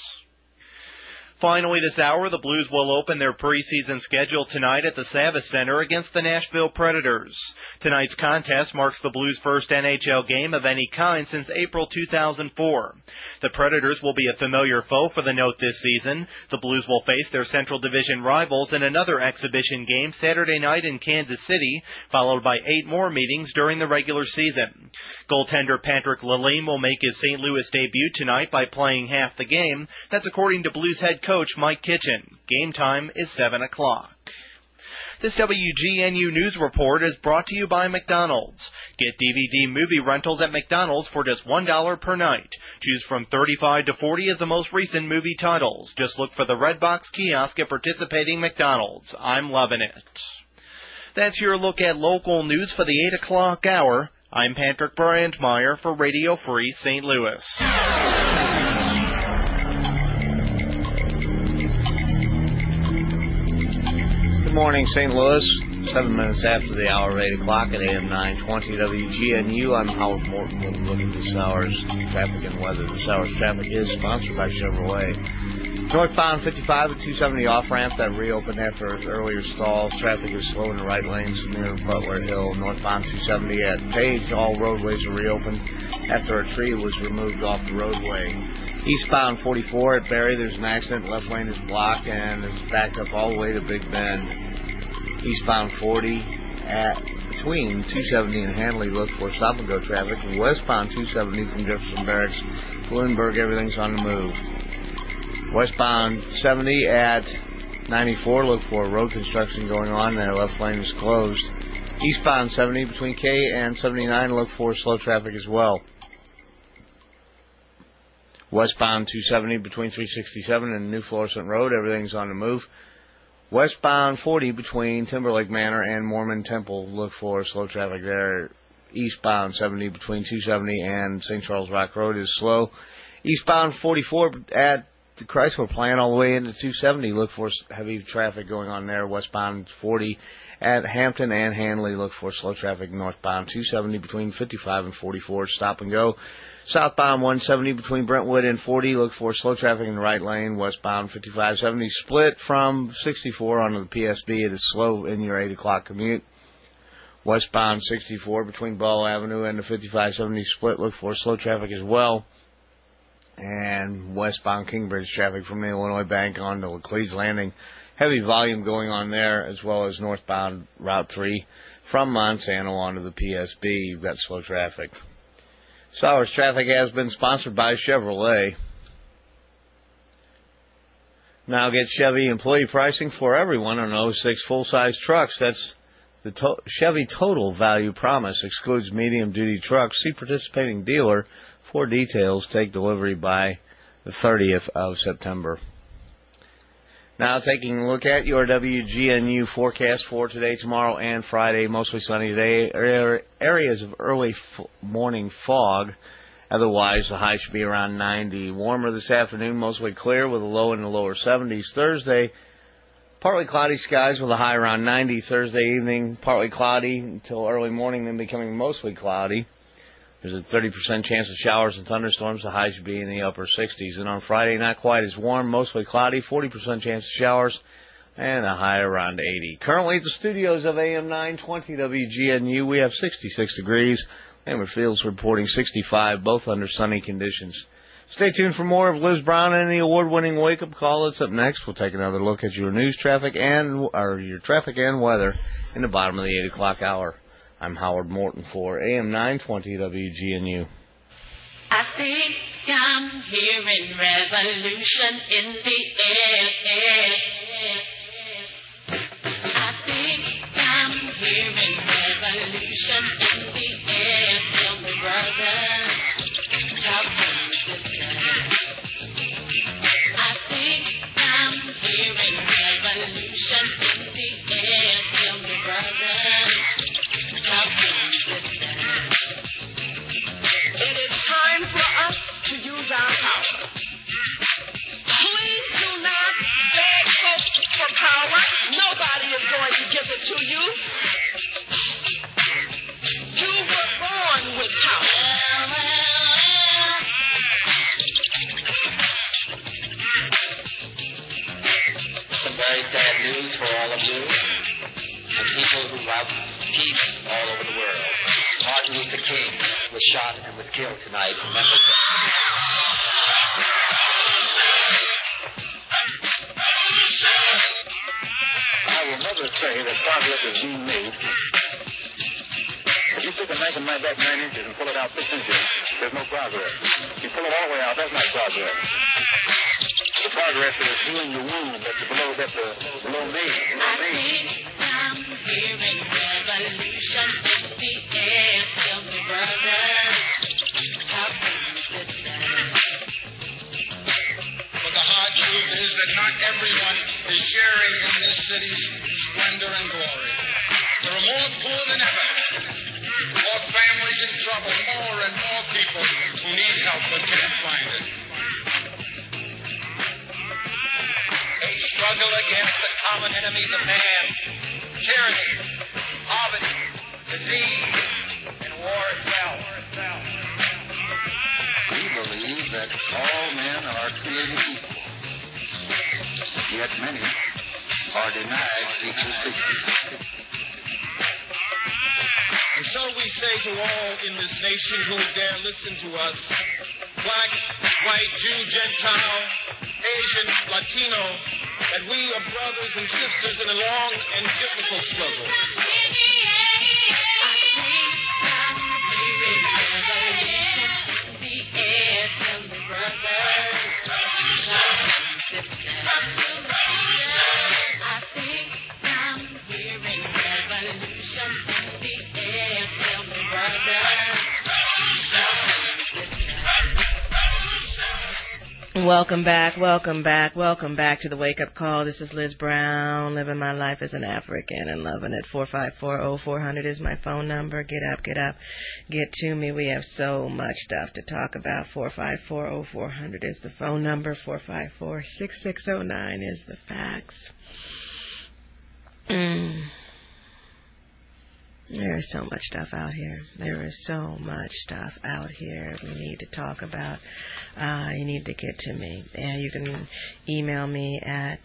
Finally this hour, the Blues will open their preseason schedule tonight at the Savvis Center against the Nashville Predators. Tonight's contest marks the Blues' first NHL game of any kind since April 2004. The Predators will be a familiar foe for the Note this season. The Blues will face their Central Division rivals in another exhibition game Saturday night in Kansas City, followed by 8 more meetings during the regular season. Goaltender Patrick Lalime will make his St. Louis debut tonight by playing half the game. That's according to Blues head coach Mike Kitchen. Game time is 7 o'clock. This WGNU News Report is brought to you by McDonald's. Get DVD movie rentals at McDonald's for just $1 per night. Choose from 35 to 40 of the most recent movie titles. Just look for the Red Box kiosk at participating McDonald's. I'm loving it. That's your look at local news for the 8 o'clock hour. I'm Patrick Brandmeier for Radio Free St. Louis. Good morning, St. Louis. 7 minutes after the hour of 8 o'clock at AM 920 WGNU. I'm Howard Morton with a look at this hour's traffic and weather. This hour's traffic is sponsored by Chevrolet. Northbound 55 at 270 off-ramp that reopened after earlier stalls. Traffic is slow in the right lanes near Butler Hill. Northbound 270 at Page, all roadways are reopened after a tree was removed off the roadway. Eastbound 44 at Barry, there's an accident. Left lane is blocked and it's backed up all the way to Big Bend. Eastbound 40 at between 270 and Hanley, look for stop-and-go traffic. And westbound 270 from Jefferson Barracks to Lindbergh, everything's on the move. Westbound 70 at 94, look for road construction going on. Their left lane is closed. Eastbound 70 between K and 79, look for slow traffic as well. Westbound 270 between 367 and New Florissant Road, everything's on the move. Westbound 40 between Timberlake Manor and Mormon Temple, look for slow traffic there. Eastbound 70 between 270 and St. Charles Rock Road is slow. Eastbound 44 at the Chrysler plant all the way into 270. Look for heavy traffic going on there. Westbound 40 at Hampton and Hanley. Look for slow traffic northbound 270 between 55 and 44. Stop and go. Southbound 170 between Brentwood and 40. Look for slow traffic in the right lane. Westbound 5570 split from 64 onto the PSB. It is slow in your 8 o'clock commute. Westbound 64 between Ball Avenue and the 5570 split. Look for slow traffic as well. And westbound Kingbridge traffic from the Illinois Bank on to Laclede's Landing. Heavy volume going on there, as well as northbound Route 3 from Monsanto onto the PSB. You've got slow traffic. Sowers Traffic has been sponsored by Chevrolet. Now get Chevy employee pricing for everyone on 06 full-size trucks. That's the Chevy Total Value Promise. Excludes medium-duty trucks. See participating dealer for details. Take delivery by the 30th of September. Now taking a look at your WGNU forecast for today, tomorrow, and Friday. Mostly sunny today. Areas of early morning fog. Otherwise, the high should be around 90. Warmer this afternoon, mostly clear with a low in the lower 70s. Thursday, partly cloudy skies with a high around 90. Thursday evening, partly cloudy until early morning, then becoming mostly cloudy. There's a 30% chance of showers and thunderstorms. The high should be in the upper 60s. And on Friday, not quite as warm, mostly cloudy, 40% chance of showers, and a high around 80. Currently at the studios of AM 920 WGNU, we have 66 degrees. Lambert Fields reporting 65, both under sunny conditions. Stay tuned for more of Liz Brown and the award-winning wake-up call. That's up next. We'll take another look at your news, traffic, and weather in the bottom of the 8 o'clock hour. I'm Howard Morton for AM 920 WGNU. I think I'm hearing revolution in the air. I think I'm hearing revolution in the air. Tell me, brother, how can you stand? I think I'm hearing revolution in the air. Tell me, brother. It is time for us to use our power. Please do not beg folks for power. Nobody is going to give it to you. You were born with power. Some very sad news for all of you and people who love peace all over the world. Martin Luther King was shot and was killed tonight in Memphis. I will never say that progress is being made. If you take a knife in my back 9 inches and pull it out 6 inches, there's no progress. If you pull it all the way out, that's not progress. The progress is healing the wound that's below me. I'm hearing revolution in the air. Tell me, brother, how can this stand? But the hard truth is that not everyone is sharing in this city's splendor and glory. There are more poor than ever, more families in trouble, more and more people who need help but can't find it. They struggle against the common enemies of man: tyranny, poverty, disease, and war itself. We believe that all men are created equal, yet many are denied equal treatment. And so we say to all in this nation who dare listen to us, black, white, Jew, Gentile, Asian, Latino, that we are brothers and sisters in a long and difficult struggle. Welcome back to the Wake Up Call. This is Liz Brown, living my life as an African and loving it. 454-0400 is my phone number. Get up, get to me. We have so much stuff to talk about. 454-0400 is the phone number. 454-6609 is the fax. There is so much stuff out here. We need to talk about. You need to get to me. And you can email me at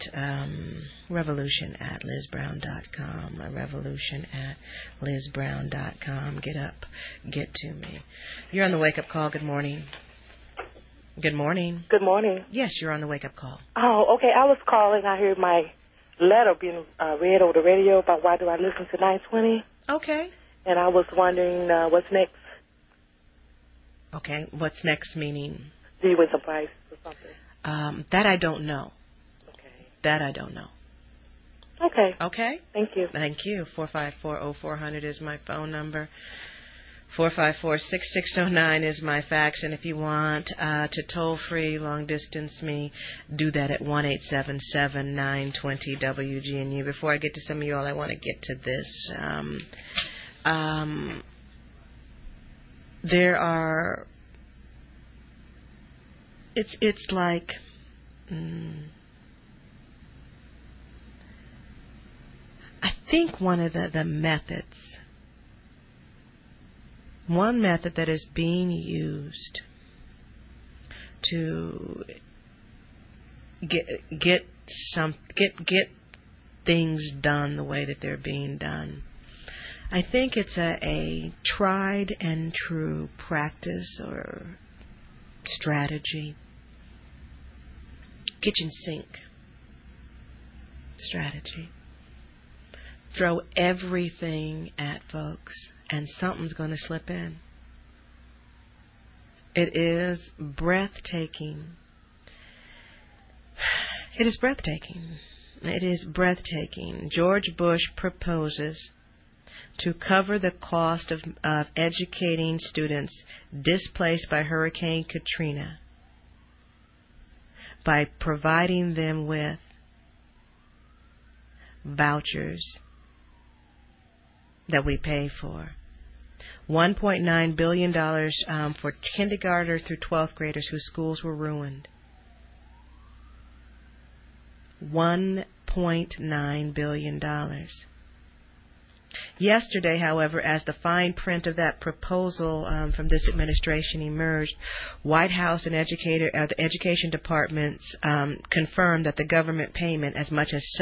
revolution@lizbrown.com. Revolution@lizbrown.com. Get up. Get to me. You're on the Wake Up Call. Good morning. Good morning. Good morning. Yes, you're on the Wake Up Call. Oh, okay. I was calling. I heard my letter being read over the radio about why do I listen to 920. Okay. And I was wondering what's next. Okay. What's next meaning? Do you win some prize or something? That I don't know. Okay. That I don't know. Okay. Okay? Thank you. Thank you. 454-0400 is my phone number. 454-6609 is my fax. And if you want to toll-free, long-distance me, do that at 1-877-920-WGNU. Before I get to some of you all, I want to get to this. There are... It's like... I think one of the methods... One method that is being used to get things done the way that they're being done. I think it's a tried and true practice or strategy. Kitchen sink strategy. Throw everything at folks, and something's going to slip in. It is breathtaking. It is breathtaking. It is breathtaking. George Bush proposes to cover the cost of educating students displaced by Hurricane Katrina by providing them with vouchers that we pay for. $1.9 billion for kindergarten through 12th graders whose schools were ruined. $1.9 billion. Yesterday, however, as the fine print of that proposal from this administration emerged, White House and the education departments confirmed that the government payment, as much as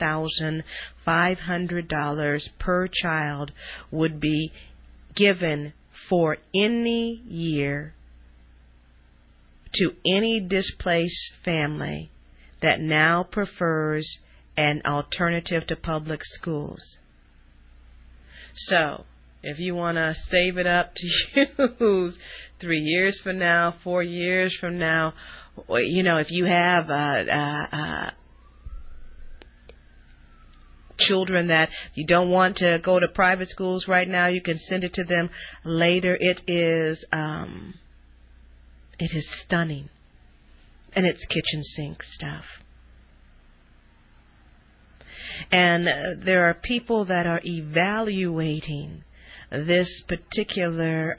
$7,500 per child, would be given for any year to any displaced family that now prefers an alternative to public schools. So, if you want to save it up to use 3 years from now, 4 years from now, if you have children that you don't want to go to private schools right now, you can send it to them later. It is stunning, and it's kitchen sink stuff. And there are people that are evaluating this particular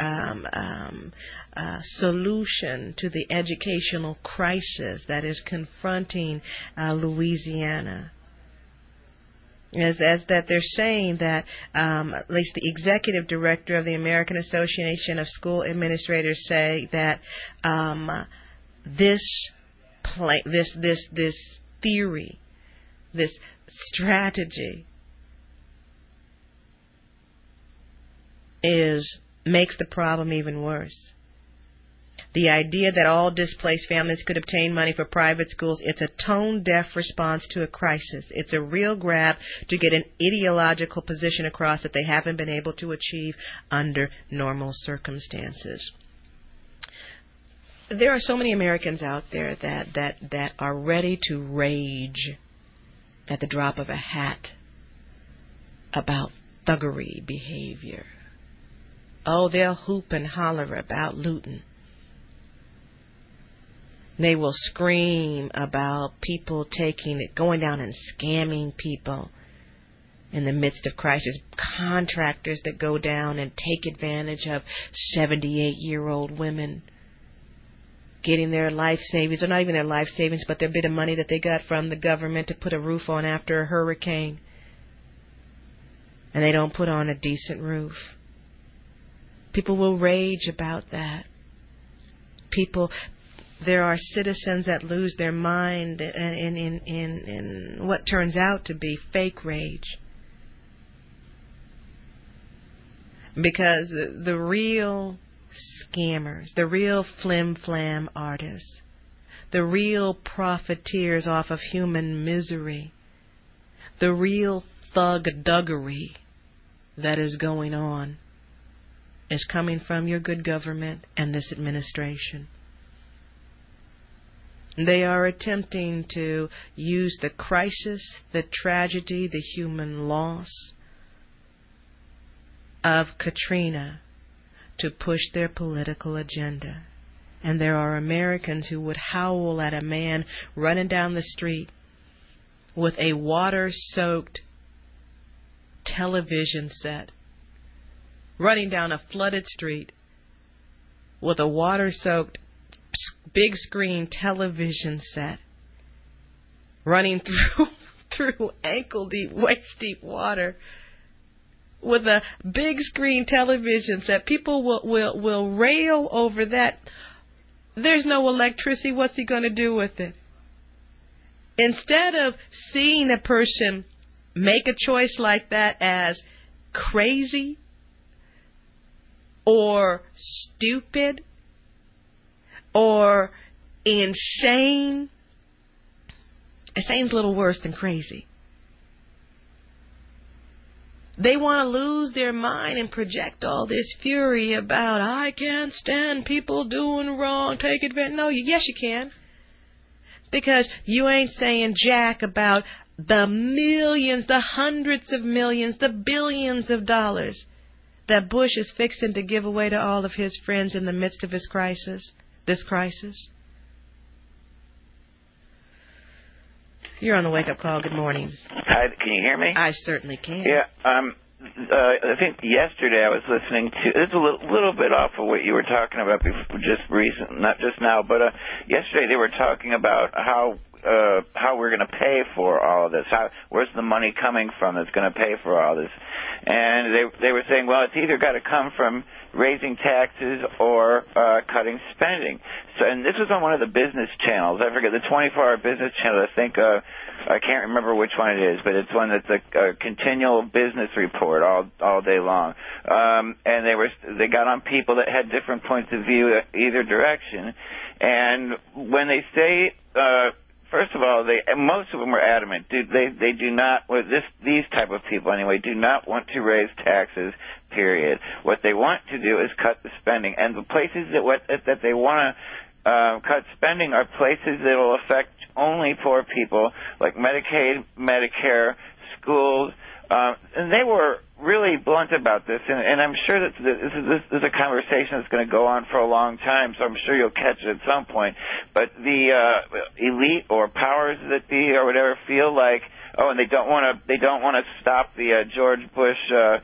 solution to the educational crisis that is confronting Louisiana. As that they're saying that at least the executive director of the American Association of School Administrators say that this theory, this strategy makes the problem even worse. The idea that all displaced families could obtain money for private schools, it's a tone-deaf response to a crisis. It's a real grab to get an ideological position across that they haven't been able to achieve under normal circumstances. There are so many Americans out there that are ready to rage at the drop of a hat about thuggery behavior. Oh, they'll hoop and holler about looting. They will scream about people going down and scamming people in the midst of crisis. Contractors that go down and take advantage of 78-year-old women, getting their life savings, or not even their life savings, but their bit of money that they got from the government to put a roof on after a hurricane. And they don't put on a decent roof. People will rage about that. There are citizens that lose their mind in what turns out to be fake rage. Because the real scammers, the real flim-flam artists, the real profiteers off of human misery, the real thug-duggery that is going on is coming from your good government and this administration. They are attempting to use the crisis, the tragedy, the human loss of Katrina to push their political agenda. And there are Americans who would howl at a man running down the street with a water-soaked television set, running down a flooded street with a water-soaked big screen television set, running through ankle-deep, waist-deep water with a big screen television set. People will rail over that. There's no electricity. What's he going to do with it? Instead of seeing a person make a choice like that as crazy or stupid or insane. Insane's a little worse than crazy. They want to lose their mind and project all this fury about, I can't stand people doing wrong, take advantage. No, yes you can. Because you ain't saying jack about the millions, the hundreds of millions, the billions of dollars that Bush is fixing to give away to all of his friends in the midst of his crisis. This crisis. You're on the wake-up call. Good morning. Hi, can you hear me? I certainly can. Yeah, I think yesterday I was listening to, it's a little bit off of what you were talking about before, just recent, not just now, but yesterday they were talking about how we're going to pay for all of this. Where's the money coming from that's going to pay for all this? And they were saying, well, it's either got to come from raising taxes or cutting spending. So, and this was on one of the business channels. I forget, the 24-hour business channel. I think I can't remember which one it is, but it's one that's a continual business report all day long. And they got on people that had different points of view either direction. And when they say first of all, most of them were adamant. They do not, these type of people anyway, do not want to raise taxes, period. What they want to do is cut the spending. And the places that they want to cut spending are places that will affect only poor people, like Medicaid, Medicare, schools. And they were really blunt about this, and I'm sure that this is a conversation that's going to go on for a long time, so I'm sure you'll catch it at some point. But the elite or powers that be or whatever feel like, and they don't want to stop the George Bush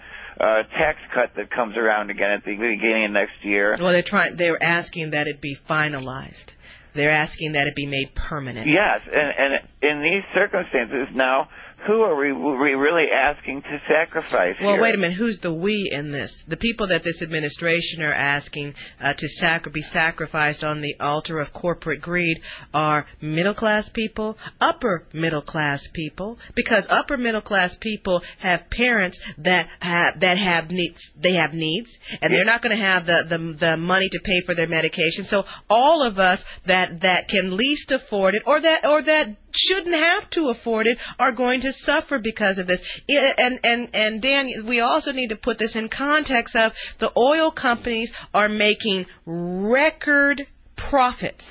tax cut that comes around again at the beginning of next year. Well, they're asking that it be finalized. They're asking that it be made permanent. Yes, and in these circumstances now, who are we really asking to sacrifice Well, here? wait a minute. Who's the we in this? The people that this administration are asking to be sacrificed on the altar of corporate greed are middle-class people, upper-middle-class people, because upper-middle-class people have parents that have needs. They have needs, and they're not going to have the money to pay for their medication. So all of us that can least afford it, or that shouldn't have to afford it, are going to suffer because of this. And Dan, we also need to put this in context of the oil companies are making record profits.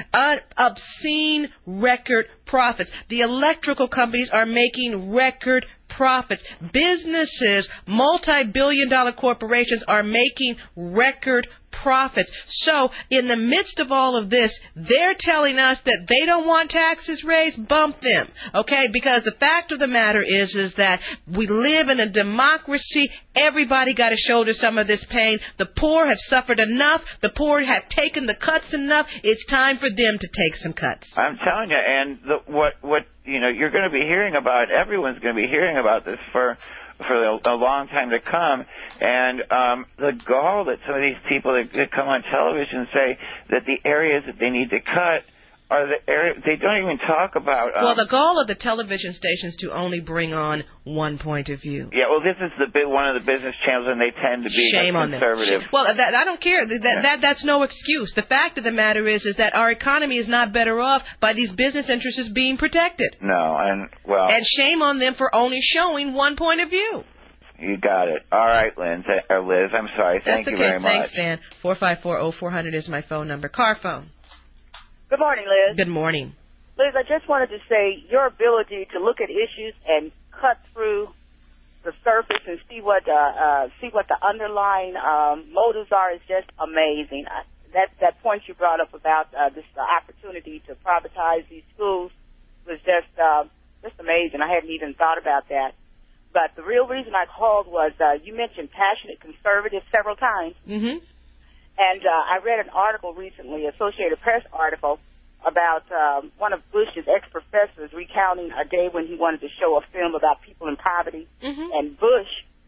Obscene record profits. The electrical companies are making record profits. Businesses, multi-billion-dollar corporations are making record profits. So in the midst of all of this, they're telling us that they don't want taxes raised. Bump them, okay? Because the fact of the matter is that we live in a democracy. Everybody got to shoulder some of this pain. The poor have suffered enough. The poor have taken the cuts enough. It's time for them to take some cuts. I'm telling you, and what you're going to be hearing about. Everyone's going to be hearing about this for a long time to come. And the gall that some of these people that come on television say that the areas that they need to cut are the areas they don't even talk about. Well, the goal of the television stations to only bring on one point of view. Yeah, well, this is one of the business channels, and they tend to be conservative. Well, I don't care. That's no excuse. The fact of the matter is that our economy is not better off by these business interests being protected. No, and shame on them for only showing one point of view. You got it. All right, Liz. I'm sorry. Thank you very much. Thanks, Dan. 454-0400 is my phone number. Car phone. Good morning, Liz. Good morning. Liz, I just wanted to say your ability to look at issues and cut through the surface and see what the underlying motives are is just amazing. That point you brought up about this opportunity to privatize these schools was just amazing. I hadn't even thought about that. But the real reason I called was you mentioned passionate conservatives several times. Mm-hmm. And I read an article recently, Associated Press article, about one of Bush's ex-professors recounting a day when he wanted to show a film about people in poverty. Mm-hmm. And Bush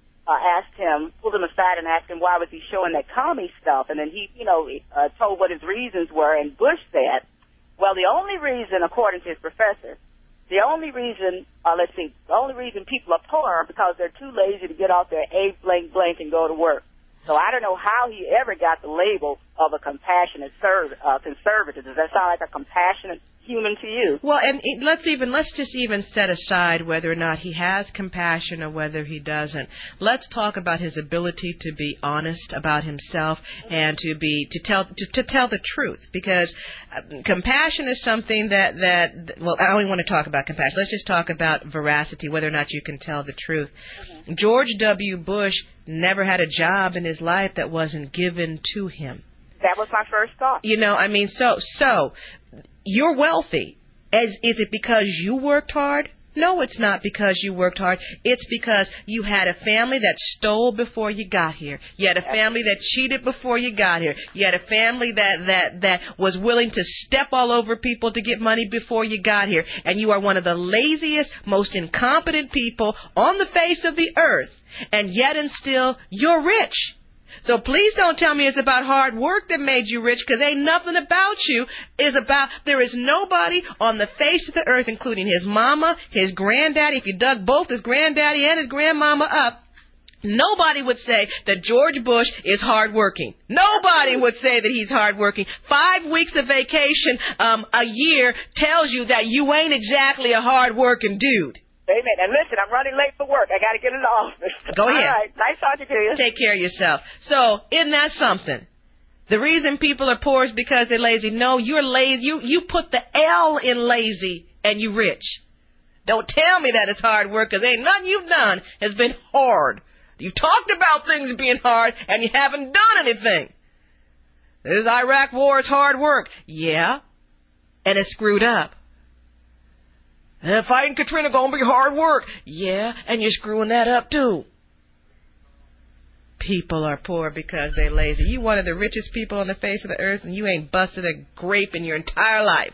pulled him aside and asked him why was he showing that commie stuff. And then he, told what his reasons were. And Bush said, well, the only reason, according to his professor, the only reason people are poor are because they're too lazy to get off their A blank blank and go to work. So I don't know how he ever got the label of a compassionate conservative. Does that sound like a compassionate human to you? Well, and let's just even set aside whether or not he has compassion or whether he doesn't. Let's talk about his ability to be honest about himself and to tell the truth. Because compassion is something that I don't even want to talk about compassion. Let's just talk about veracity, whether or not you can tell the truth. Mm-hmm. George W. Bush never had a job in his life that wasn't given to him. That was my first thought. So you're wealthy. Is it because you worked hard? No, it's not because you worked hard. It's because you had a family that stole before you got here. You had a family that cheated before you got here. You had a family that was willing to step all over people to get money before you got here. And you are one of the laziest, most incompetent people on the face of the earth. And yet and still, you're rich. So please don't tell me it's about hard work that made you rich, because ain't nothing about you there is nobody on the face of the earth, including his mama, his granddaddy, if you dug both his granddaddy and his grandmama up, nobody would say that George Bush is hardworking. Nobody would say that he's hardworking. 5 weeks of vacation a year tells you that you ain't exactly a hardworking dude. Amen. And listen, I'm running late for work. I got to get in the office. Go ahead. All right. Nice talking to you. Take care of yourself. So, isn't that something? The reason people are poor is because they're lazy. No, you're lazy. You put the L in lazy and you rich. Don't tell me that it's hard work, because ain't nothing you've done has been hard. You've talked about things being hard and you haven't done anything. This Iraq war is hard work. Yeah. And it's screwed up. And fighting Katrina gonna be hard work. Yeah, and you're screwing that up too. People are poor because they're lazy. You one of the richest people on the face of the earth, and you ain't busted a grape in your entire life.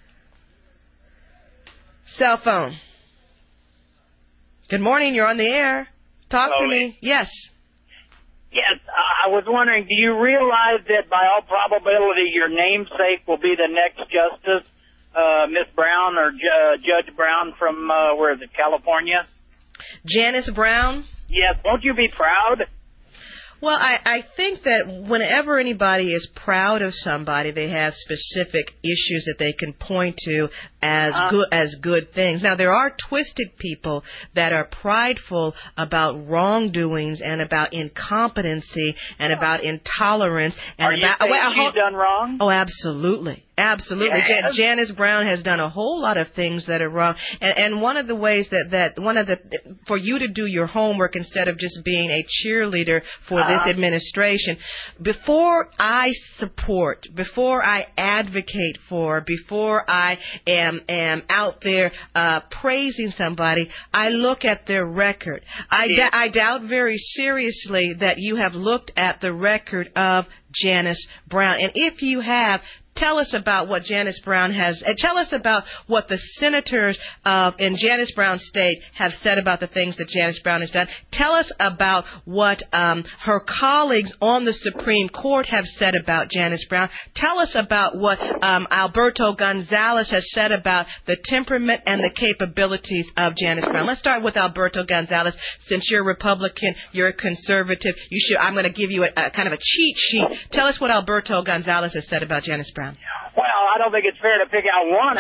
Cell phone. Good morning, you're on the air. Talk to me. Yes. Yes, I was wondering, do you realize that by all probability your namesake will be the next justice? Miss Brown or Judge Brown from, where is it, California? Janice Brown? Yes, won't you be proud? Well, I think that whenever anybody is proud of somebody, they have specific issues that they can point to as good things. Now, there are twisted people that are prideful about wrongdoings and about incompetency and about intolerance and Are you saying she's done wrong? Oh, absolutely. Absolutely. Yes. Janice Brown has done a whole lot of things that are wrong. And one of the ways for you to do your homework instead of just being a cheerleader for this administration, before I support, before I advocate for, before I am out there praising somebody, I look at their record. I doubt very seriously that you have looked at the record of Janice Brown. And if you have, tell us about what Janice Brown has, and tell us about what the senators in Janice Brown's state have said about the things that Janice Brown has done. Tell us about what her colleagues on the Supreme Court have said about Janice Brown. Tell us about what Alberto Gonzales has said about the temperament and the capabilities of Janice Brown. Let's start with Alberto Gonzales. Since you're a Republican, you're a conservative, I'm going to give you a kind of a cheat sheet. Tell us what Alberto Gonzales has said about Janice Brown. Well, I don't think it's fair to pick out one.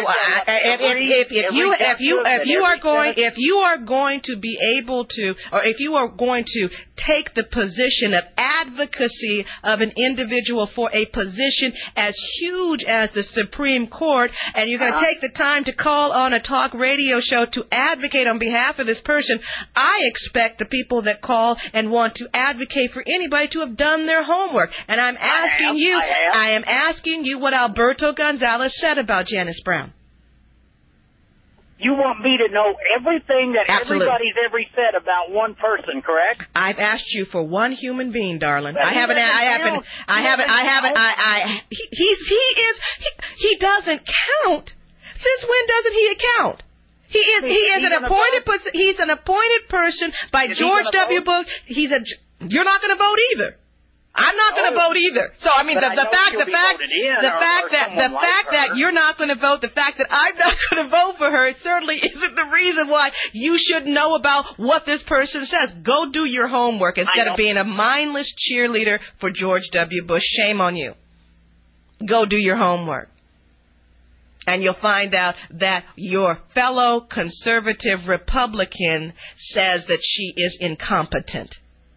If you are going to be able to, or if you are going to take the position of advocacy of an individual for a position as huge as the Supreme Court, and you're going to take the time to call on a talk radio show to advocate on behalf of this person, I expect the people that call and want to advocate for anybody to have done their homework. And I am asking you what Alberto Gonzales said about Janice Brown. You want me to know everything that everybody's ever said about one person, correct? I've asked you for one human being, darling. He doesn't count. Since when doesn't he account? He's an appointed person by George W. Bush. You're not going to vote either. I'm not going to vote either. So I mean, the fact that you're not going to vote, the fact that I'm not going to vote for her, certainly isn't the reason why you should know about what this person says. Go do your homework instead of being a mindless cheerleader for George W. Bush. Shame on you. Go do your homework. And you'll find out that your fellow conservative Republican says that she is incompetent.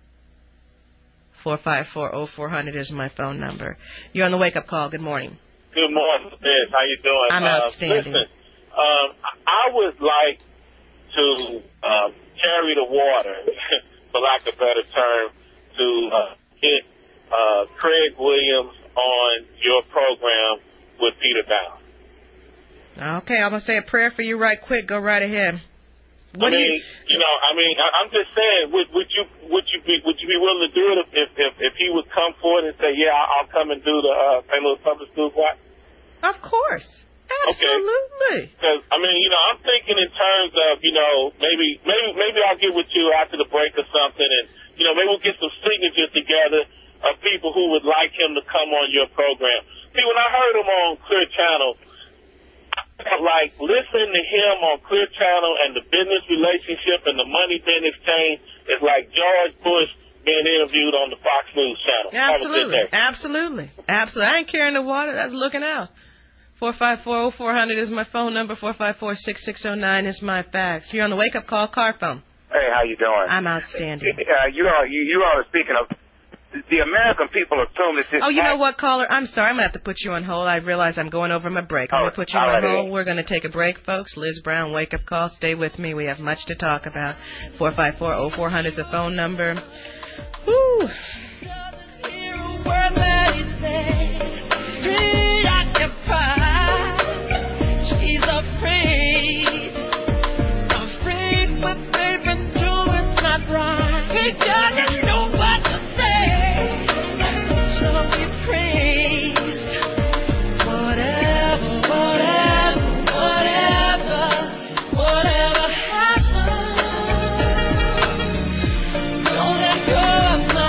454-0400 is my phone number. You're on the wake-up call. Good morning. Good morning, Liz. How you doing? I'm outstanding. Listen, I would like to carry the water, for lack of a better term, to get Craig Williams on your program with Peter Down. Okay, I'm going to say a prayer for you right quick. Go right ahead. I'm just saying, would you be willing to do it if he would come forward and say, yeah, I'll come and do the St. Louis Public Schools watch? Of course. Absolutely. Because, I'm thinking in terms of, maybe I'll get with you after the break or something, and, maybe we'll get some signatures together of people who would like him to come on your program. See, when I heard him on Clear Channel, like listening to him on Clear Channel and the business relationship and the money being exchanged is like George Bush being interviewed on the Fox News channel. Absolutely. I ain't carrying the water. That's looking out. 454-0400 is my phone number. 454-6609 is my fax. You're on the wake-up call car phone. Hey, how you doing? I'm outstanding. You are speaking of the American people assume that this. Oh, you know what, caller? I'm sorry. I'm going to have to put you on hold. I realize I'm going over my break. I'm going to put you on hold. We're going to take a break, folks. Liz Brown, wake-up call. Stay with me. We have much to talk about. 454-0400 is the phone number. Woo! She's afraid what they've been doing's not right. He doesn't know what to say. So we praise whatever happens. Don't let go of my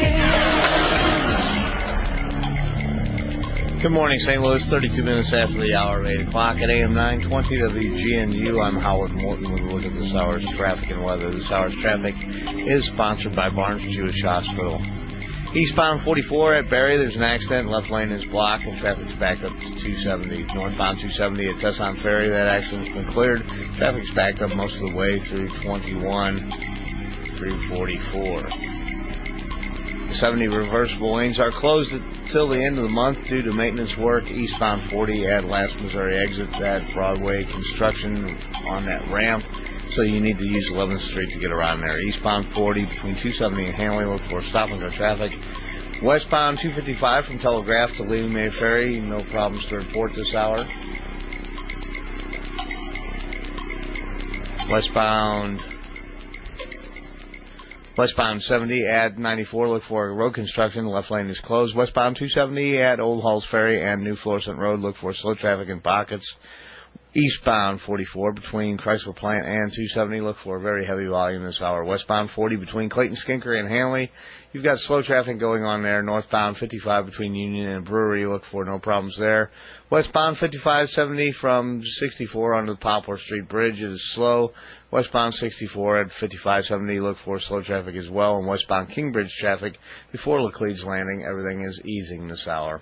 hand. Good morning, St. Louis. 32 minutes after the hour, 8 o'clock at AM 920 WGNU. I'm Howard Morton with a look at this hour's traffic and weather. This hour's traffic is sponsored by Barnes Jewish Hospital Eastbound 44 at Barry, there's an accident. Left lane is blocked and traffic's backed up to 270. Northbound 270 at Tesson Ferry, that accident's been cleared. Traffic's backed up most of the way through 21 through 44. The 70 reversible lanes are closed until the end of the month due to maintenance work. Eastbound 40 at Last Missouri exit, that Broadway construction on that ramp. So you need to use 11th Street to get around there. Eastbound 40 between 270 and Hanley, look for stop-and-go traffic. Westbound 255 from Telegraph to Lee May Ferry, no problems to report this hour. Westbound 70 at 94, look for road construction. Left lane is closed. Westbound 270 at Old Halls Ferry and New Florissant Road, look for slow traffic in pockets. Eastbound 44 between Chrysler Plant and 270, look for a very heavy volume this hour. Westbound 40 between Clayton Skinker and Hanley, you've got slow traffic going on there. Northbound 55 between Union and Brewery, look for no problems there. Westbound 5570 from 64 onto the Poplar Street Bridge is slow. Westbound 64 at 5570, look for slow traffic as well. And westbound Kingbridge traffic before Laclede's Landing, everything is easing this hour.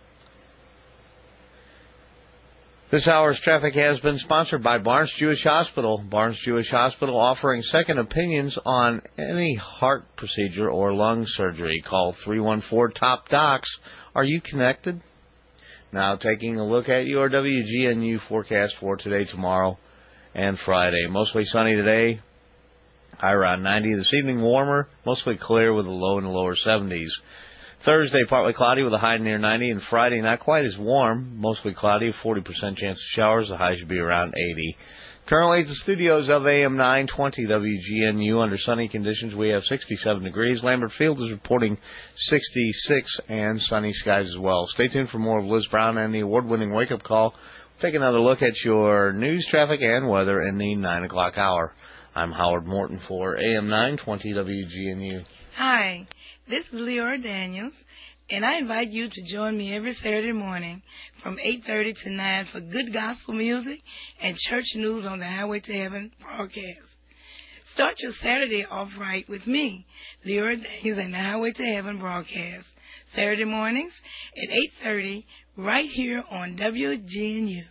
This hour's traffic has been sponsored by Barnes Jewish Hospital. Barnes Jewish Hospital offering second opinions on any heart procedure or lung surgery. Call 314-TOP-DOCS. Are you connected? Now taking a look at your WGNU forecast for today, tomorrow, and Friday. Mostly sunny today. High around 90. This evening warmer, mostly clear with a low in the lower 70s. Thursday, partly cloudy with a high near 90, and Friday, not quite as warm, mostly cloudy, 40% chance of showers. The high should be around 80. Currently at the studios of AM 920 WGNU, under sunny conditions, we have 67 degrees. Lambert Field is reporting 66 and sunny skies as well. Stay tuned for more of Liz Brown and the award-winning wake-up call. We'll take another look at your news, traffic, and weather in the 9 o'clock hour. I'm Howard Morton for AM 920 WGNU. Hi. This is Leora Daniels, and I invite you to join me every Saturday morning from 8:30 to 9 for good gospel music and church news on the Highway to Heaven broadcast. Start your Saturday off right with me, Leora Daniels, and the Highway to Heaven broadcast, Saturday mornings at 8:30 right here on WGNU.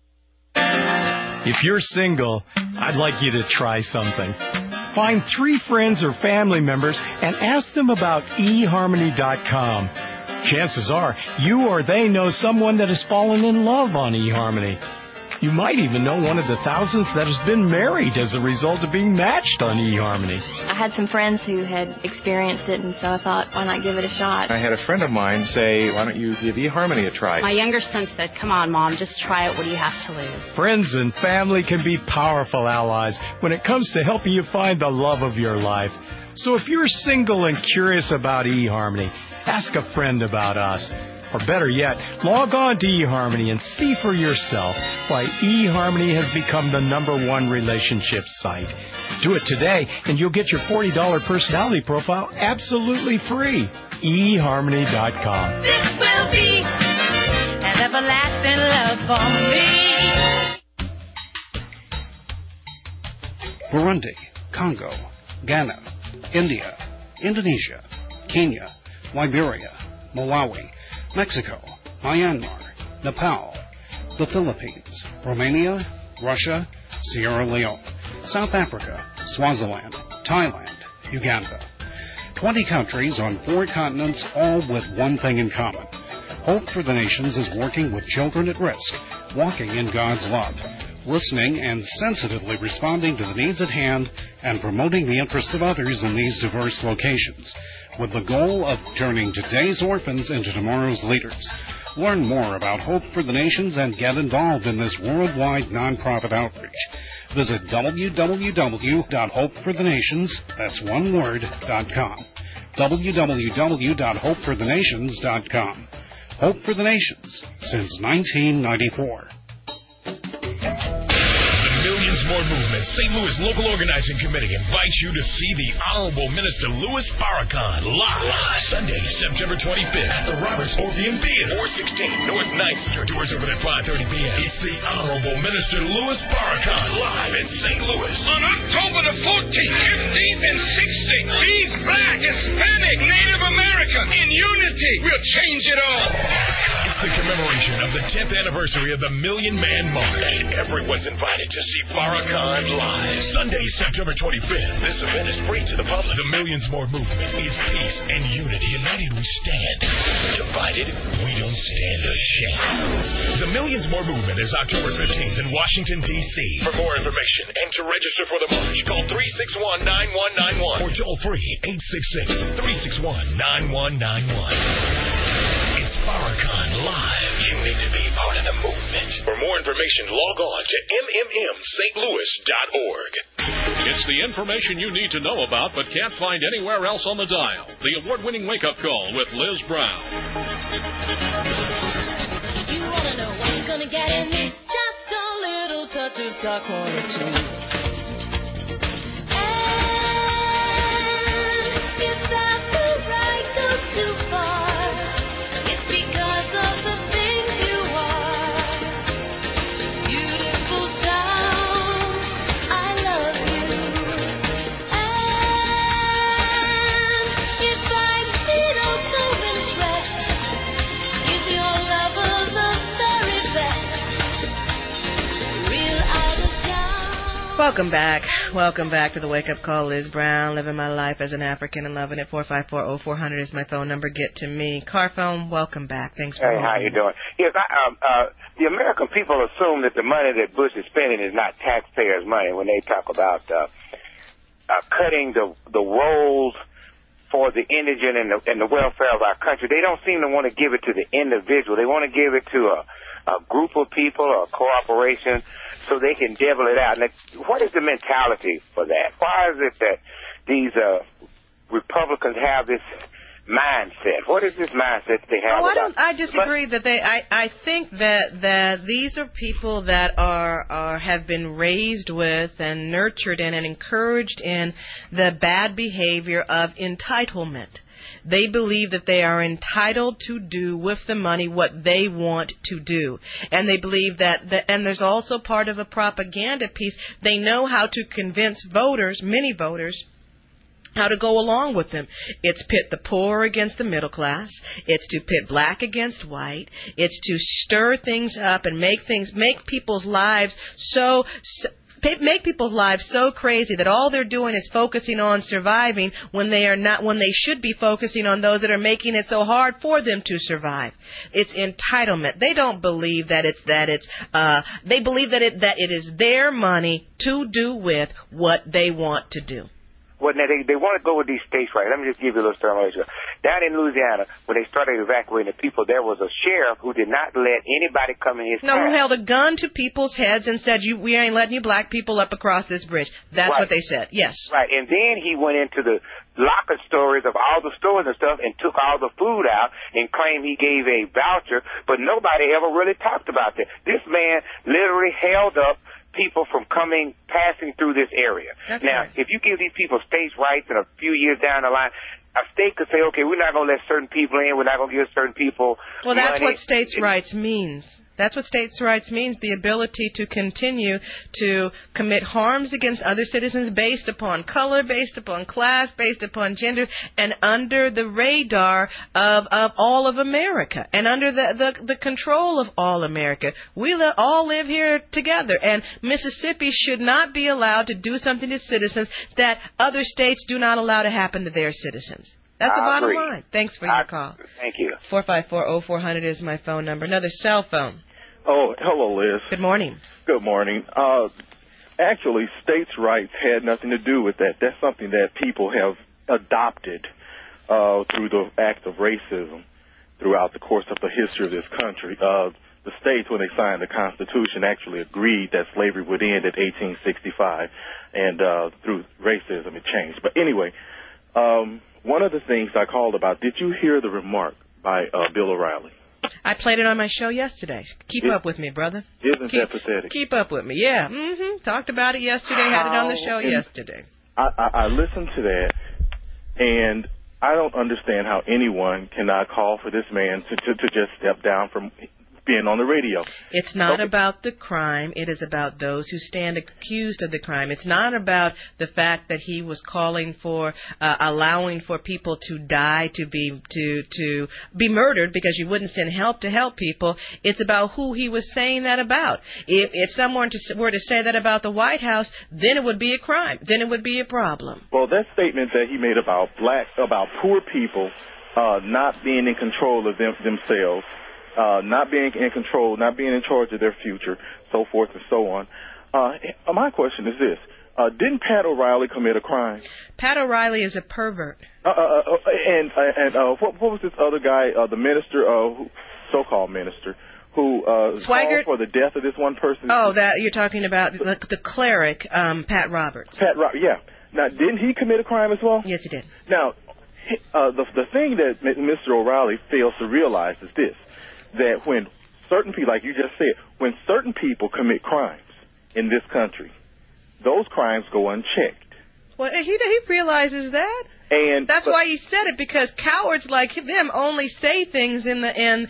If you're single, I'd like you to try something. Find 3 friends or family members and ask them about eHarmony.com. Chances are you or they know someone that has fallen in love on eHarmony. You might even know one of the thousands that has been married as a result of being matched on eHarmony. I had some friends who had experienced it, and so I thought, why not give it a shot? I had a friend of mine say, why don't you give eHarmony a try? My younger son said, come on, Mom, just try it. What do you have to lose? Friends and family can be powerful allies when it comes to helping you find the love of your life. So if you're single and curious about eHarmony, ask a friend about us. Or better yet, log on to eHarmony and see for yourself why eHarmony has become the #1 relationship site. Do it today, and you'll get your $40 personality profile absolutely free. eHarmony.com. This will be an everlasting love for me. Burundi, Congo, Ghana, India, Indonesia, Kenya, Liberia, Malawi, Mexico, Myanmar, Nepal, the Philippines, Romania, Russia, Sierra Leone, South Africa, Swaziland, Thailand, Uganda. 20 countries on 4 continents, all with one thing in common. Hope for the Nations is working with children at risk, walking in God's love, listening and sensitively responding to the needs at hand, and promoting the interests of others in these diverse locations, with the goal of turning today's orphans into tomorrow's leaders. Learn more about Hope for the Nations and get involved in this worldwide nonprofit outreach. Visit www.hopeforthenations, that's one word, .com. www.hopeforthenations.com. Hope for the Nations, since 1994. The millions More Movement St. Louis Local Organizing Committee invites you to see the Honorable Minister Louis Farrakhan live Sunday, September 25th at the Roberts Orpheum Theater, 416 North 9th Street. Doors open at 5:30 p.m. It's the Honorable Minister Louis Farrakhan live in St. Louis. On October the 14th, 15th, and 16th, these Black, Hispanic, Native American in unity will change it all. It's the commemoration of the 10th anniversary of the Million Man March. And everyone's invited to see Farrakhan live. Sunday, September 25th. This event is free to the public. The Millions More Movement is peace and unity. United we stand. Divided, we don't stand a chance. The Millions More Movement is October 15th in Washington, D.C. For more information and to register for the march, call 361-9191 or toll free 866-361-9191. It's Farrakhan live. You need to be part of the movement. For more information, log on to mmmstlouis.org. It's the information you need to know about but can't find anywhere else on the dial. The award-winning wake-up call with Liz Brown. You want to know what's going to get in me? Just a little touch of stock one or two. And if that the right goes too far, it's because of the things you are. Beautiful town, I love you. And if I'm still so interested, is your lover the very best? Real out of town. Welcome back. Welcome back to the Wake Up Call. Liz Brown, living my life as an African and loving it. 454-0400 is my phone number. Get to me. Car phone, welcome back. Thanks for Hey, how you doing? Yes, the American people assume that the money that Bush is spending is not taxpayers' money when they talk about cutting the rolls for the indigent and the welfare of our country. They don't seem to want to give it to the individual. They want to give it to a group of people or a corporation so they can devil it out. Now, what is the mentality for that? Why is it that these Republicans have this mindset? What is this mindset they have? I disagree that I think that these are people that have been raised with and nurtured in and encouraged in the bad behavior of entitlement. They believe that they are entitled to do with the money what they want to do. And they believe that and there's also part of a propaganda piece. They know how to convince voters, many voters, how to go along with them. It's pit the poor against the middle class. It's to pit black against white. It's to stir things up and make people's lives so crazy that all they're doing is focusing on surviving when they should be focusing on those that are making it so hard for them to survive. It's entitlement. They don't believe they believe that it is their money to do with what they want to do. Well, now they want to go with these states' rights. Let me just give you a little story. Down in Louisiana, when they started evacuating the people, there was a sheriff who did not let anybody come in his town. Who held a gun to people's heads and said, we ain't letting you black people up across this bridge. That's what they said, yes. Right, and then he went into the locker stores of all the stores and stuff and took all the food out and claimed he gave a voucher, but nobody ever really talked about that. This man literally held up people from passing through this area. That's now, right. if you give these people states' rights and a few years down the line, a state could say, okay, we're not going to let certain people in, we're not going to give certain people money. That's what states' rights means. That's what states' rights means, the ability to continue to commit harms against other citizens based upon color, based upon class, based upon gender, and under the radar of all of America, and under the control of all America. We all live here together, and Mississippi should not be allowed to do something to citizens that other states do not allow to happen to their citizens. That's the bottom line. Thanks for your call. Thank you. 454-0400 is my phone number. Another cell phone. Oh, hello, Liz. Good morning. Good morning. Actually, states' rights had nothing to do with that. That's something that people have adopted through the act of racism throughout the course of the history of this country. The states, when they signed the Constitution, actually agreed that slavery would end at 1865, and through racism it changed. But anyway, one of the things I called about, did you hear the remark by Bill O'Reilly? I played it on my show yesterday. Keep up with me, brother. Isn't that pathetic? Keep up with me. Yeah. Talked about it yesterday. Had it on the show yesterday. I listened to that, and I don't understand how anyone cannot call for this man to just step down from being on the radio. It's not about the crime. It is about those who stand accused of the crime. It's not about the fact that he was calling for allowing for people to die, to be murdered because you wouldn't send help to help people. It's about who he was saying that about. If someone were to say that about the White House, then it would be a crime. Then it would be a problem. Well, that statement that he made about poor people not being in control of themselves, not being in control, not being in charge of their future, so forth and so on. My question is this. Didn't Pat O'Reilly commit a crime? Pat O'Reilly is a pervert. And what was this other guy, the minister, so-called minister, who called for the death of this one person? Oh, that you're talking about the cleric, Pat Roberts. Yeah. Now, didn't he commit a crime as well? Yes, he did. Now, the thing that Mr. O'Reilly fails to realize is this, that when certain people, like you just said, when certain people commit crimes in this country, those crimes go unchecked. Well, he realizes that. And that's why he said it, because cowards like them only say things in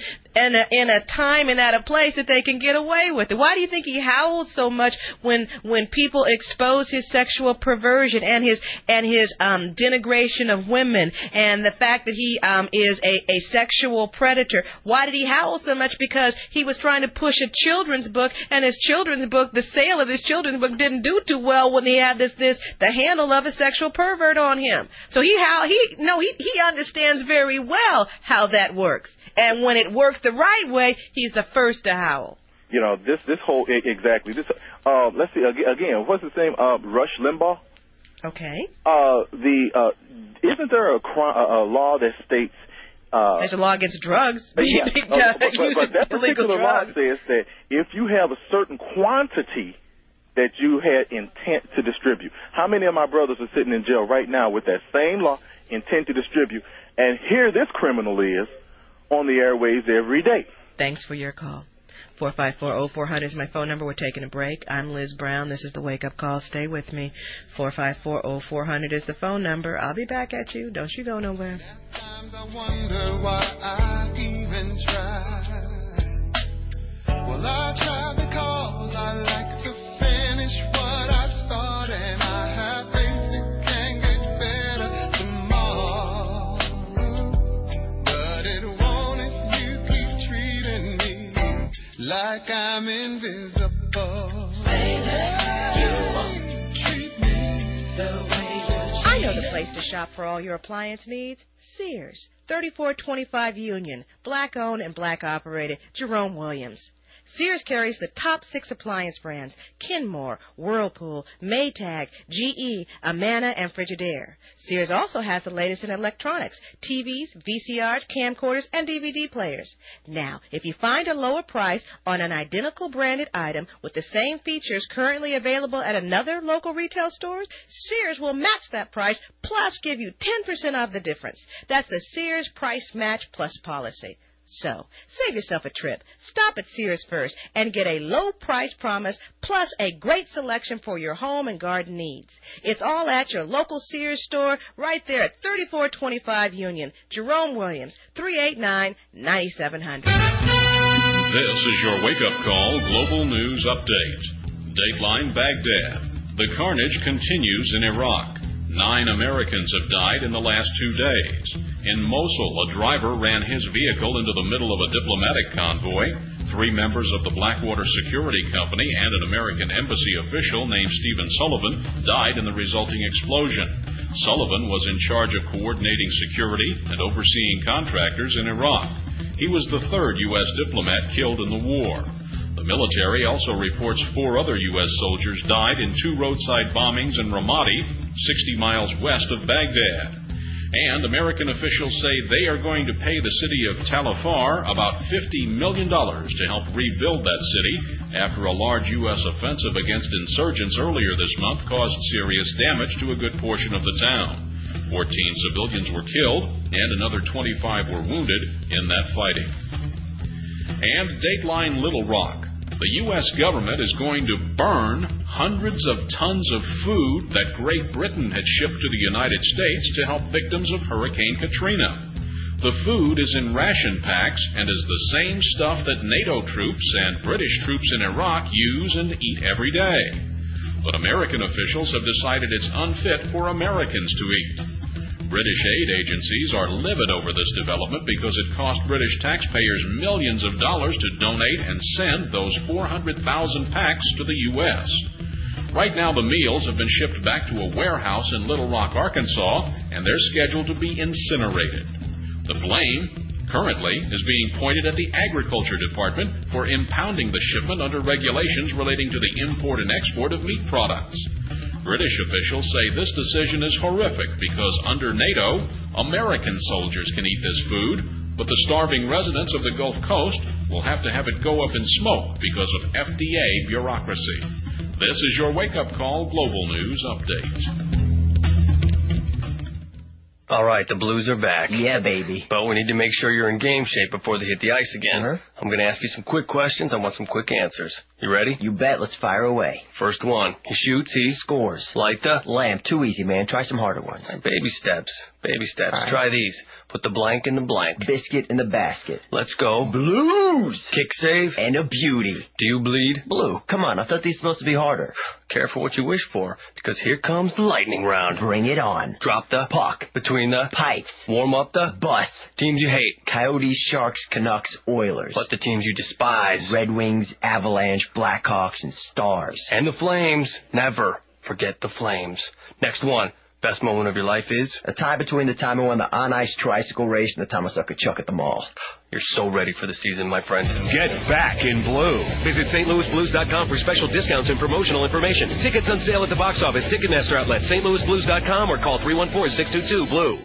a time and at a place that they can get away with it. Why do you think he howls so much when people expose his sexual perversion and his denigration of women and the fact that he is a sexual predator? Why did he howl so much? Because he was trying to push a children's book, and his children's book, the sale of his children's book didn't do too well when he had the handle of a sexual pervert on him. So he understands very well how that works. And when it works the right way, he's the first to howl. You know, this whole, exactly. This, let's see, again, what's his name? Rush Limbaugh? Okay. Isn't there a law that states... there's a law against drugs. But that particular law says that if you have a certain quantity that you had intent to distribute. How many of my brothers are sitting in jail right now with that same law, intent to distribute, and here this criminal is on the airwaves every day? Thanks for your call. 454-0400 is my phone number. We're taking a break. I'm Liz Brown. This is the Wake Up Call. Stay with me. 454-0400 is the phone number. I'll be back at you. Don't you go nowhere. Sometimes I wonder why I even try. Well, I try because I like to finish what I start, and I have faith it can get better tomorrow. But it won't if you keep treating me like I'm invisible. Baby, you won't treat me the way you I know the place to shop for all your appliance needs. Sears, 3425 Union, black-owned and black-operated. Jerome Williams. Sears carries the top 6 appliance brands: Kenmore, Whirlpool, Maytag, GE, Amana, and Frigidaire. Sears also has the latest in electronics: TVs, VCRs, camcorders, and DVD players. Now, if you find a lower price on an identical branded item with the same features currently available at another local retail store, Sears will match that price plus give you 10% off the difference. That's the Sears Price Match Plus policy. So, save yourself a trip. Stop at Sears first and get a low price promise plus a great selection for your home and garden needs. It's all at your local Sears store right there at 3425 Union. Jerome Williams, 389-9700. This is your wake-up call global news update. Dateline Baghdad. The carnage continues in Iraq. 9 Americans have died in the last 2 days. In Mosul, a driver ran his vehicle into the middle of a diplomatic convoy. 3 members of the Blackwater Security Company and an American embassy official named Stephen Sullivan died in the resulting explosion. Sullivan was in charge of coordinating security and overseeing contractors in Iraq. He was the 3rd U.S. diplomat killed in the war. The military also reports 4 other U.S. soldiers died in 2 roadside bombings in Ramadi, 60 miles west of Baghdad. And American officials say they are going to pay the city of Tal Afar about $50 million to help rebuild that city after a large U.S. offensive against insurgents earlier this month caused serious damage to a good portion of the town. 14 civilians were killed and another 25 were wounded in that fighting. And Dateline Little Rock. The U.S. government is going to burn hundreds of tons of food that Great Britain had shipped to the United States to help victims of Hurricane Katrina. The food is in ration packs and is the same stuff that NATO troops and British troops in Iraq use and eat every day. But American officials have decided it's unfit for Americans to eat. British aid agencies are livid over this development because it cost British taxpayers millions of dollars to donate and send those 400,000 packs to the U.S. Right now, the meals have been shipped back to a warehouse in Little Rock, Arkansas, and they're scheduled to be incinerated. The blame, currently, is being pointed at the Agriculture Department for impounding the shipment under regulations relating to the import and export of meat products. British officials say this decision is horrific because under NATO, American soldiers can eat this food, but the starving residents of the Gulf Coast will have to have it go up in smoke because of FDA bureaucracy. This is your wake-up call Global News Update. All right, the Blues are back. Yeah, baby. But we need to make sure you're in game shape before they hit the ice again. I'm going to ask you some quick questions. I want some quick answers. You ready? You bet. Let's fire away. First one. He shoots, he scores. Light the lamp. Too easy, man. Try some harder ones. Right, baby steps. Baby steps. Right. Try these. Put the blank in the blank. Biscuit in the basket. Let's go. Blues. Kick save. And a beauty. Do you bleed? Blue. Come on, I thought these were supposed to be harder. Careful what you wish for, because here comes the lightning round. Bring it on. Drop the puck. Between the pipes. Warm up the bus. Teams you hate. Coyotes, Sharks, Canucks, Oilers. But the teams you despise. Red Wings, Avalanche, Blackhawks, and Stars. And the Flames. Never forget the Flames. Next one. Best moment of your life is? A tie between the time I won the on-ice tricycle race and the time I sucked a chuck at the mall. You're so ready for the season, my friend. Get back in blue. Visit stlouisblues.com for special discounts and promotional information. Tickets on sale at the box office, Ticketmaster outlet, stlouisblues.com, or call 314-622-BLUE.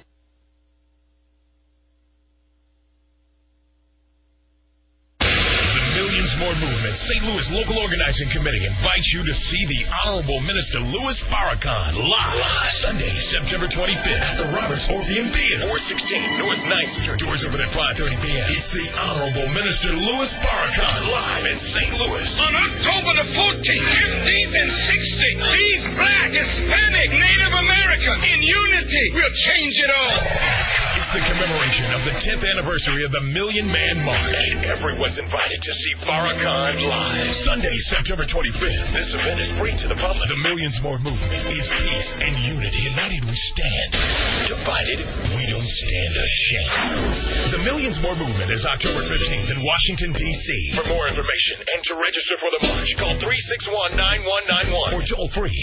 More Movement St. Louis Local Organizing Committee invites you to see the Honorable Minister Louis Farrakhan live Sunday, September 25th at the Roberts Orpheum Theater, 416 North 9th Street. Doors open at 5:30 p.m. It's the Honorable Minister Louis Farrakhan live in St. Louis on October the 14th, 15th, and 16th. These Black, Hispanic, Native American in unity will change it all. It's the commemoration of the 10th anniversary of the Million Man March, and everyone's invited to see Farrakhan live Sunday, September 25th. This event is free to the public. The Millions More Movement is peace and unity. United we stand. Divided, we don't stand a chance. The Millions More Movement is October 15th in Washington, D.C. For more information and to register for the march, call 361-9191 or toll free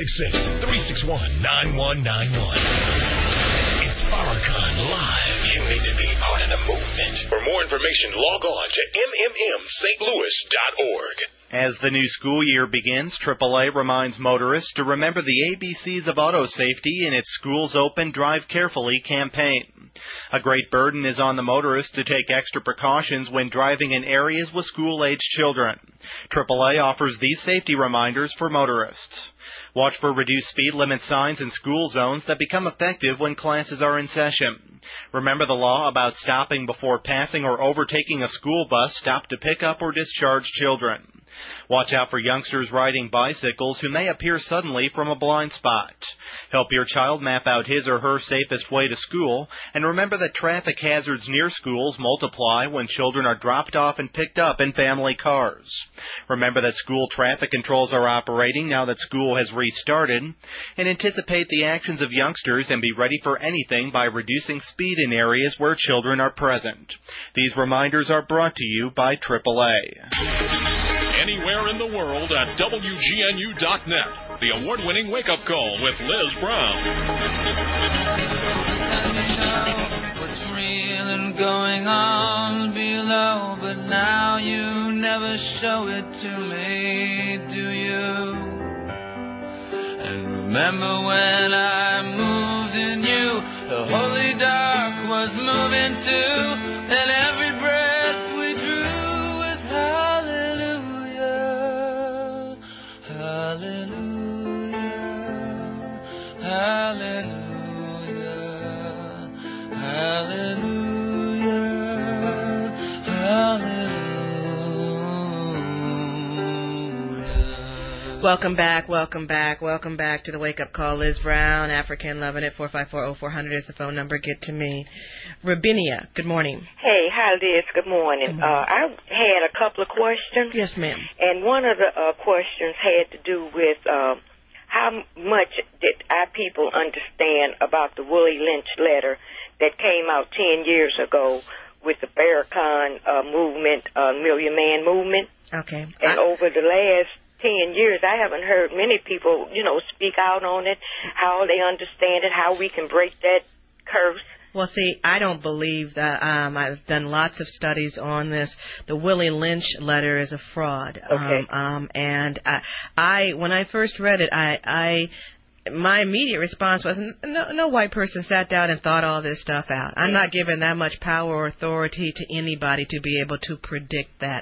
866-361-9191. Farrakhan Live. You need to be part of the movement. For more information, log on to mmmstlouis.org. As the new school year begins, AAA reminds motorists to remember the ABCs of auto safety in its Schools Open, Drive Carefully campaign. A great burden is on the motorists to take extra precautions when driving in areas with school-aged children. AAA offers these safety reminders for motorists. Watch for reduced speed limit signs in school zones that become effective when classes are in session. Remember the law about stopping before passing or overtaking a school bus stopped to pick up or discharge children. Watch out for youngsters riding bicycles who may appear suddenly from a blind spot. Help your child map out his or her safest way to school, and remember that traffic hazards near schools multiply when children are dropped off and picked up in family cars. Remember that school traffic controls are operating now that school has restarted, and anticipate the actions of youngsters and be ready for anything by reducing speed in areas where children are present. These reminders are brought to you by AAA. Anywhere in the world at WGNU.net. The award-winning wake-up call with Liz Brown. What's real and going on below, but now you never show it to me, do you? And remember when I moved in you, the holy dark was moving too, and every breath we drew was hallelujah, hallelujah, hallelujah, hallelujah, hallelujah. Welcome back to the Wake Up Call. Liz Brown, African, loving it. 454-0400 is the phone number. Get to me. Rabinia, good morning. Hey, hi Liz, good morning. I had a couple of questions. Yes, ma'am. And one of the questions had to do with how much did our people understand about the Willie Lynch letter that came out 10 years ago with the Farrakhan movement, Million Man movement. Okay. And over the last 10 years, I haven't heard many people, speak out on it, how they understand it, how we can break that curse. Well, see, I don't believe that. I've done lots of studies on this. The Willie Lynch letter is a fraud. Okay. And I, when I first read it, my immediate response was, no white person sat down and thought all this stuff out. I'm not giving that much power or authority to anybody to be able to predict that.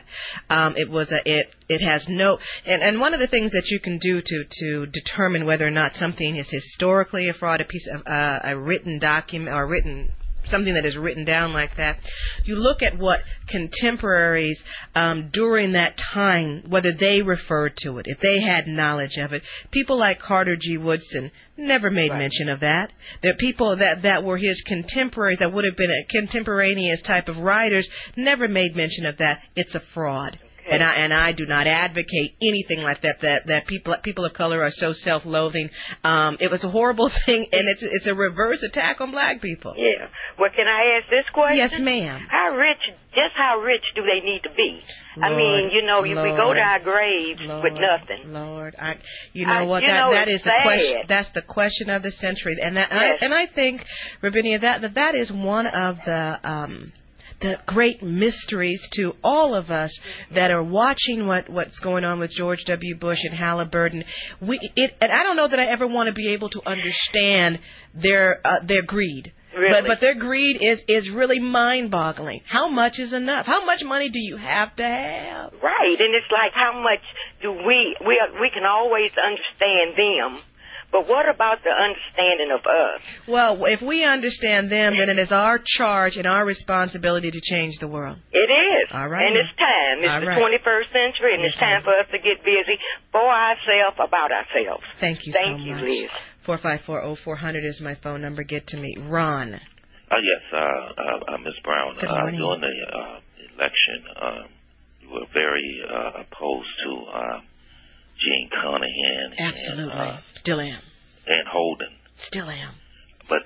It has no, and one of the things that you can do to determine whether or not something is historically a fraud, a piece of a written document or something that is written down like that, you look at what contemporaries during that time, whether they referred to it, if they had knowledge of it. People like Carter G. Woodson never made mention of that. There are people that were his contemporaries, that would have been a contemporaneous type of writers, never made mention of that. It's a fraud. And I do not advocate anything like that. That people of color are so self-loathing. It was a horrible thing, and it's a reverse attack on black people. Yeah. Well, can I ask this question? Yes, ma'am. How rich do they need to be? Lord, I mean, if we go to our graves with nothing. Lord, you know what? That is the question. That's the question of the century, and I think, Rabinia, that is one of the great mysteries to all of us that are watching what's going on with George W. Bush and Halliburton. And I don't know that I ever want to be able to understand their greed. Really? But their greed is really mind-boggling. How much is enough? How much money do you have to have? Right, and it's like how much do we can always understand them. But what about the understanding of us? Well, if we understand them, then it is our charge and our responsibility to change the world. It is. All right. And it's time. It's the 21st century, and it's time for us to get busy for ourselves, about ourselves. Thank you so much. Thank you, Liz. 454-0400 is my phone number. Get to me. Ron. Yes, Ms. Brown. Good morning. During the election, you were very opposed to Gene Conahan. Absolutely. Still am. And Holden. Still am. But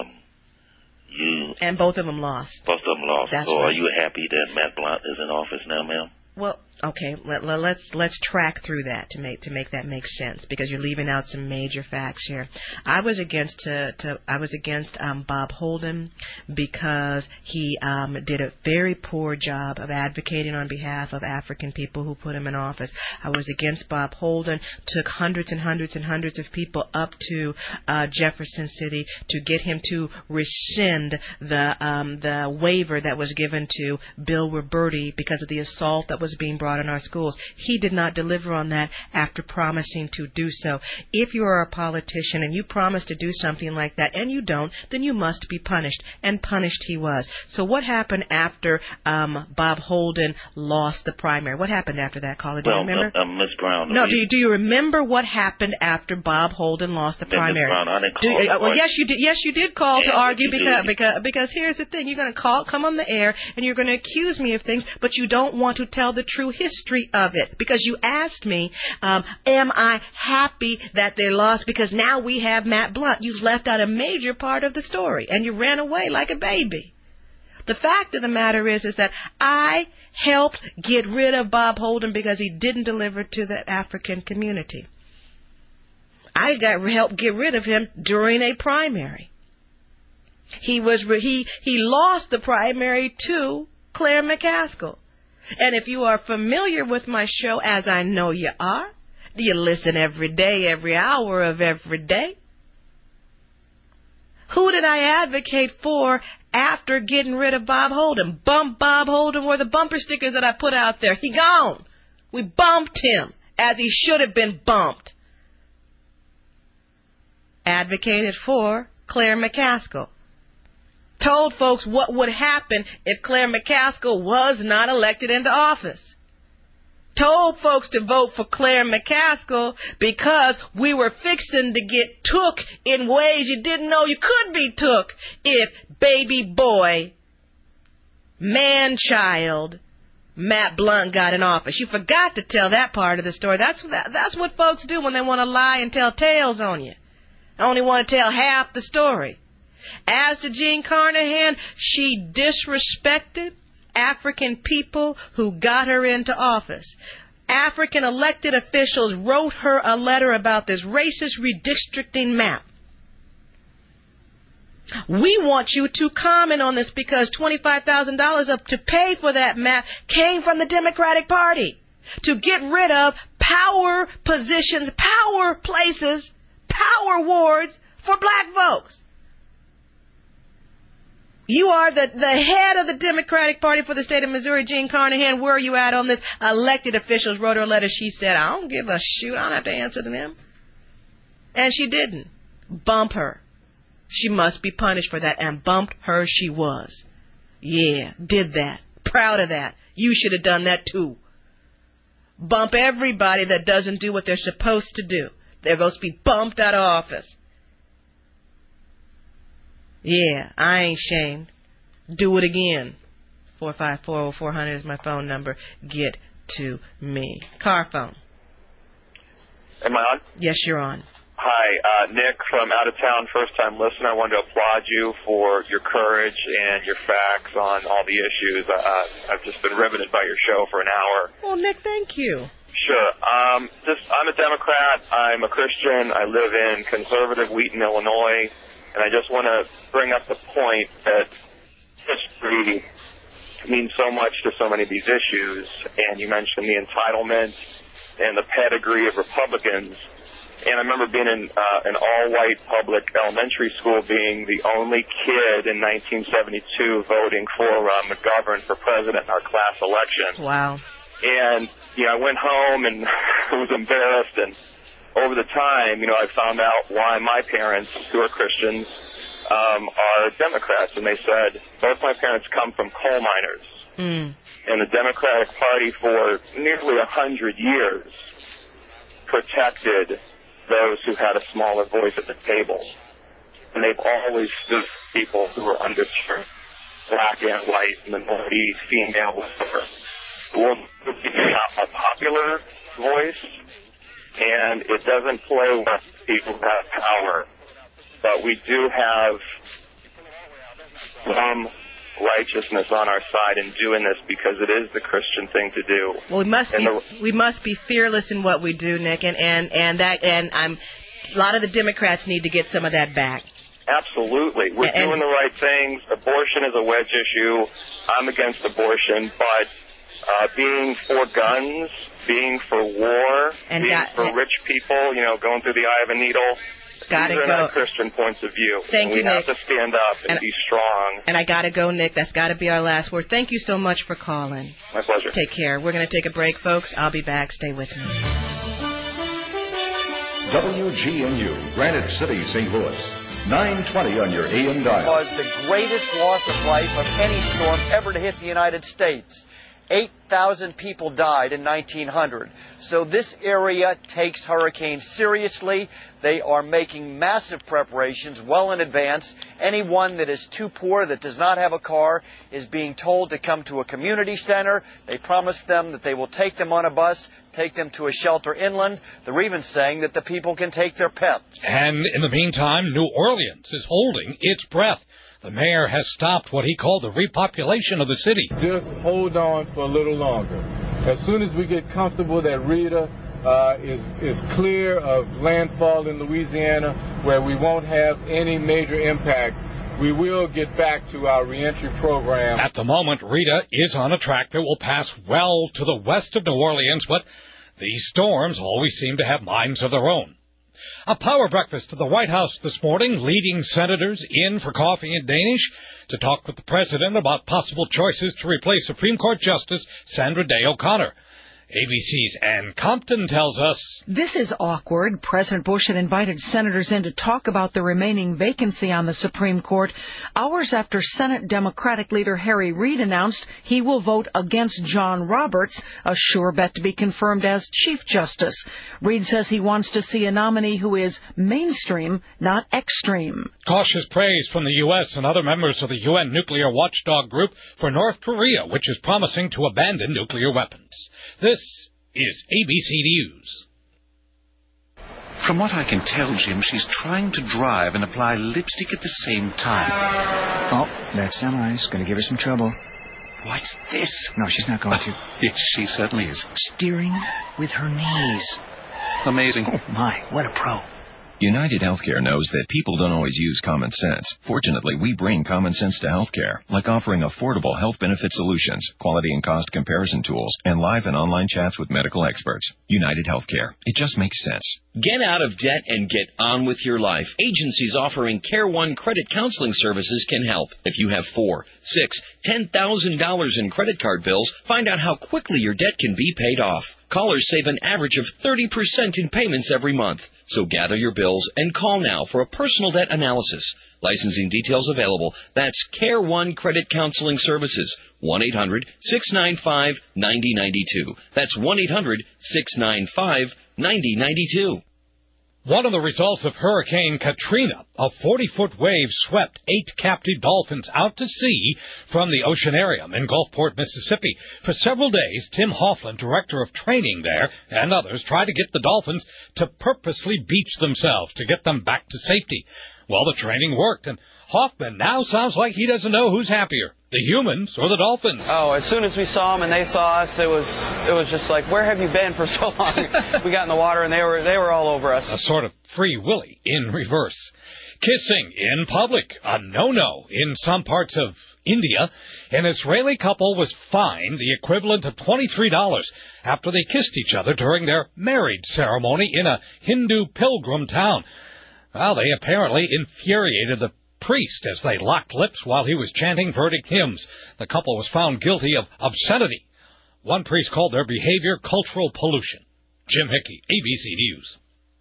and both of them lost. Both of them lost. That's so right. Are you happy that Matt Blunt is in office now, ma'am? Well, okay, let's track through that to make that make sense, because you're leaving out some major facts here. I was against Bob Holden because he did a very poor job of advocating on behalf of African people who put him in office. I was against Bob Holden, took hundreds and hundreds and hundreds of people up to Jefferson City to get him to rescind the waiver that was given to Bill Roberti because of the assault that was being brought in our schools. He did not deliver on that after promising to do so. If you are a politician and you promise to do something like that and you don't, then you must be punished. And punished he was. So what happened after Bob Holden lost the primary? What happened after that, caller? Do you remember? Ms. Brown. No, do you remember what happened after Bob Holden lost the primary? Ms. Brown, I didn't call well, yes, you did. Yes, you did call to argue because here's the thing: you're going to come on the air and you're going to accuse me of things, but you don't want to tell the true history of it, because you asked me, am I happy that they lost because now we have Matt Blunt? You've left out a major part of the story and you ran away like a baby. The fact of the matter is that I helped get rid of Bob Holden because he didn't deliver to the African community. I helped get rid of him during a primary. He lost the primary to Claire McCaskill. And if you are familiar with my show, as I know you are, do you listen every day, every hour of every day? Who did I advocate for after getting rid of Bob Holden? Bump Bob Holden were the bumper stickers that I put out there. He gone. We bumped him as he should have been bumped. Advocated for Claire McCaskill. Told folks what would happen if Claire McCaskill was not elected into office. told folks to vote for Claire McCaskill because we were fixing to get took in ways you didn't know you could be took if baby boy, man-child, Matt Blunt got in office. You forgot to tell that part of the story. That's what folks do when they want to lie and tell tales on you. I only want to tell half the story. As to Jean Carnahan, she disrespected African people who got her into office. African elected officials wrote her a letter about this racist redistricting map. We want you to comment on this because $25,000 up to pay for that map came from the Democratic Party to get rid of power positions, power places, power wards for black folks. You are the head of the Democratic Party for the state of Missouri, Jean Carnahan. Where are you at on this? Elected officials wrote her a letter. She said, I don't give a shoot. I don't have to answer to them. And she didn't. Bump her. She must be punished for that. And bumped her she was. Yeah, did that. Proud of that. You should have done that too. Bump everybody that doesn't do what they're supposed to do. They're supposed to be bumped out of office. Yeah, I ain't ashamed. Do it again. 454-0400 is my phone number. Get to me. Car phone. Am I on? Yes, you're on. Hi, Nick from out of town, first-time listener. I wanted to applaud you for your courage and your facts on all the issues. I've just been riveted by your show for an hour. Well, Nick, thank you. Sure. I'm a Democrat. I'm a Christian. I live in conservative Wheaton, Illinois. And I just want to bring up the point that history means so much to so many of these issues. And you mentioned the entitlement and the pedigree of Republicans. And I remember being in an all-white public elementary school, being the only kid in 1972 voting for McGovern for president in our class election. Wow. And, I went home and was embarrassed. And over the time, I found out why my parents, who are Christians, are Democrats. And they said, both my parents come from coal miners. And the Democratic Party for nearly 100 years protected those who had a smaller voice at the table. And they've always stood for people who are underserved, black and white, minority, female, whatever. Well, it's not a popular voice, and it doesn't play with people who have power. But we do have some righteousness on our side in doing this because it is the Christian thing to do. Well, we must be fearless in what we do, Nick, and a lot of the Democrats need to get some of that back. Absolutely. We're doing the right things. Abortion is a wedge issue. I'm against abortion, but being for guns, being for war, for rich people, going through the eye of a needle, these are not Christian points of view. Thank you, Nick. We have to stand up and be strong. And I got to go, Nick. That's got to be our last word. Thank you so much for calling. My pleasure. Take care. We're going to take a break, folks. I'll be back. Stay with me. WGNU, Granite City, St. Louis. 920 on your AM dial. Was the greatest loss of life of any storm ever to hit the United States. 8,000 people died in 1900. So this area takes hurricanes seriously. They are making massive preparations well in advance. Anyone that is too poor, that does not have a car, is being told to come to a community center. They promise them that they will take them on a bus, take them to a shelter inland. They're even saying that the people can take their pets. And in the meantime, New Orleans is holding its breath. The mayor has stopped what he called the repopulation of the city. Just hold on for a little longer. As soon as we get comfortable that Rita is clear of landfall in Louisiana, where we won't have any major impact, we will get back to our reentry program. At the moment, Rita is on a track that will pass well to the west of New Orleans, but these storms always seem to have minds of their own. A power breakfast at the White House this morning, leading senators in for coffee and Danish to talk with the president about possible choices to replace Supreme Court Justice Sandra Day O'Connor. ABC's Ann Compton tells us. This is awkward. President Bush had invited senators in to talk about the remaining vacancy on the Supreme Court hours after Senate Democratic leader Harry Reid announced he will vote against John Roberts, a sure bet to be confirmed as Chief Justice. Reid says he wants to see a nominee who is mainstream, not extreme. Cautious praise from the U.S. and other members of the UN nuclear watchdog group for North Korea, which is promising to abandon nuclear weapons. This is ABC News. From what I can tell, Jim, she's trying to drive and apply lipstick at the same time. Oh, that's Semi's. Gonna give her some trouble. What's this? No, she's not going to. Yes, she certainly is. Steering with her knees. Amazing. Oh, my. What a pro. United Healthcare knows that people don't always use common sense. Fortunately, we bring common sense to healthcare, like offering affordable health benefit solutions, quality and cost comparison tools, and live and online chats with medical experts. United Healthcare. It just makes sense. Get out of debt and get on with your life. Agencies offering Care One credit counseling services can help. If you have $4, $6, $10,000 in credit card bills, find out how quickly your debt can be paid off. Callers save an average of 30% in payments every month. So gather your bills and call now for a personal debt analysis. Licensing details available. That's Care One Credit Counseling Services. 1-800-695-9092. That's 1-800-695-9092. One of the results of Hurricane Katrina, a 40-foot wave swept 8 captive dolphins out to sea from the Oceanarium in Gulfport, Mississippi. For several days, Tim Hoffland, director of training there, and others tried to get the dolphins to purposely beach themselves to get them back to safety. Well, the training worked, and Hoffman now sounds like he doesn't know who's happier, the humans or the dolphins. Oh, as soon as we saw them and they saw us, it was just like, where have you been for so long? We got in the water and they were all over us. A sort of Free Willy in reverse. Kissing in public, a no-no in some parts of India. An Israeli couple was fined the equivalent of $23 after they kissed each other during their marriage ceremony in a Hindu pilgrim town. Well, they apparently infuriated the priest as they locked lips while he was chanting verdict hymns. The couple was found guilty of obscenity. One priest called their behavior cultural pollution. Jim Hickey, ABC News.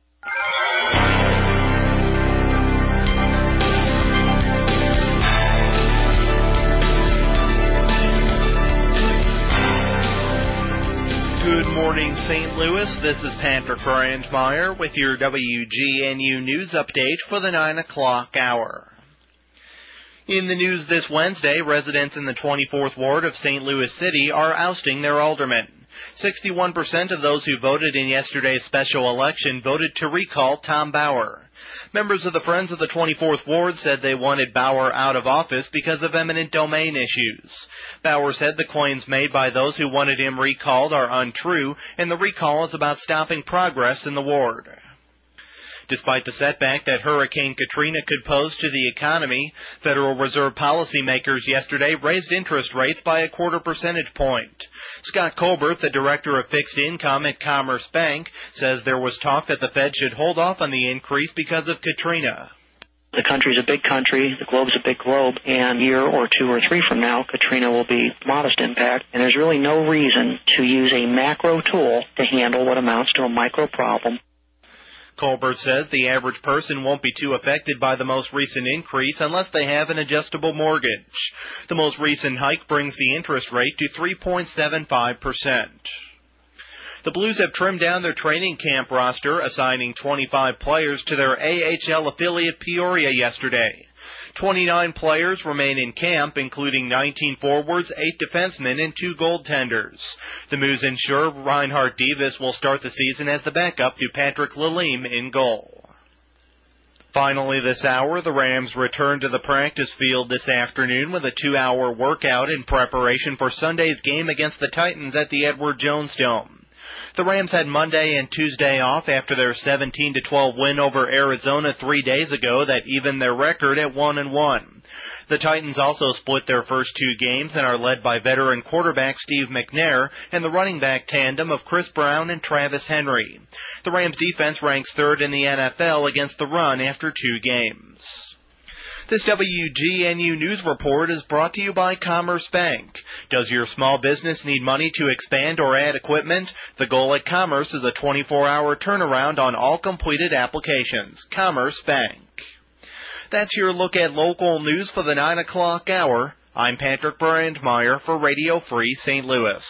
Good morning, St. Louis. This is Patrick Brandmeier with your WGNU News Update for the 9 o'clock hour. In the news this Wednesday, residents in the 24th Ward of St. Louis City are ousting their alderman. 61% of those who voted in yesterday's special election voted to recall Tom Bauer. Members of the Friends of the 24th Ward said they wanted Bauer out of office because of eminent domain issues. Bauer said the claims made by those who wanted him recalled are untrue, and the recall is about stopping progress in the ward. Despite the setback that Hurricane Katrina could pose to the economy, Federal Reserve policymakers yesterday raised interest rates by a 0.25 percentage point. Scott Colbert, the director of fixed income at Commerce Bank, says there was talk that the Fed should hold off on the increase because of Katrina. The country's a big country, the globe's a big globe, and a year or 2 or 3 from now, Katrina will be modest impact, and there's really no reason to use a macro tool to handle what amounts to a micro problem. Colbert says the average person won't be too affected by the most recent increase unless they have an adjustable mortgage. The most recent hike brings the interest rate to 3.75%. The Blues have trimmed down their training camp roster, assigning 25 players to their AHL affiliate Peoria yesterday. 29 players remain in camp, including 19 forwards, 8 defensemen, and 2 goaltenders. The Moose ensure Reinhard Davis will start the season as the backup to Patrick Lalime in goal. Finally this hour, the Rams return to the practice field this afternoon with a 2-hour workout in preparation for Sunday's game against the Titans at the Edward Jones Dome. The Rams had Monday and Tuesday off after their 17-12 win over Arizona 3 days ago that evened their record at 1-1. The Titans also split their first 2 games and are led by veteran quarterback Steve McNair and the running back tandem of Chris Brown and Travis Henry. The Rams defense ranks 3rd in the NFL against the run after 2 games. This WGNU News Report is brought to you by Commerce Bank. Does your small business need money to expand or add equipment? The goal at Commerce is a 24-hour turnaround on all completed applications. Commerce Bank. That's your look at local news for the 9 o'clock hour. I'm Patrick Brandmeier for Radio Free St. Louis.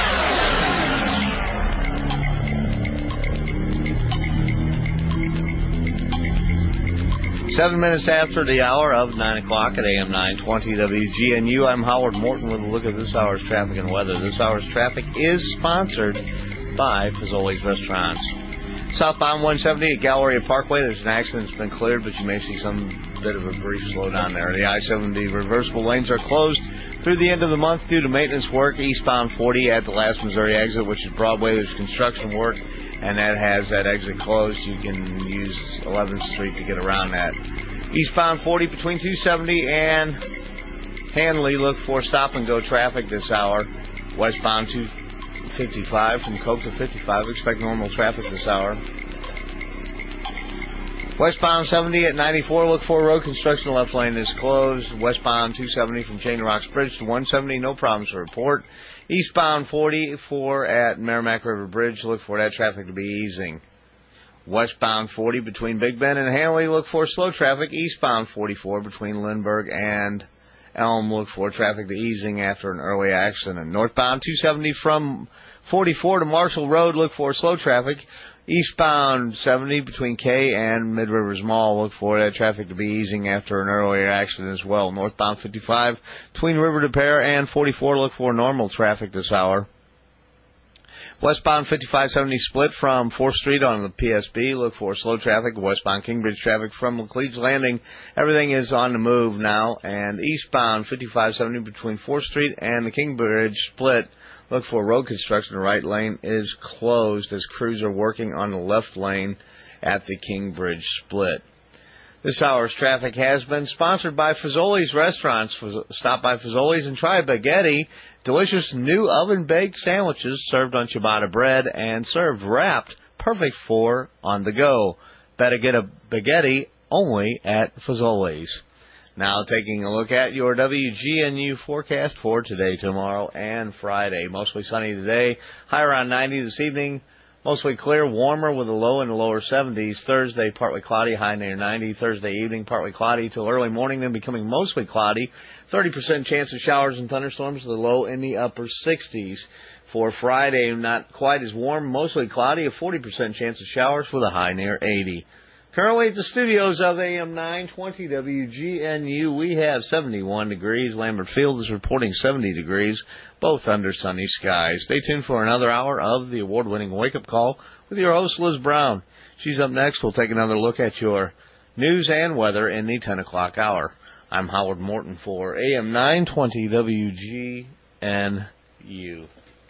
7 minutes after the hour of 9 o'clock at AM 920 WGNU. I'm Howard Morton with a look at this hour's traffic and weather. This hour's traffic is sponsored by Fazoli's Restaurants. Southbound 170 at Galleria Parkway, there's an accident that's been cleared, but you may see some bit of a brief slowdown there. The I-70 reversible lanes are closed through the end of the month due to maintenance work. Eastbound 40 at the last Missouri exit, which is Broadway, there's construction work, and that has that exit closed. You can use 11th Street to get around that. Eastbound 40 between 270 and Hanley, look for stop-and-go traffic this hour. Westbound 255 from Coke to 55, expect normal traffic this hour. Westbound 70 at 94, look for road construction, left lane is closed. Westbound 270 from Chain Rocks Bridge to 170, no problems to report. Eastbound 44 at Merrimack River Bridge, look for that traffic to be easing. Westbound 40 between Big Bend and Hanley, look for slow traffic. Eastbound 44 between Lindbergh and Elm, look for traffic to easing after an early accident. Northbound 270 from 44 to Marshall Road, look for slow traffic. Eastbound 70 between K and Mid Rivers Mall, look for that traffic to be easing after an earlier accident as well. Northbound 55 between River de Pere and 44, look for normal traffic this hour. Westbound 5570 split from 4th Street on the PSB, look for slow traffic. Westbound Kingbridge traffic from McLeod's Landing, everything is on the move now. And eastbound 5570 between 4th Street and the Kingbridge split, look for road construction. The right lane is closed as crews are working on the left lane at the Kingbridge split. This hour's traffic has been sponsored by Fazoli's Restaurants. Stop by Fazoli's and try a baguette. Delicious new oven-baked sandwiches served on ciabatta bread and served wrapped, perfect for on the go. Better get a baguette only at Fazoli's. Now taking a look at your WGNU forecast for today, tomorrow, and Friday. Mostly sunny today, high around 90 this evening. Mostly clear, warmer with a low in the lower 70s. Thursday, partly cloudy, high near 90. Thursday evening, partly cloudy till early morning, then becoming mostly cloudy. 30% chance of showers and thunderstorms, the low in the upper 60s. For Friday, not quite as warm, mostly cloudy, a 40% chance of showers with a high near 80. Currently at the studios of AM 920 WGNU, we have 71 degrees. Lambert Field is reporting 70 degrees, both under sunny skies. Stay tuned for another hour of the award-winning Wake Up Call with your host, Liz Brown. She's up next. We'll take another look at your news and weather in the 10 o'clock hour. I'm Howard Morton for AM 920 WGNU.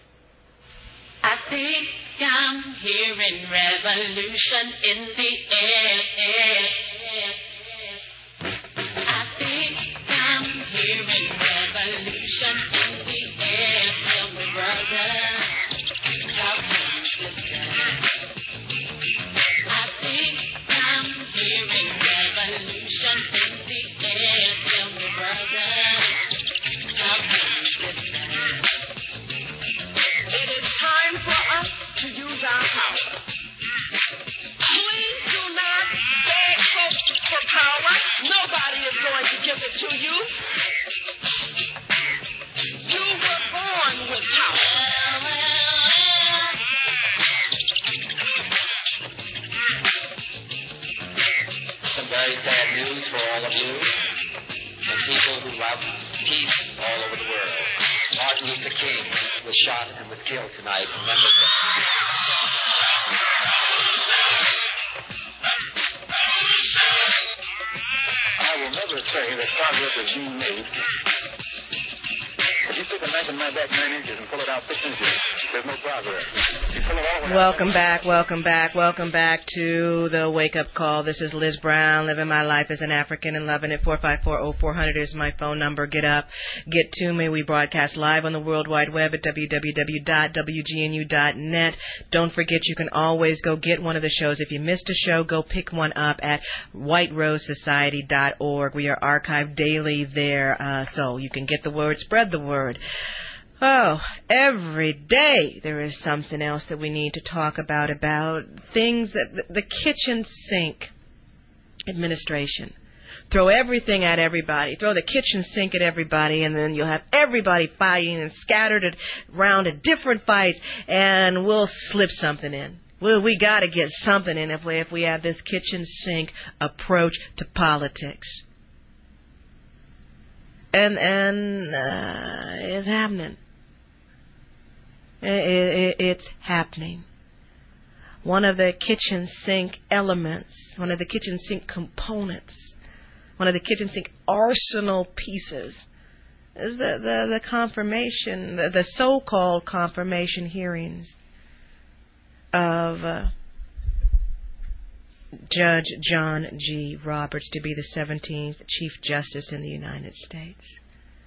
I think I'm hearing revolution in the air. I think I'm hearing revolution in the air. Tell me, brother, how come this time? I think I'm hearing revolution in the air. Tell me, brother, how come this time? It is time for us to use our power. Please do not beg for power. Nobody is going to give it to you. You were born with power. Some very sad news for all of you and people who love peace all over the world. Martin Luther King was shot and was killed tonight. Remember that? I will never say that progress is being made. If you stick a knife in my back 9 inches and pull it out 6 inches, there's no progress. You pull it all the way out. Welcome back to the Wake Up Call. This is Liz Brown, living my life as an African and loving it. 454-0400 is my phone number. Get up, get to me. We broadcast live on the World Wide Web at www.wgnu.net. Don't forget, you can always go get one of the shows. If you missed a show, go pick one up at whiterosesociety.org. We are archived daily there, so you can get the word, spread the word. Oh, every day there is something else that we need to talk about things that the kitchen sink administration. Throw everything at everybody. Throw the kitchen sink at everybody, and then you'll have everybody fighting and scattered around to different fights, and we'll slip something in. We got to get something in if we have this kitchen sink approach to politics. And it's happening. It's happening. One of the kitchen sink elements, one of the kitchen sink components, one of the kitchen sink arsenal pieces is the confirmation, the so-called confirmation hearings of Judge John G. Roberts to be the 17th Chief Justice in the United States.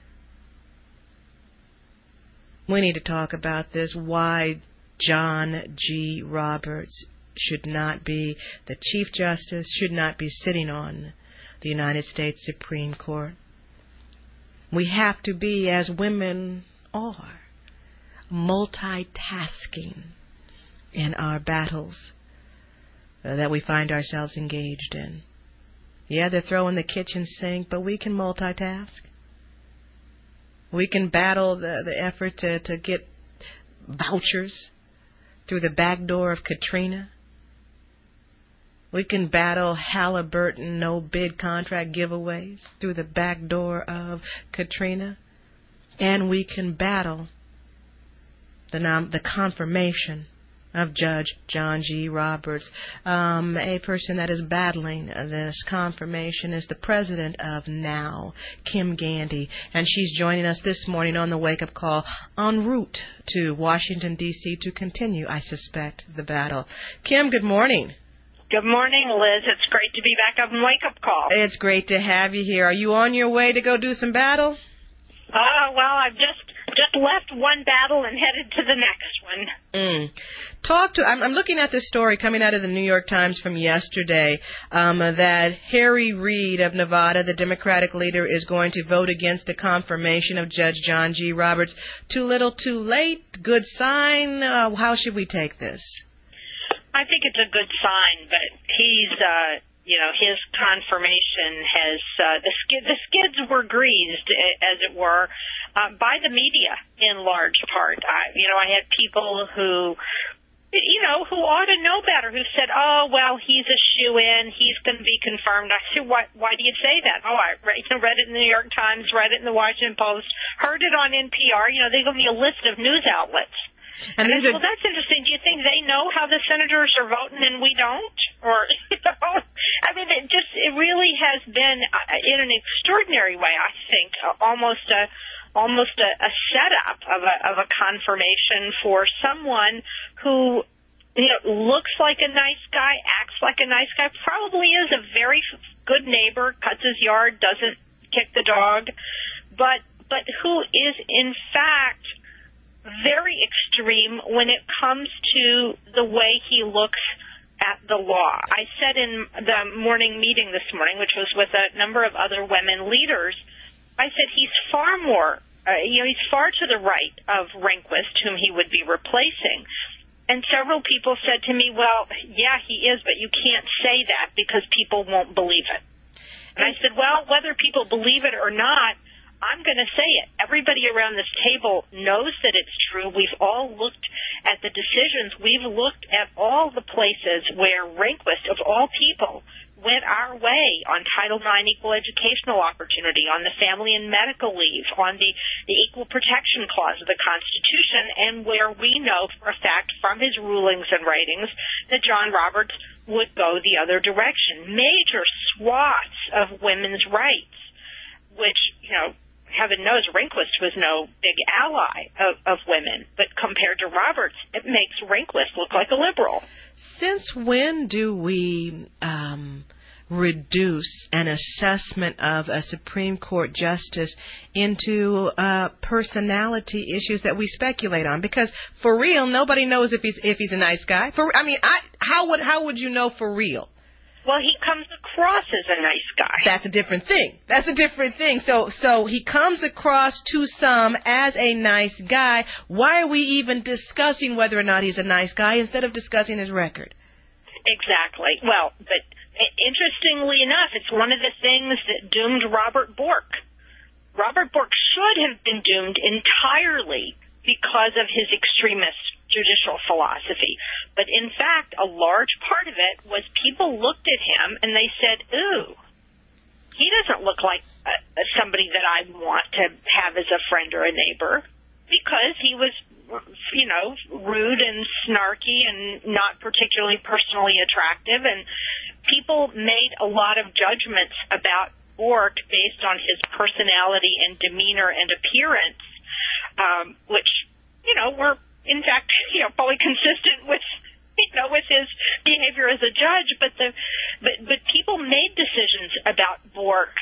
We need to talk about this, why John G. Roberts should not be the Chief Justice, should not be sitting on the United States Supreme Court. We have to be, as women are, multitasking in our battles that we find ourselves engaged in. Yeah, they're throwing the kitchen sink, but we can multitask. We can battle the effort to get vouchers through the back door of Katrina. We can battle Halliburton no-bid contract giveaways through the back door of Katrina. And we can battle the confirmation of Judge John G. Roberts. A person that is battling this confirmation is the president of NOW, Kim Gandy, and she's joining us this morning on the wake-up call en route to Washington, D.C. to continue, I suspect, the battle. Kim, good morning. Good morning, Liz. It's great to be back on Wake Up Call. It's great to have you here. Are you on your way to go do some battle? Well, I've just left one battle and headed to the next one. I'm looking at this story coming out of the New York Times from yesterday, that Harry Reid of Nevada, the Democratic leader, is going to vote against the confirmation of Judge John G. Roberts. Too little, too late? Good sign? How should we take this? I think it's a good sign, but he's, his confirmation has, the skids were greased, as it were, by the media in large part. I had people who ought to know better, who said, oh, well, he's a shoo-in, he's going to be confirmed. I said, why do you say that? Oh, I read it in the New York Times, read it in the Washington Post, heard it on NPR. They give me a list of news outlets. And I said, well, that's interesting. Do you think they know how the senators are voting and we don't? Or, it really has been, in an extraordinary way, I think, almost a setup of a confirmation for someone who, looks like a nice guy, acts like a nice guy, probably is a very good neighbor, cuts his yard, doesn't kick the dog, but who is, in fact, very extreme when it comes to the way he looks at the law. I said in the morning meeting this morning, which was with a number of other women leaders, I said he's far more, he's far to the right of Rehnquist, whom he would be replacing. And several people said to me, well, yeah, he is, but you can't say that because people won't believe it. And I said, well, whether people believe it or not, I'm going to say it. Everybody around this table knows that it's true. We've all looked at the decisions. We've looked at all the places where Rehnquist, of all people, went our way on Title IX equal educational opportunity, on the family and medical leave, on the equal protection clause of the Constitution, and where we know for a fact from his rulings and writings that John Roberts would go the other direction. Major swaths of women's rights, which, heaven knows Rehnquist was no big ally of women, but compared to Roberts, it makes Rehnquist look like a liberal. Since when do we reduce an assessment of a Supreme Court justice into personality issues that we speculate on? Because for real, nobody knows if he's a nice guy. How would you know for real? Well, he comes across as a nice guy. That's a different thing. So he comes across to some as a nice guy. Why are we even discussing whether or not he's a nice guy instead of discussing his record? Exactly. Well, but interestingly enough, it's one of the things that doomed Robert Bork. Robert Bork should have been doomed entirely because of his extremist judicial philosophy. But in fact, a large part of it was people looked at him and they said, ooh, he doesn't look like somebody that I want to have as a friend or a neighbor, because he was, rude and snarky and not particularly personally attractive. And people made a lot of judgments about Bork based on his personality and demeanor and appearance, which, were in fact, probably consistent with his behavior as a judge. But people made decisions about Bork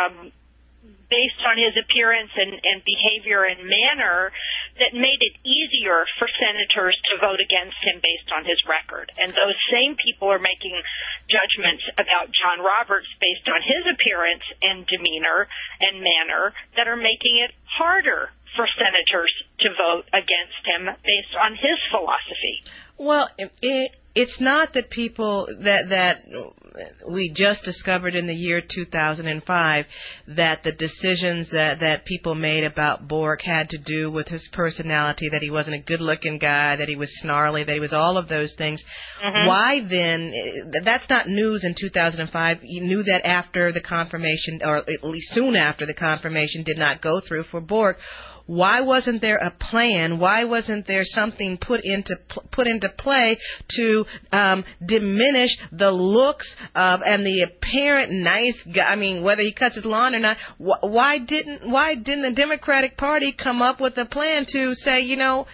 based on his appearance and behavior and manner that made it easier for senators to vote against him based on his record. And those same people are making judgments about John Roberts based on his appearance and demeanor and manner that are making it harder for senators to vote against him based on his philosophy. Well, it's not that people that we just discovered in the year 2005 that the decisions that people made about Bork had to do with his personality, that he wasn't a good-looking guy, that he was snarly, that he was all of those things. Mm-hmm. Why then? That's not news in 2005. You knew that after the confirmation, or at least soon after the confirmation did not go through for Bork. Why wasn't there a plan? Why wasn't there something put into play to diminish the looks of and the apparent nice guy? I mean, whether he cuts his lawn or not. Why didn't the Democratic Party come up with a plan to say,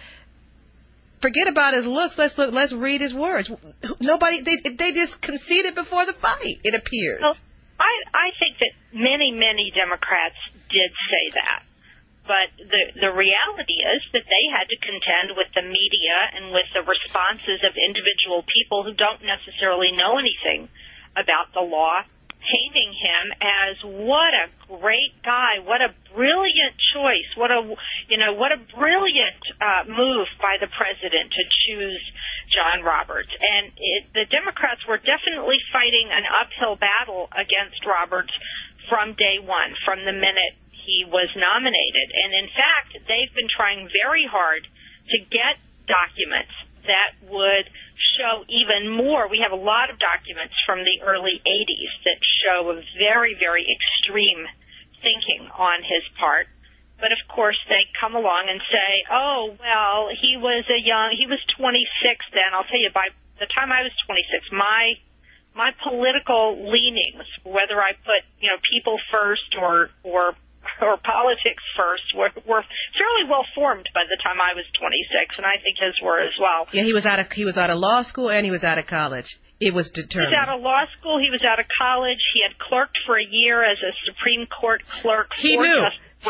forget about his looks. Let's read his words. Nobody. They just conceded before the fight. It appears. Well, I think that many Democrats did say that. But the reality is that they had to contend with the media and with the responses of individual people who don't necessarily know anything about the law, painting him as what a great guy, what a brilliant choice, what a brilliant move by the president to choose John Roberts. And the Democrats were definitely fighting an uphill battle against Roberts from day one, from the minute he was nominated. And in fact, they've been trying very hard to get documents that would show even more. We have a lot of documents from the early 80s that show a very, very extreme thinking on his part. But of course, they come along and say, oh, well, he was 26 then. I'll tell you, by the time I was 26, my political leanings, whether I put, people first or politics first, were fairly well formed by the time I was 26, and I think his were as well. Yeah, he was out of law school and he was out of college. It was determined. He was out of law school. He was out of college. He had clerked for a year as a Supreme Court clerk. He knew.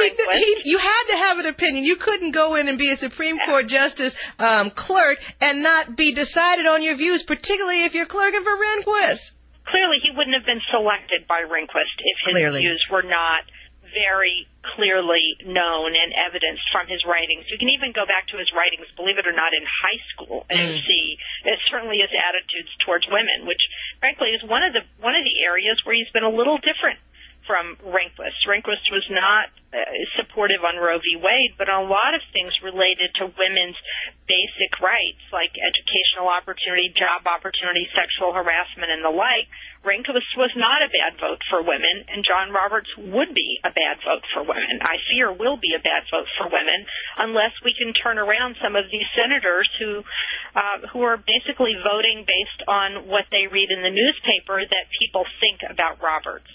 You had to have an opinion. You couldn't go in and be a Supreme Court justice clerk and not be decided on your views, particularly if you're clerking for Rehnquist. Clearly, he wouldn't have been selected by Rehnquist if his views were not very clearly known and evidenced from his writings. You can even go back to his writings, believe it or not, in high school and see certainly his attitudes towards women, which frankly is one of the areas where he's been a little different from Rehnquist. Rehnquist was not supportive on Roe v. Wade, but on a lot of things related to women's basic rights, like educational opportunity, job opportunity, sexual harassment, and the like. Rehnquist was not a bad vote for women, and John Roberts would be a bad vote for women. I fear will be a bad vote for women unless we can turn around some of these senators who are basically voting based on what they read in the newspaper that people think about Roberts.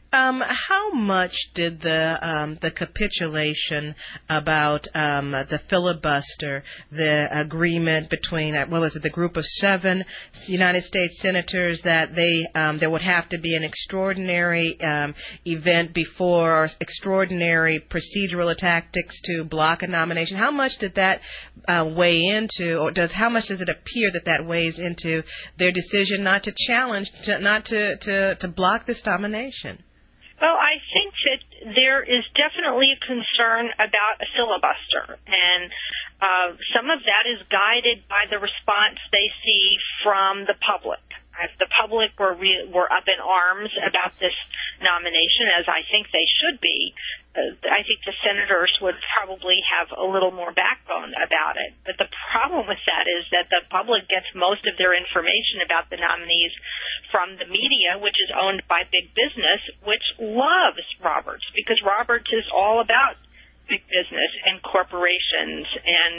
How much did the capitulation about the filibuster, the agreement between the group of 7 United States senators that there would have to be an extraordinary event before, or extraordinary procedural tactics to block a nomination? How much did that weigh into, or how much does it appear that weighs into their decision not to challenge, not to block this nomination? Well, I think that there is definitely a concern about a filibuster, and some of that is guided by the response they see from the public. If the public were up in arms about this nomination, as I think they should be, I think the senators would probably have a little more backbone about it. But the problem with that is that the public gets most of their information about the nominees from the media, which is owned by big business, which loves Roberts, because Roberts is all about big business and corporations and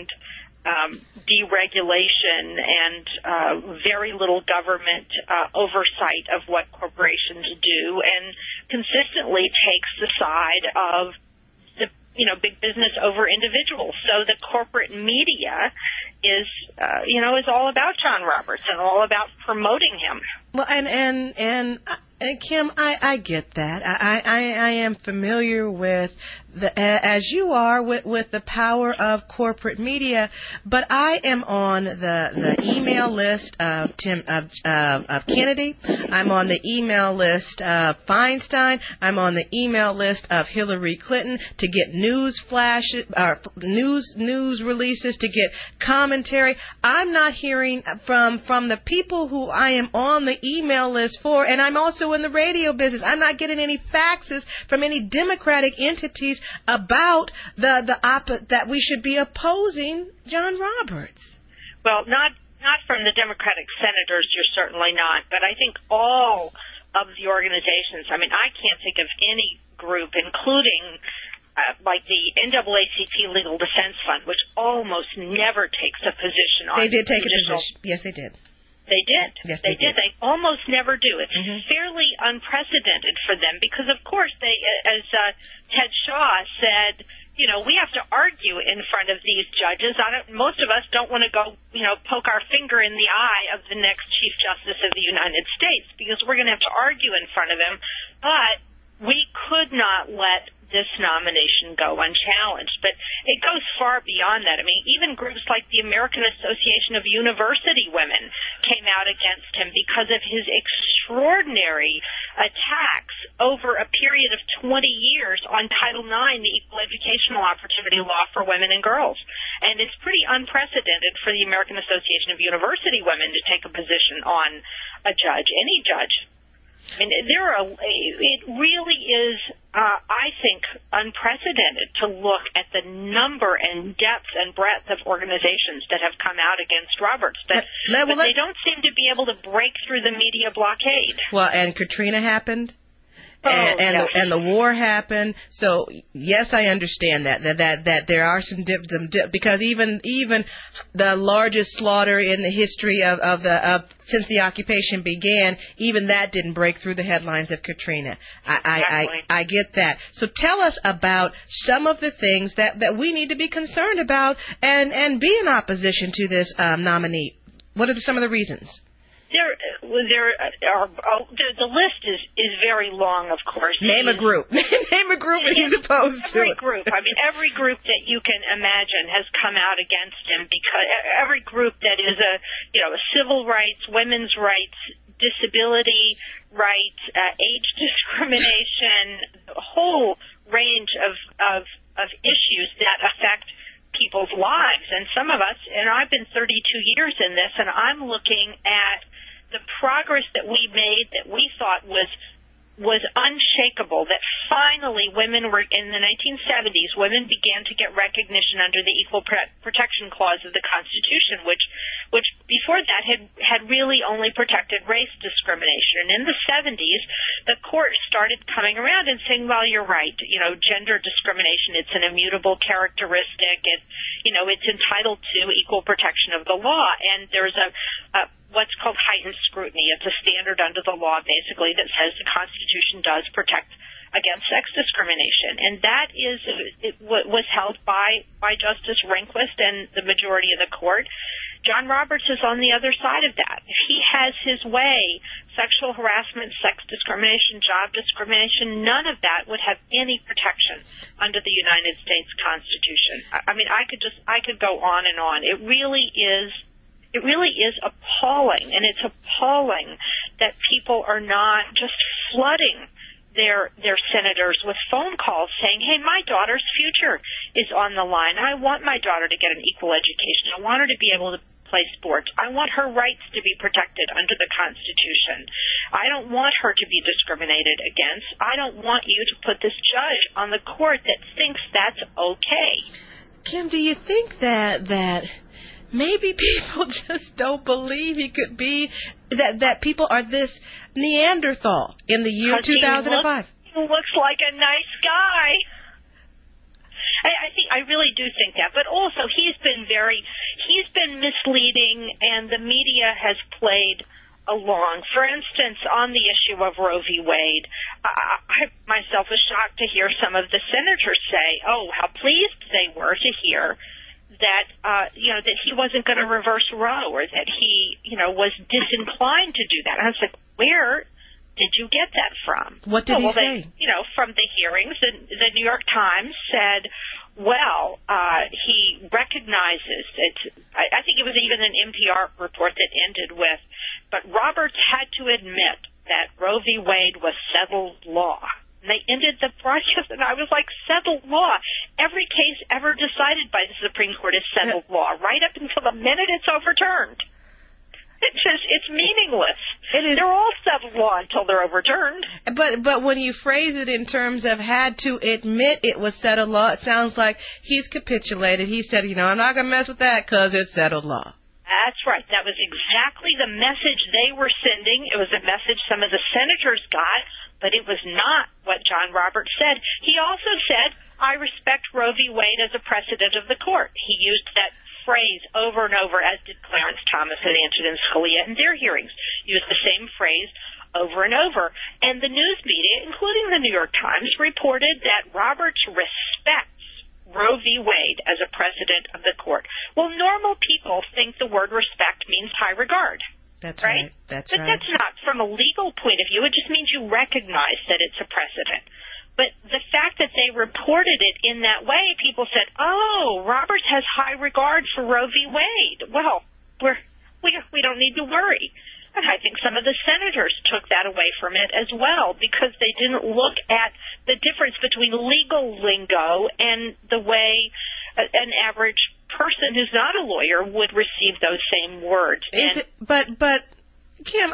deregulation and very little government oversight of what corporations do, and consistently takes the side of the big business over individuals. So the corporate media is all about John Roberts and all about promoting him. Well, and Kim, I get that. I am familiar with as you are with the power of corporate media, but I am on the email list of Kennedy. I'm on the email list of Feinstein. I'm on the email list of Hillary Clinton to get news flashes, news releases, to get commentary. I'm not hearing from the people who I am on the email list for, and I'm also in the radio business. I'm not getting any faxes from any Democratic entities about that we should be opposing John Roberts. Well, not from the Democratic senators, you're certainly not, but I think all of the organizations, I can't think of any group, including like the NAACP Legal Defense Fund, which almost never takes a position on. They did take a position. Yes, they did. They did. Yes, they did. They almost never do. It's fairly unprecedented for them because, of course, they, as Ted Shaw said, we have to argue in front of these judges. Most of us don't want to go, poke our finger in the eye of the next Chief Justice of the United States because we're going to have to argue in front of him. But we could not let this nomination go unchallenged. But it goes far beyond that. Even groups like the American Association of University Women came out against him because of his extraordinary attacks over a period of 20 years on Title IX, the Equal Educational Opportunity Law for women and girls. And it's pretty unprecedented for the American Association of University Women to take a position on a judge, any judge. It really is, I think, unprecedented to look at the number and depth and breadth of organizations that have come out against Roberts. But they don't seem to be able to break through the media blockade. Well, and Katrina happened. And the war happened. So yes, I understand that there are some because even the largest slaughter in the history of since the occupation began, even that didn't break through the headlines of Katrina. I get that. So tell us about some of the things that we need to be concerned about and be in opposition to this nominee. What are some of the reasons? The list is very long, of course. Name a group. Name a group that he's opposed to. Every group. Every group that you can imagine has come out against him, because every group that is a civil rights, women's rights, disability rights, age discrimination, a whole range of issues that affect people's lives. And some of us, and I've been 32 years in this, and I'm looking at the progress that we made that we thought was unshakable, that finally women were, in the 1970s, women began to get recognition under the Equal Protection Clause of the Constitution, which before that had really only protected race discrimination. And in the 70s, the court started coming around and saying, well, you're right, gender discrimination, it's an immutable characteristic, it's entitled to equal protection of the law. And there's a what's called heightened scrutiny. It's a standard under the law, basically, that says the Constitution does protect against sex discrimination, and that was held by Justice Rehnquist and the majority of the court. John Roberts is on the other side of that. If he has his way, sexual harassment, sex discrimination, job discrimination, none of that would have any protection under the United States Constitution. I mean, I could go on and on. It really is appalling, and it's appalling that people are not just flooding their senators with phone calls saying, hey, my daughter's future is on the line. I want my daughter to get an equal education. I want her to be able to play sports. I want her rights to be protected under the Constitution. I don't want her to be discriminated against. I don't want you to put this judge on the court that thinks that's okay. Kim, do you think that maybe people just don't believe he could be, that people are this Neanderthal in the year 2005? He looks like a nice guy. I really do think that. But also, he's been misleading, and the media has played along. For instance, on the issue of Roe v. Wade, I myself was shocked to hear some of the senators say, oh, how pleased they were to hear that that he wasn't going to reverse Roe, or that he was disinclined to do that. And I was like, where did you get that from? What did he say? From the hearings, the New York Times said, he recognizes it. I think it was even an NPR report that ended with, but Roberts had to admit that Roe v. Wade was settled law. And they ended the broadcast, and I was like, settled law. Every case ever decided by the Supreme Court is settled law, right up until the minute it's overturned. It's meaningless. They're all settled law until they're overturned. But when you phrase it in terms of had to admit it was settled law, it sounds like he's capitulated. He said, I'm not going to mess with that because it's settled law. That's right. That was exactly the message they were sending. It was a message some of the senators got, but it was not what John Roberts said. He also said, I respect Roe v. Wade as a precedent of the court. He used that phrase over and over, as did Clarence Thomas and Antonin Scalia in their hearings, used the same phrase over and over. And the news media, including the New York Times, reported that Roberts respects Roe v. Wade as a precedent of the court. Well, normal people think the word respect means high regard. That's right. That's but that's not from a legal point of view. It just means you recognize that it's a precedent. But the fact that they reported it in that way, people said, oh, Roberts has high regard for Roe v. Wade. Well, we don't need to worry. And I think some of the senators took that away from it as well, because they didn't look at the difference between legal lingo and the way an average person who's not a lawyer would receive those same words. But Kim,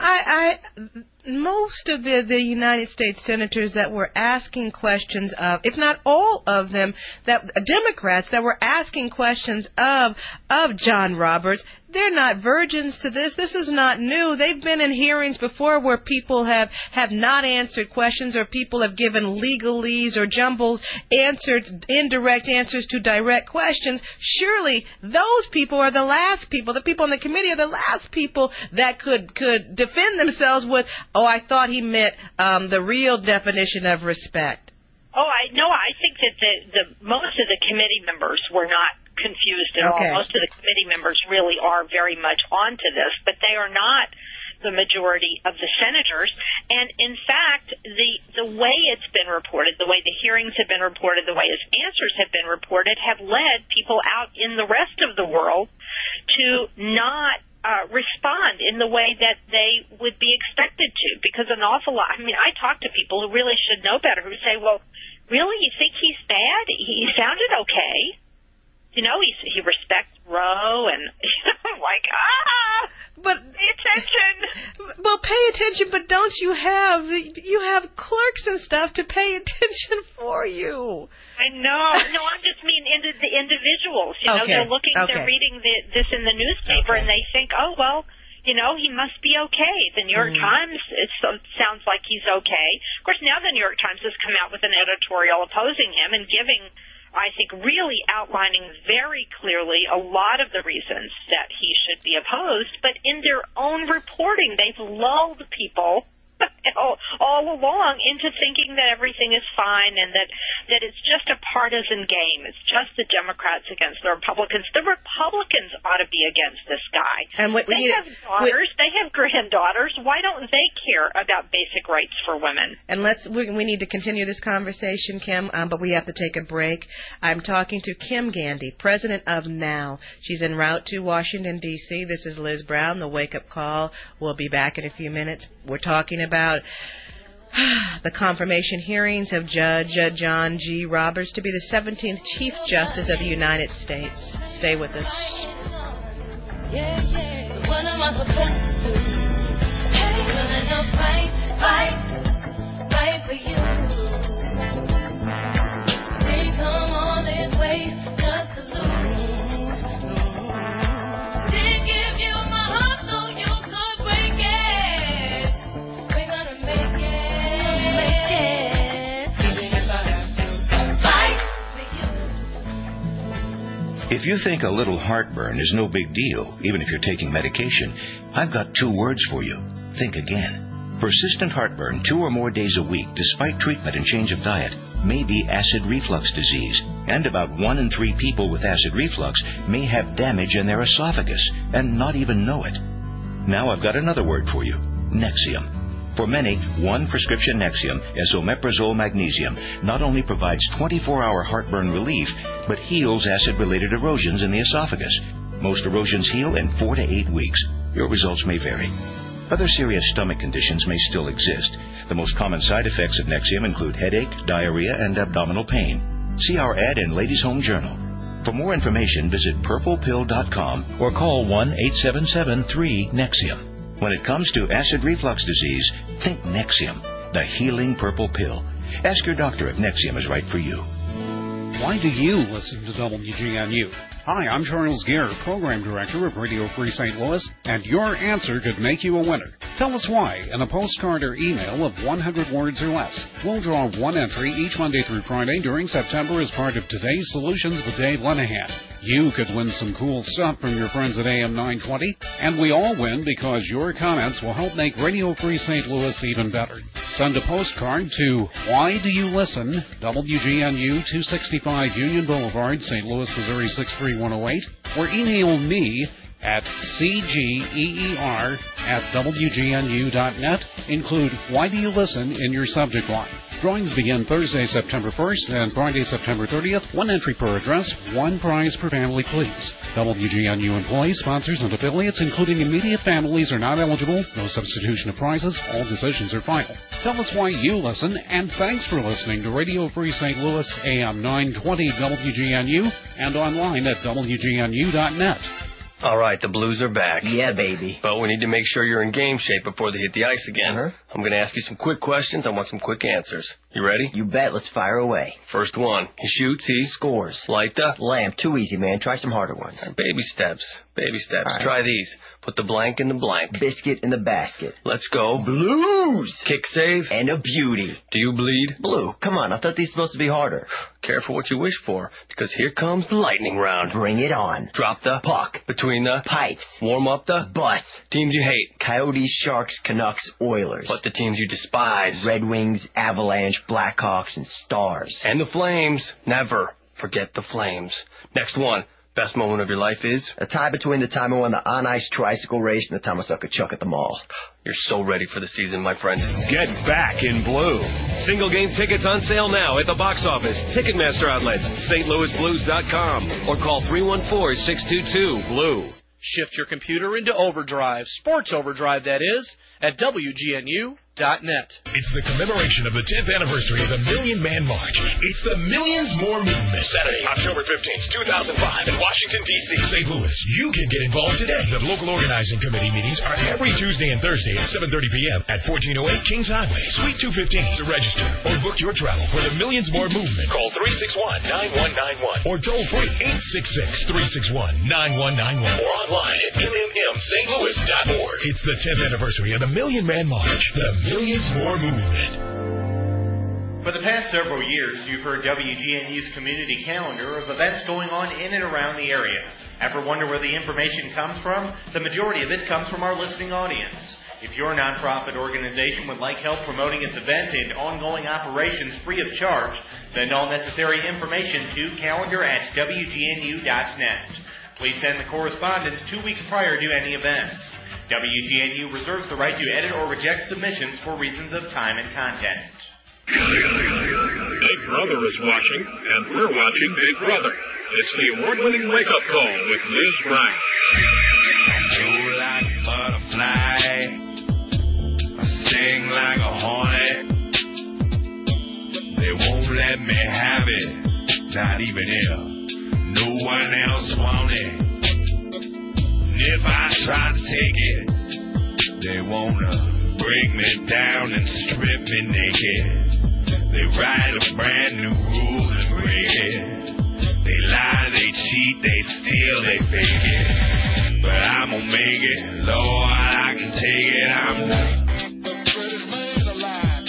most of the United States senators that were asking questions of, if not all of them, that Democrats that were asking questions of John Roberts, they're not virgins to this. This is not new. They've been in hearings before where people have not answered questions, or people have given legalese or jumbled indirect answers to direct questions. Surely those people are the last people, the people on the committee are the last people that could defend themselves with, oh, I thought he meant the real definition of respect. Oh, I think that the most of the committee members were not confused at all. Most of the committee members really are very much onto this, but they are not the majority of the senators. And in fact, the way it's been reported, the way the hearings have been reported, the way his answers have been reported, have led people out in the rest of the world to not respond in the way that they would be expected to, because an awful lot, I talk to people who really should know better, who say, well, really, you think he's bad? He sounded okay. He respects Roe, and like, but pay attention. Well, pay attention, but don't you have clerks and stuff to pay attention for you? I know. No, I just mean the individuals. They're looking, they're reading this in the newspaper, and they think, oh, well, he must be okay. The New York Times, it sounds like he's okay. Of course, now the New York Times has come out with an editorial opposing him and giving I think, really outlining very clearly a lot of the reasons that he should be opposed. But in their own reporting, they've lulled people all along into thinking that everything is fine and that it's just a partisan game. It's just the Democrats against the Republicans. The Republicans ought to be against this guy. And they have daughters. They have granddaughters. Why don't they care about basic rights for women? And we need to continue this conversation, Kim, but we have to take a break. I'm talking to Kim Gandy, president of NOW. She's en route to Washington, D.C. This is Liz Brown, the Wake Up Call. We'll be back in a few minutes. We're talking about the confirmation hearings of Judge John G. Roberts to be the 17th Chief Justice of the United States. Stay with us. What am I supposed to do? Fight for you. They come all this way just to lose. Didn't give you my heart so you could break it. We're gonna make it. Even if I have to fight for you. If you think a little heartburn is no big deal, even if you're taking medication, I've got 2 words for you. Think again. Persistent heartburn 2 or more days a week, despite treatment and change of diet, may be acid reflux disease, and about 1 in 3 people with acid reflux may have damage in their esophagus and not even know it. Now I've got another word for you, Nexium. For many, 1 prescription Nexium, esomeprazole magnesium, not only provides 24-hour heartburn relief, but heals acid-related erosions in the esophagus. Most erosions heal in 4 to 8 weeks. Your results may vary. Other serious stomach conditions may still exist. The most common side effects of Nexium include headache, diarrhea, and abdominal pain. See our ad in Ladies' Home Journal. For more information, visit purplepill.com or call 1-877-3-NEXIUM. When it comes to acid reflux disease, think Nexium, the healing purple pill. Ask your doctor if Nexium is right for you. Why do you listen to WGNU? Hi, I'm Charles Gere, Program Director of Radio Free St. Louis, and your answer could make you a winner. Tell us why in a postcard or email of 100 words or less. We'll draw 1 entry each Monday through Friday during September as part of Today's Solutions with Dave Lenahan. You could win some cool stuff from your friends at AM 920, and we all win because your comments will help make Radio Free St. Louis even better. Send a postcard to Why Do You Listen, WGNU 265 Union Boulevard, St. Louis, Missouri 63108, or email me at cger@wgnu.net. Include Why Do You Listen in your subject line. Drawings begin Thursday, September 1st and Friday, September 30th. 1 entry per address, 1 prize per family, please. WGNU employees, sponsors, and affiliates, including immediate families, are not eligible. No substitution of prizes. All decisions are final. Tell us why you listen, and thanks for listening to Radio Free St. Louis, AM 920 WGNU, and online at WGNU.net. All right, the Blues are back. Yeah, baby. But we need to make sure you're in game shape before they hit the ice again. I'm going to ask you some quick questions. I want some quick answers. You ready? You bet. Let's fire away. First one. He shoots, he scores. Light the lamp. Too easy, man. Try some harder ones. Baby steps. Baby steps. Right. Try these. Put the blank in the blank. Biscuit in the basket. Let's go. Blues. Kick save. And a beauty. Do you bleed? Blue. Come on. I thought these were supposed to be harder. Careful what you wish for, because here comes the lightning round. Bring it on. Drop the puck. Between the pipes. Warm up the bus. Teams you hate. Coyotes, Sharks, Canucks, Oilers. But the teams you despise. Red Wings, Avalanche, Blackhawks, and Stars. And the Flames. Never forget the Flames. Next one. Best moment of your life is? A tie between the time I won the on-ice tricycle race and the time I sucked a chuck at the mall. You're so ready for the season, my friend. Get back in blue. Single game tickets on sale now at the box office, Ticketmaster outlets, stlouisblues.com, or call 314-622-BLUE. Shift your computer into overdrive, sports overdrive that is, at WGNU.net. It's the commemoration of the 10th anniversary of the Million Man March. It's the Millions More Movement. Saturday, October 15th, 2005 in Washington, D.C. St. Louis. You can get involved today. The local organizing committee meetings are every Tuesday and Thursday at 7:30 p.m. at 1408 Kings Highway, Suite 215. To register or book your travel for the Millions More Movement, call 361-9191 or toll free 866-361-9191 or online at mmstlouis.org. It's the 10th anniversary of the Million Man March. The Millions More Movement. For the past several years, you've heard WGNU's community calendar of events going on in and around the area. Ever wonder where the information comes from? The majority of it comes from our listening audience. If your nonprofit organization would like help promoting its events and ongoing operations free of charge, send all necessary information to calendar@wgnu.net. Please send the correspondence 2 weeks prior to any events. WGNU reserves the right to edit or reject submissions for reasons of time and content. Big Brother is watching, and we're watching Big Brother. It's the award-winning wake-up call with Liz Brown. Feel like a butterfly, I sing like a hornet. They won't let me have it, not even if no one else wants it. And if I try to take it, they wanna break me down and strip me naked. They write a brand new rule and break it. They lie, they cheat, they steal, they fake it. But I'm gonna make it, Lord, I can take it. I'm the greatest man alive.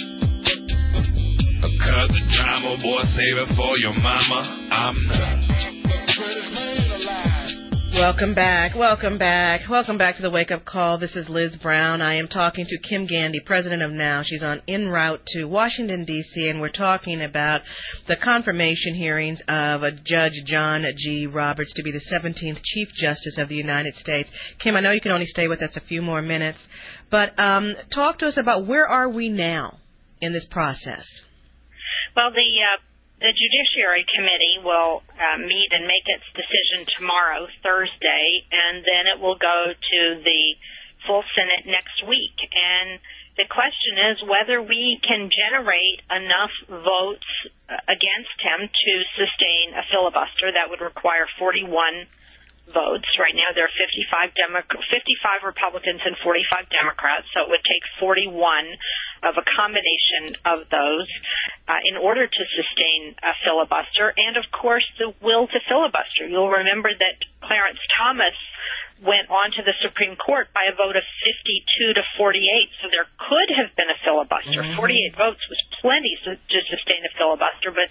Cut the drama, boy, save it for your mama. I'm the greatest man alive. Welcome back. Welcome back. Welcome back to the Wake Up Call. This is Liz Brown. I am talking to Kim Gandy, president of NOW. She's en route to Washington, D.C., and we're talking about the confirmation hearings of Judge John G. Roberts to be the 17th Chief Justice of the United States. Kim, I know you can only stay with us a few more minutes, but talk to us about where are we now in this process? Well, the Judiciary Committee will meet and make its decision tomorrow, Thursday, and then it will go to the full Senate next week. And the question is whether we can generate enough votes against him to sustain a filibuster. That would require 41 votes. Right now there are 55 Republicans and 45 Democrats, so it would take 41 of a combination of those in order to sustain a filibuster, and of course the will to filibuster. You'll remember that Clarence Thomas went on to the Supreme Court by a vote of 52 to 48, so there could have been a filibuster. 48 votes was plenty to sustain a filibuster, but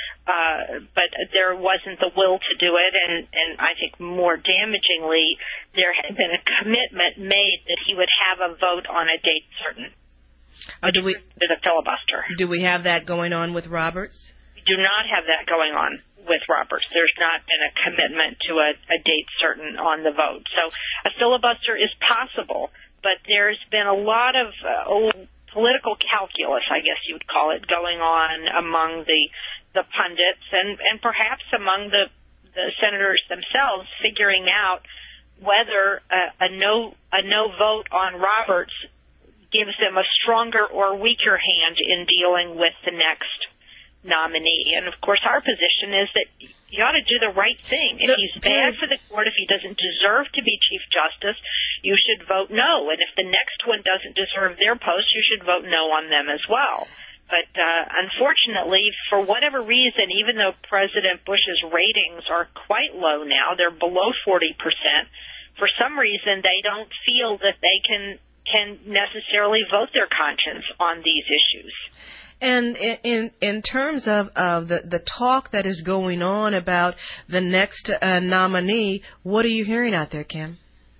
there wasn't the will to do it, and I think more damagingly, there had been a commitment made that he would have a vote on a date certain. Do we a filibuster? Do we have that going on with Roberts? We do not have that going on with Roberts. There's not been a commitment to a date certain on the vote. So a filibuster is possible, but there's been a lot of political calculus, I guess you would call it, going on among the pundits and perhaps among the senators themselves, figuring out whether a no vote on Roberts gives them a stronger or weaker hand in dealing with the next nominee. And, of course, our position is that you ought to do the right thing. If he's bad for the court, if he doesn't deserve to be Chief Justice, you should vote no. And if the next one doesn't deserve their post, you should vote no on them as well. But unfortunately, for whatever reason, even though President Bush's ratings are quite low now, they're below 40%, for some reason they don't feel that they can necessarily vote their conscience on these issues. And in terms of the talk that is going on about the next nominee, what are you hearing out there, Kim?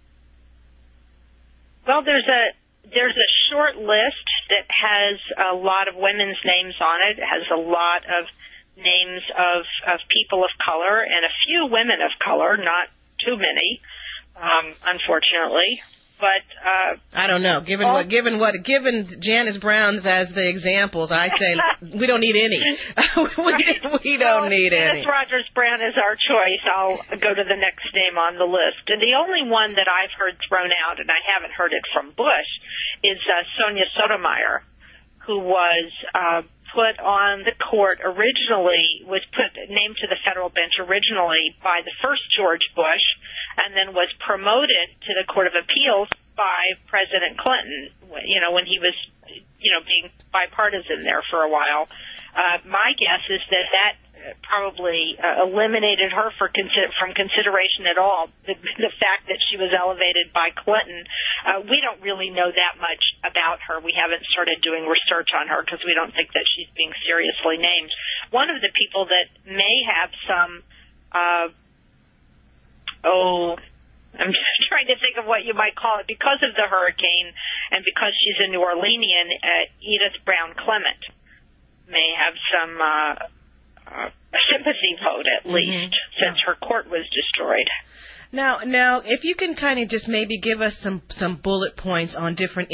Well, there's a short list that has a lot of women's names on it. It has a lot of names of people of color and a few women of color, not too many, unfortunately. But I don't know. Given Janice Brown's as the examples, I say we don't need any. we don't need any. Since Rogers Brown is our choice, I'll go to the next name on the list. And the only one that I've heard thrown out, and I haven't heard it from Bush, is Sonia Sotomayor, who was put on the court originally, was named to the federal bench originally by the first George Bush, and then was promoted to the Court of Appeals by President Clinton, when he was, being bipartisan there for a while. My guess is that probably eliminated her from consideration at all. The fact that she was elevated by Clinton, we don't really know that much about her. We haven't started doing research on her because we don't think that she's being seriously named. One of the people that may have some, I'm just trying to think of what you might call it, because of the hurricane and because she's a New Orleanian, Edith Brown Clement may have some sympathy vote, at least, since her court was destroyed. Now, if you can kind of just maybe give us some bullet points on different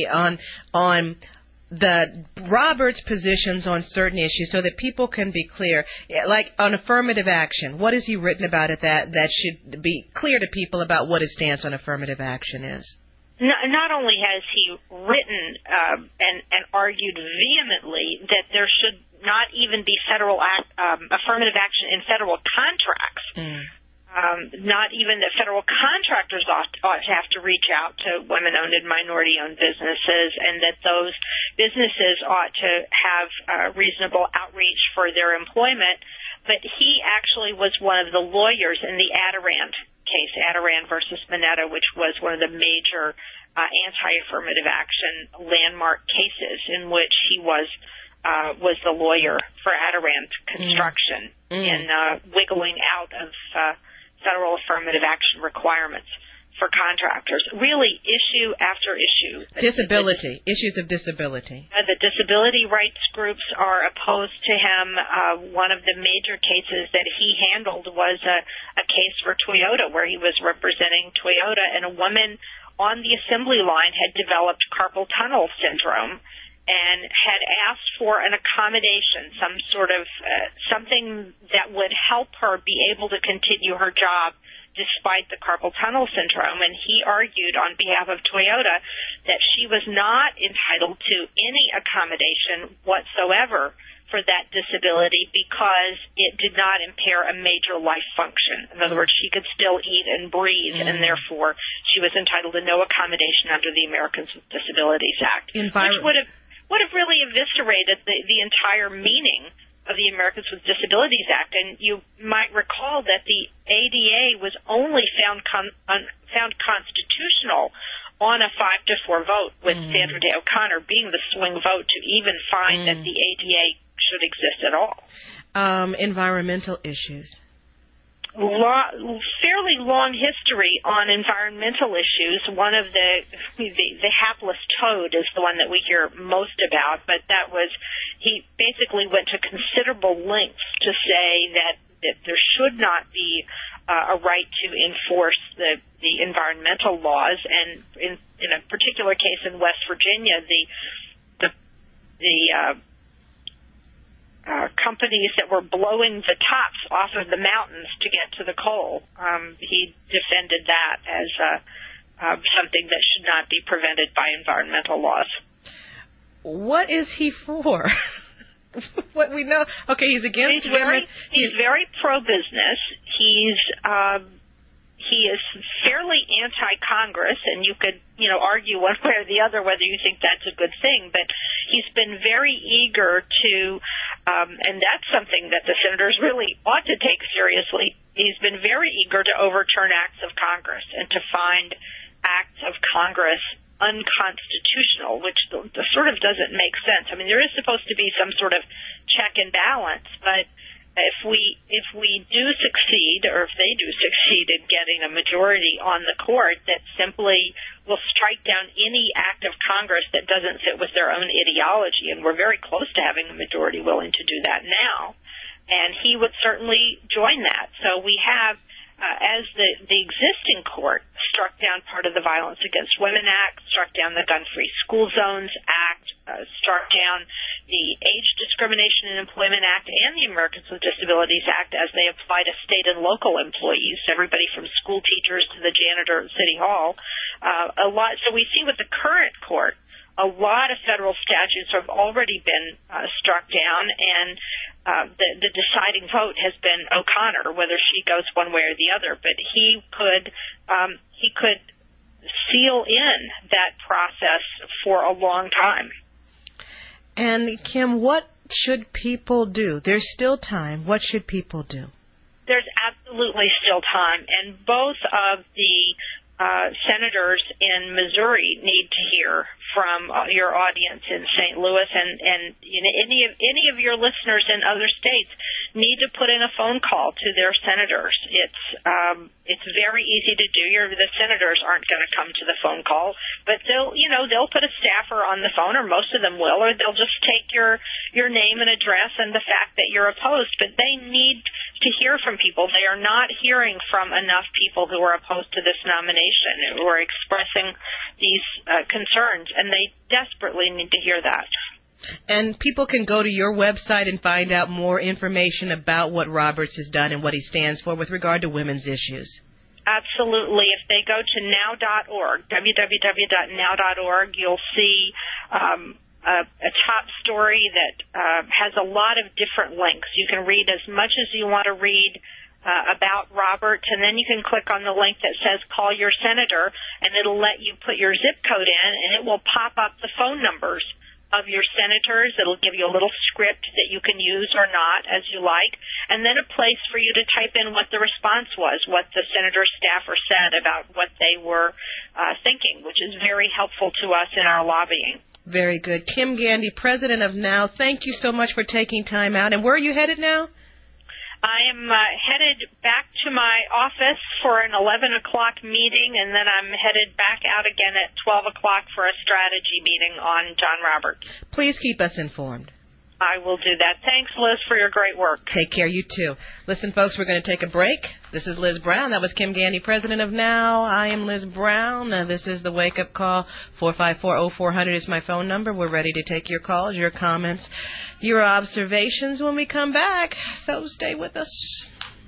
on the Roberts' positions on certain issues, so that people can be clear, like on affirmative action. What has he written about it that should be clear to people about what his stance on affirmative action is? Not only has he written and argued vehemently that there should not even be federal affirmative action in federal contracts. Not even that federal contractors ought to have to reach out to women-owned and minority-owned businesses, and that those businesses ought to have reasonable outreach for their employment. But he actually was one of the lawyers in the Adirond case, Adirond versus Mineta, which was one of the major anti-affirmative action landmark cases in which he was the lawyer for Adirond Construction in wiggling out of federal affirmative action requirements for contractors. Really, issue after issue. Issues of disability. The disability rights groups are opposed to him. One of the major cases that he handled was a case for Toyota, where he was representing Toyota, and a woman on the assembly line had developed carpal tunnel syndrome and had asked for an accommodation, some sort of something that would help her be able to continue her job despite the carpal tunnel syndrome. And he argued on behalf of Toyota that she was not entitled to any accommodation whatsoever for that disability because it did not impair a major life function. In other words, she could still eat and breathe, and therefore she was entitled to no accommodation under the Americans with Disabilities Act, which would have really eviscerated the entire meaning of the Americans with Disabilities Act. And you might recall that the ADA was only found constitutional on a 5-4 vote, with Sandra Day O'Connor being the swing vote to even find that the ADA should exist at all. Environmental issues. Fairly long history on environmental issues. One of the hapless toad is the one that we hear most about, but he basically went to considerable lengths to say that there should not be a right to enforce the environmental laws, and in a particular case in West Virginia, the companies that were blowing the tops off of the mountains to get to the coal. He defended that as something that should not be prevented by environmental laws. What is he for? What we know? Okay, he's against women. He's very pro-business. He is fairly anti-Congress, and you could, argue one way or the other whether you think that's a good thing. But he's been very eager to, and that's something that the senators really ought to take seriously. He's been very eager to overturn acts of Congress and to find acts of Congress unconstitutional, which sort of doesn't make sense. I mean, there is supposed to be some sort of check and balance, but if we do succeed, or if they do succeed in getting a majority on the court that simply will strike down any act of Congress that doesn't fit with their own ideology, and we're very close to having a majority willing to do that now, and he would certainly join that. So we have, as the existing court struck down part of the Violence Against Women Act, struck down the Gun-Free School Zones Act, struck down the Age Discrimination in Employment Act and the Americans with Disabilities Act as they apply to state and local employees, everybody from school teachers to the janitor at City Hall. So we see with the current court, a lot of federal statutes have already been struck down, and the deciding vote has been O'Connor, whether she goes one way or the other. But he could seal in that process for a long time. And Kim, what should people do? There's still time. What should people do? There's absolutely still time, and both of the senators in Missouri need to hear from your audience in St. Louis, and you know, any of your listeners in other states need to put in a phone call to their senators. It's very easy to do. The senators aren't going to come to the phone call, but they'll put a staffer on the phone, or most of them will, or they'll just take your name and address and the fact that you're opposed. But they need to hear from people. They are not hearing from enough people who are opposed to this nomination, who are expressing these concerns, and they desperately need to hear that. And people can go to your website and find out more information about what Roberts has done and what he stands for with regard to women's issues. Absolutely. If they go to now.org, www.now.org, you'll see a top story that has a lot of different links. You can read as much as you want to read about Roberts, and then you can click on the link that says call your senator, and it'll let you put your zip code in, and it will pop up the phone numbers of your senators. It'll give you a little script that you can use or not as you like, and then a place for you to type in what the response was, what the senator's staffer said about what they were thinking, which is very helpful to us in our lobbying. Very good. Kim Gandy, president of NOW, thank you so much for taking time out. And where are you headed now? I am headed back to my office for an 11 o'clock meeting, and then I'm headed back out again at 12 o'clock for a strategy meeting on John Roberts. Please keep us informed. I will do that. Thanks, Liz, for your great work. Take care. You too. Listen, folks, we're going to take a break. This is Liz Brown. That was Kim Gandy, president of NOW. I am Liz Brown. This is the Wake Up Call. 454-0400 is my phone number. We're ready to take your calls, your comments, your observations when we come back. So stay with us.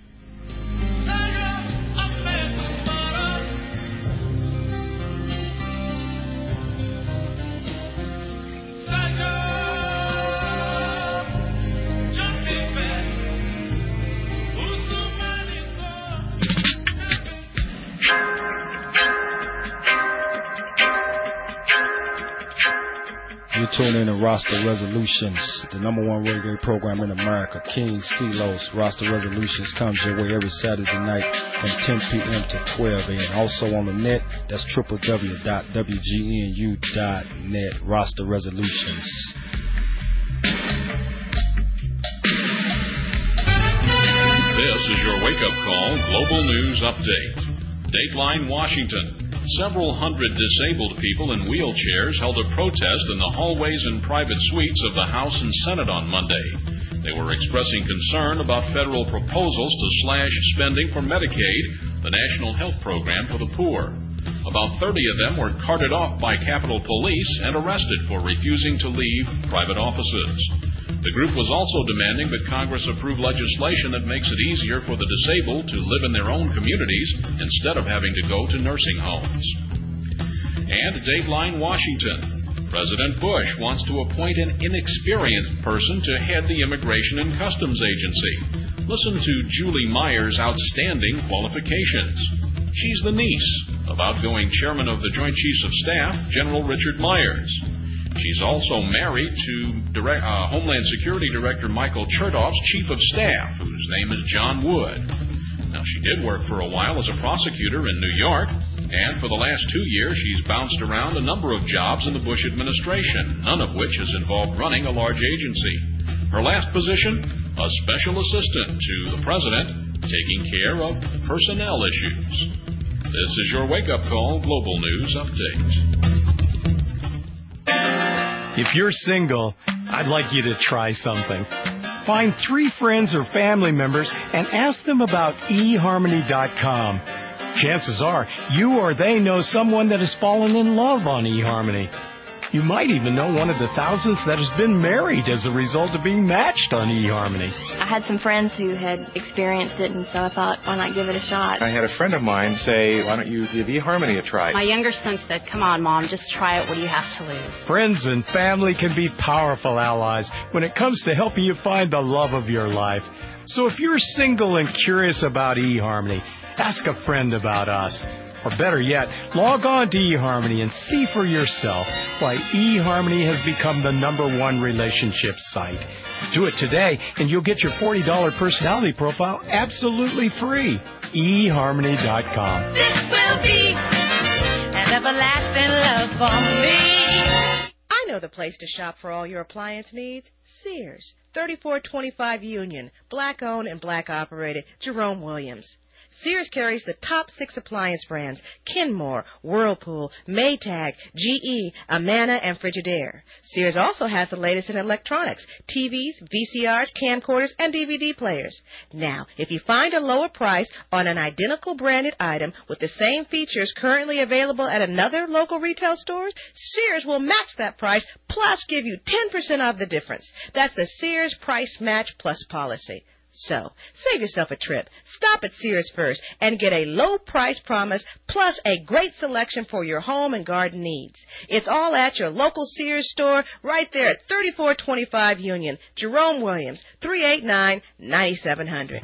You tune in to Roster Resolutions, the number one reggae program in America. King C-Los. Roster Resolutions comes your way every Saturday night from 10 p.m. to 12 a.m. Also on the net, that's www.wgnu.net. Roster Resolutions. This is your wake-up call global news update. Dateline Washington. Several hundred disabled people in wheelchairs held a protest in the hallways and private suites of the House and Senate on Monday. They were expressing concern about federal proposals to slash spending for Medicaid, the national health program for the poor. About 30 of them were carted off by Capitol Police and arrested for refusing to leave private offices. The group was also demanding that Congress approve legislation that makes it easier for the disabled to live in their own communities instead of having to go to nursing homes. And Dateline Washington. President Bush wants to appoint an inexperienced person to head the Immigration and Customs Agency. Listen to Julie Myers' outstanding qualifications. She's the niece of outgoing chairman of the Joint Chiefs of Staff, General Richard Myers. She's also married to Homeland Security Director Michael Chertoff's Chief of Staff, whose name is John Wood. Now, she did work for a while as a prosecutor in New York, and for the last 2 years she's bounced around a number of jobs in the Bush administration, none of which has involved running a large agency. Her last position, a special assistant to the president, taking care of personnel issues. This is your wake-up call global news update. If you're single, I'd like you to try something. Find 3 friends or family members and ask them about eHarmony.com. Chances are you or they know someone that has fallen in love on eHarmony. You might even know one of the thousands that has been married as a result of being matched on eHarmony. I had some friends who had experienced it, and so I thought, why not give it a shot? I had a friend of mine say, why don't you give eHarmony a try? My younger son said, come on, Mom, just try it. What do you have to lose? Friends and family can be powerful allies when it comes to helping you find the love of your life. So if you're single and curious about eHarmony, ask a friend about us. Or better yet, log on to eHarmony and see for yourself why eHarmony has become the #1 relationship site. Do it today, and you'll get your $40 personality profile absolutely free. eHarmony.com. This will be an everlasting love for me. I know the place to shop for all your appliance needs. Sears, 3425 Union, black-owned and black-operated. Jerome Williams. Sears carries the top 6 appliance brands: Kenmore, Whirlpool, Maytag, GE, Amana, and Frigidaire. Sears also has the latest in electronics: TVs, VCRs, camcorders, and DVD players. Now, if you find a lower price on an identical branded item with the same features currently available at another local retail store, Sears will match that price plus give you 10% off the difference. That's the Sears Price Match Plus policy. So, save yourself a trip. Stop at Sears first and get a low price promise plus a great selection for your home and garden needs. It's all at your local Sears store right there at 3425 Union. Jerome Williams, 389-9700.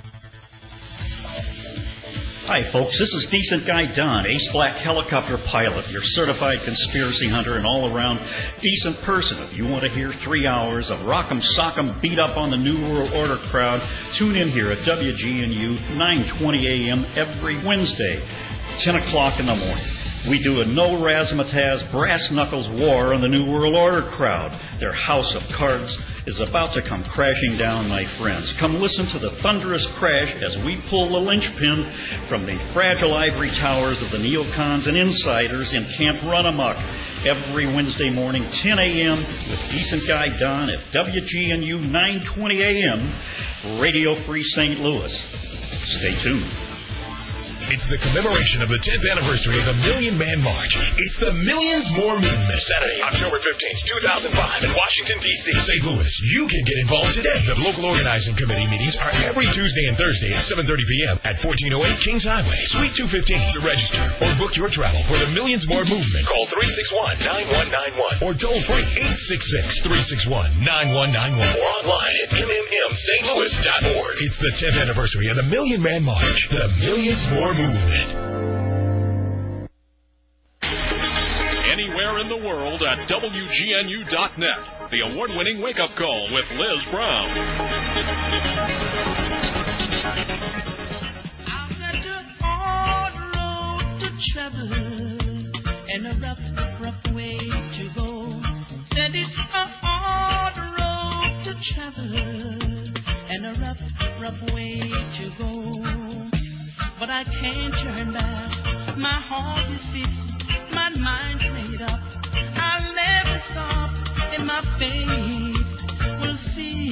Hi, folks. This is Decent Guy Don, Ace Black helicopter pilot, your certified conspiracy hunter and all-around decent person. If you want to hear 3 hours of rock'em sock'em beat up on the New World Order crowd, tune in here at WGNU 9:20 a.m. every Wednesday, 10 o'clock in the morning. We do a no razzmatazz, brass knuckles war on the New World Order crowd. Their house of cards is about to come crashing down, my friends. Come listen to the thunderous crash as we pull the linchpin from the fragile ivory towers of the neocons and insiders in Camp Runamuck every Wednesday morning, 10 a.m. with Decent Guy Don at WGNU 9:20 a.m. Radio Free St. Louis. Stay tuned. It's the commemoration of the 10th anniversary of the Million Man March. It's the Millions More Movement. Saturday, October 15th, 2005 in Washington, D.C. St. Louis. You can get involved today. The local organizing committee meetings are every Tuesday and Thursday at 7:30 p.m. at 1408 Kings Highway, Suite 215. To register or book your travel for the Millions More Movement, call 361-9191 or toll-free 866-361-9191 or online at mmmstlouis.org. It's the 10th anniversary of the Million Man March. The Millions More Movement. Anywhere in the world at WGNU.net. The award-winning wake-up call with Liz Brown. I've got a hard road to travel and a rough way to go. Said it's a hard road to travel and a rough way to go. But I can't turn back. My heart is fixed. My mind's made up. I'll never stop. And my faith will see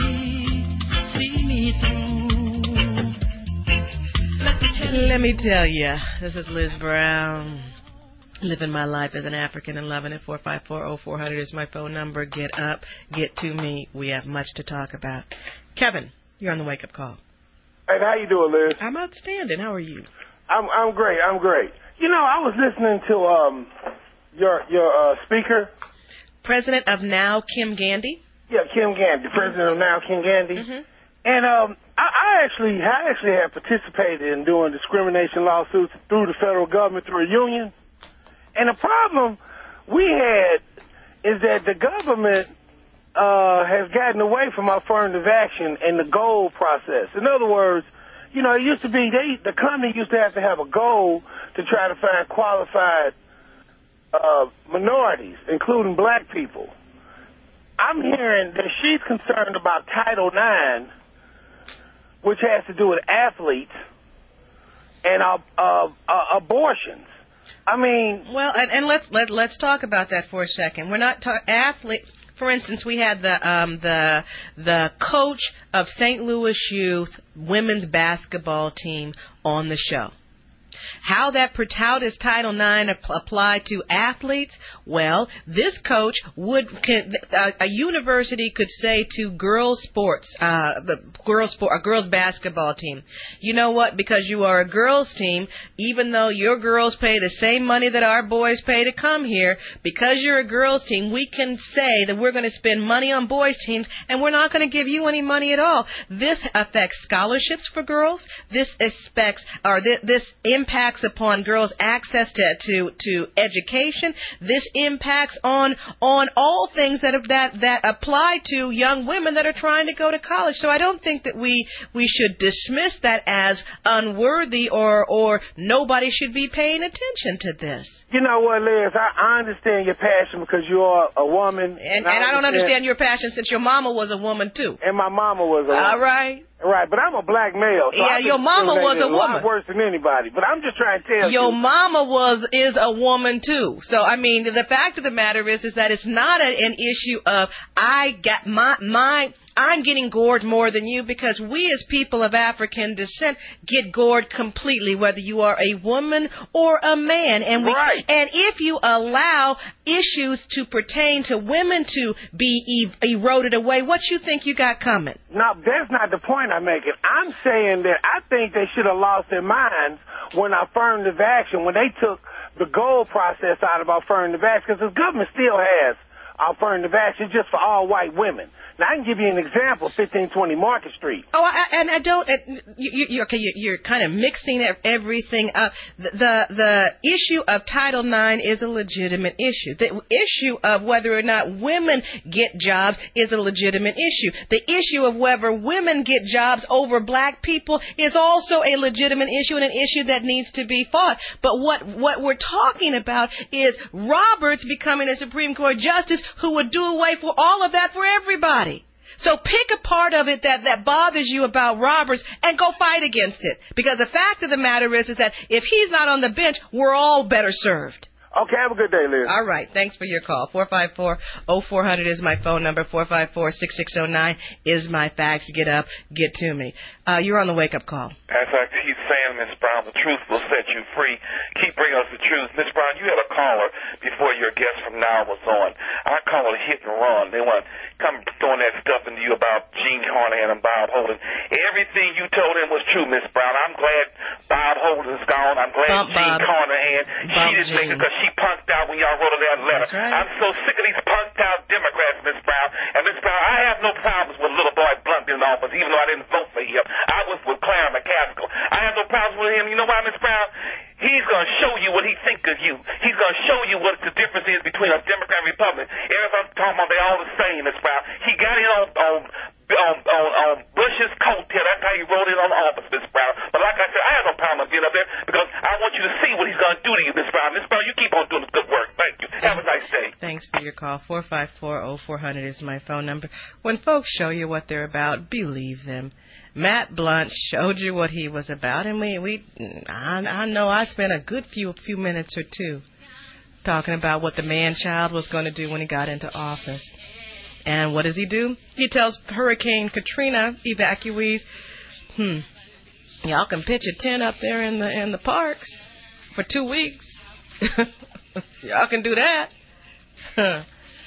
me through. Let me tell you, this is Liz Brown. Living my life as an African and loving it. 454-0400 is my phone number. Get up. Get to me. We have much to talk about. Kevin, you're on the wake-up call. Hey, how you doing, Liz? I'm outstanding. How are you? I'm great. I'm great. You know, I was listening to your speaker, President of Now, Kim Gandy. Yeah, Kim Gandy, President of Now, Kim Gandy. Mm-hmm. And I actually have participated in doing discrimination lawsuits through the federal government through a union. And the problem we had is that the government has gotten away from affirmative action and the goal process. In other words, you know, it used to be the company used to have a goal to try to find qualified minorities, including black people. I'm hearing that she's concerned about Title IX, which has to do with athletes and abortions. I mean, well, and let's talk about that for a second. We're not athlete. For instance, we had the coach of St. Louis Youth women's basketball team on the show. How does Title IX apply to athletes? Well, this coach a university could say to girls sports, a girls basketball team, you know what? Because you are a girls team, even though your girls pay the same money that our boys pay to come here, because you're a girls team, we can say that we're going to spend money on boys teams and we're not going to give you any money at all. This affects scholarships for girls. This impacts impacts upon girls' access to education. This impacts on all things that apply to young women that are trying to go to college. So I don't think that we should dismiss that as unworthy or nobody should be paying attention to this. You know what, Liz? I understand your passion because you are a woman. And I don't understand your passion since your mama was a woman, too. And my mama was a woman. All right. Right, but I'm a black male. So yeah, your mama was a woman. A lot worse than anybody. But I'm just trying to tell you. Your mama is a woman, too. So, I mean, the fact of the matter is that it's not an issue of I'm getting gored more than you, because we as people of African descent get gored completely, whether you are a woman or a man. And and if you allow issues to pertain to women to be eroded away, what you think you got coming? No, that's not the point I'm making. I'm saying that I think they should have lost their minds when affirmative action, when they took the goal process out of affirmative action, because the government still has affirmative action just for all white women. Now, I can give you an example, 1520 Market Street. Oh, and I don't, you're kind of mixing everything up. The issue of Title IX is a legitimate issue. The issue of whether or not women get jobs is a legitimate issue. The issue of whether women get jobs over black people is also a legitimate issue and an issue that needs to be fought. But what we're talking about is Roberts becoming a Supreme Court justice who would do away for all of that for everybody. So pick a part of it that bothers you about Roberts and go fight against it. Because the fact of the matter is that if he's not on the bench, we're all better served. Okay, have a good day, Liz. All right, thanks for your call. 454-0400 is my phone number. 454-6609 is my fax. Get up, get to me. You're on the wake-up call. As I keep saying, Miss Brown, the truth will set you free. Keep bringing us the truth. Miss Brown, you had a caller before your guest from now was on. I call it hit and run. They want to come throwing that stuff into you about Gene Carnahan and Bob Holden. Everything you told him was true, Miss Brown. I'm glad Bob Holden's gone. I'm glad Gene Carnahan. She didn't make it because she punked out when y'all wrote that letter. That's right. I'm so sick of these punked out Democrats, Miss Brown. And Miss Brown, I have no problems with little boy Blunt being in office, even though I didn't vote for him. I was with Clarence McCaskill. I have no problems with him. You know why, Miss Brown? He's going to show you what he thinks of you. He's going to show you what the difference is between a Democrat and Republican. Everybody's talking about they're all the same, Miss Brown. He got in on Bush's coattail. That's how he wrote it on the office, Miss Brown. But like I said, I have no problem with being up there because I want you to see what he's going to do to you, Miss Brown. Miss Brown, you keep on doing the good work. Thank you. Have a nice day. Thanks for your call. 454-0400 is my phone number. When folks show you what they're about, believe them. Matt Blunt showed you what he was about, and I know I spent a good few minutes or two talking about what the man-child was going to do when he got into office. And what does he do? He tells Hurricane Katrina evacuees, y'all can pitch a tent up there in the parks for 2 weeks. Y'all can do that.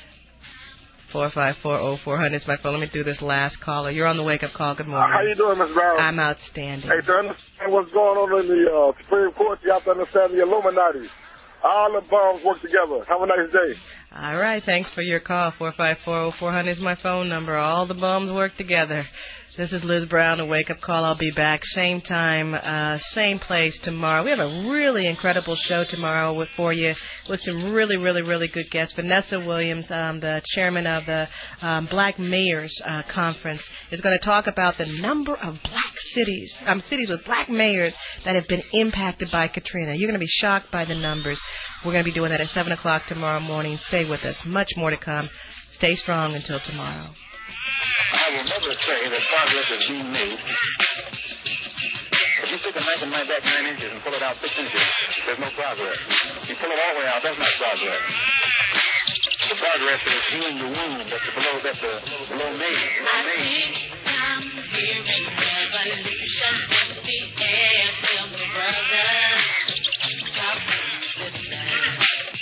454-0400 is my phone. Let me do this last caller. You're on the wake-up call. Good morning. How you doing, Ms. Brown? I'm outstanding. Hey, to understand what's going on in the Supreme Court, you have to understand the Illuminati. All the bombs work together. Have a nice day. All right. Thanks for your call. 454-0400 is my phone number. All the bums work together. This is Liz Brown, a wake-up call. I'll be back same time, same place tomorrow. We have a really incredible show tomorrow for you with some really, really, really good guests. Vanessa Williams, the chairman of the Black Mayors Conference, is going to talk about the number of black cities with black mayors that have been impacted by Katrina. You're going to be shocked by the numbers. We're going to be doing that at 7 o'clock tomorrow morning. Stay with us. Much more to come. Stay strong until tomorrow. I will never say that progress is being made. If you stick a knife in my back 9 inches and pull it out 6 inches, there's no progress. If you pull it all the way out, that's not progress. The progress is healing the wound that's below made. I think I'm hearing revolution in the air. Tell me, brother, talk to me tonight.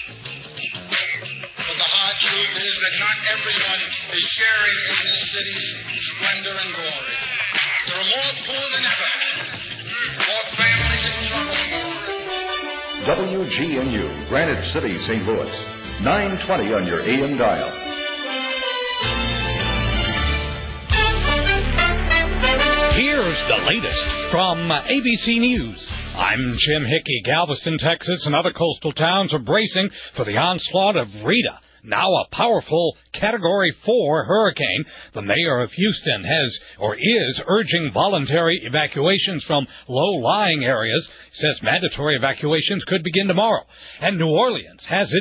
But the hard truth is that not everyone is sharing in this city's splendor and glory. There are more poor than ever, more families in trouble. WGNU, Granite City, St. Louis, 920 on your AM dial. Here's the latest from ABC News. I'm Jim Hickey. Galveston, Texas, and other coastal towns are bracing for the onslaught of Rita, now a powerful Category 4 hurricane. The mayor of Houston is urging voluntary evacuations from low-lying areas. Says mandatory evacuations could begin tomorrow. And New Orleans has its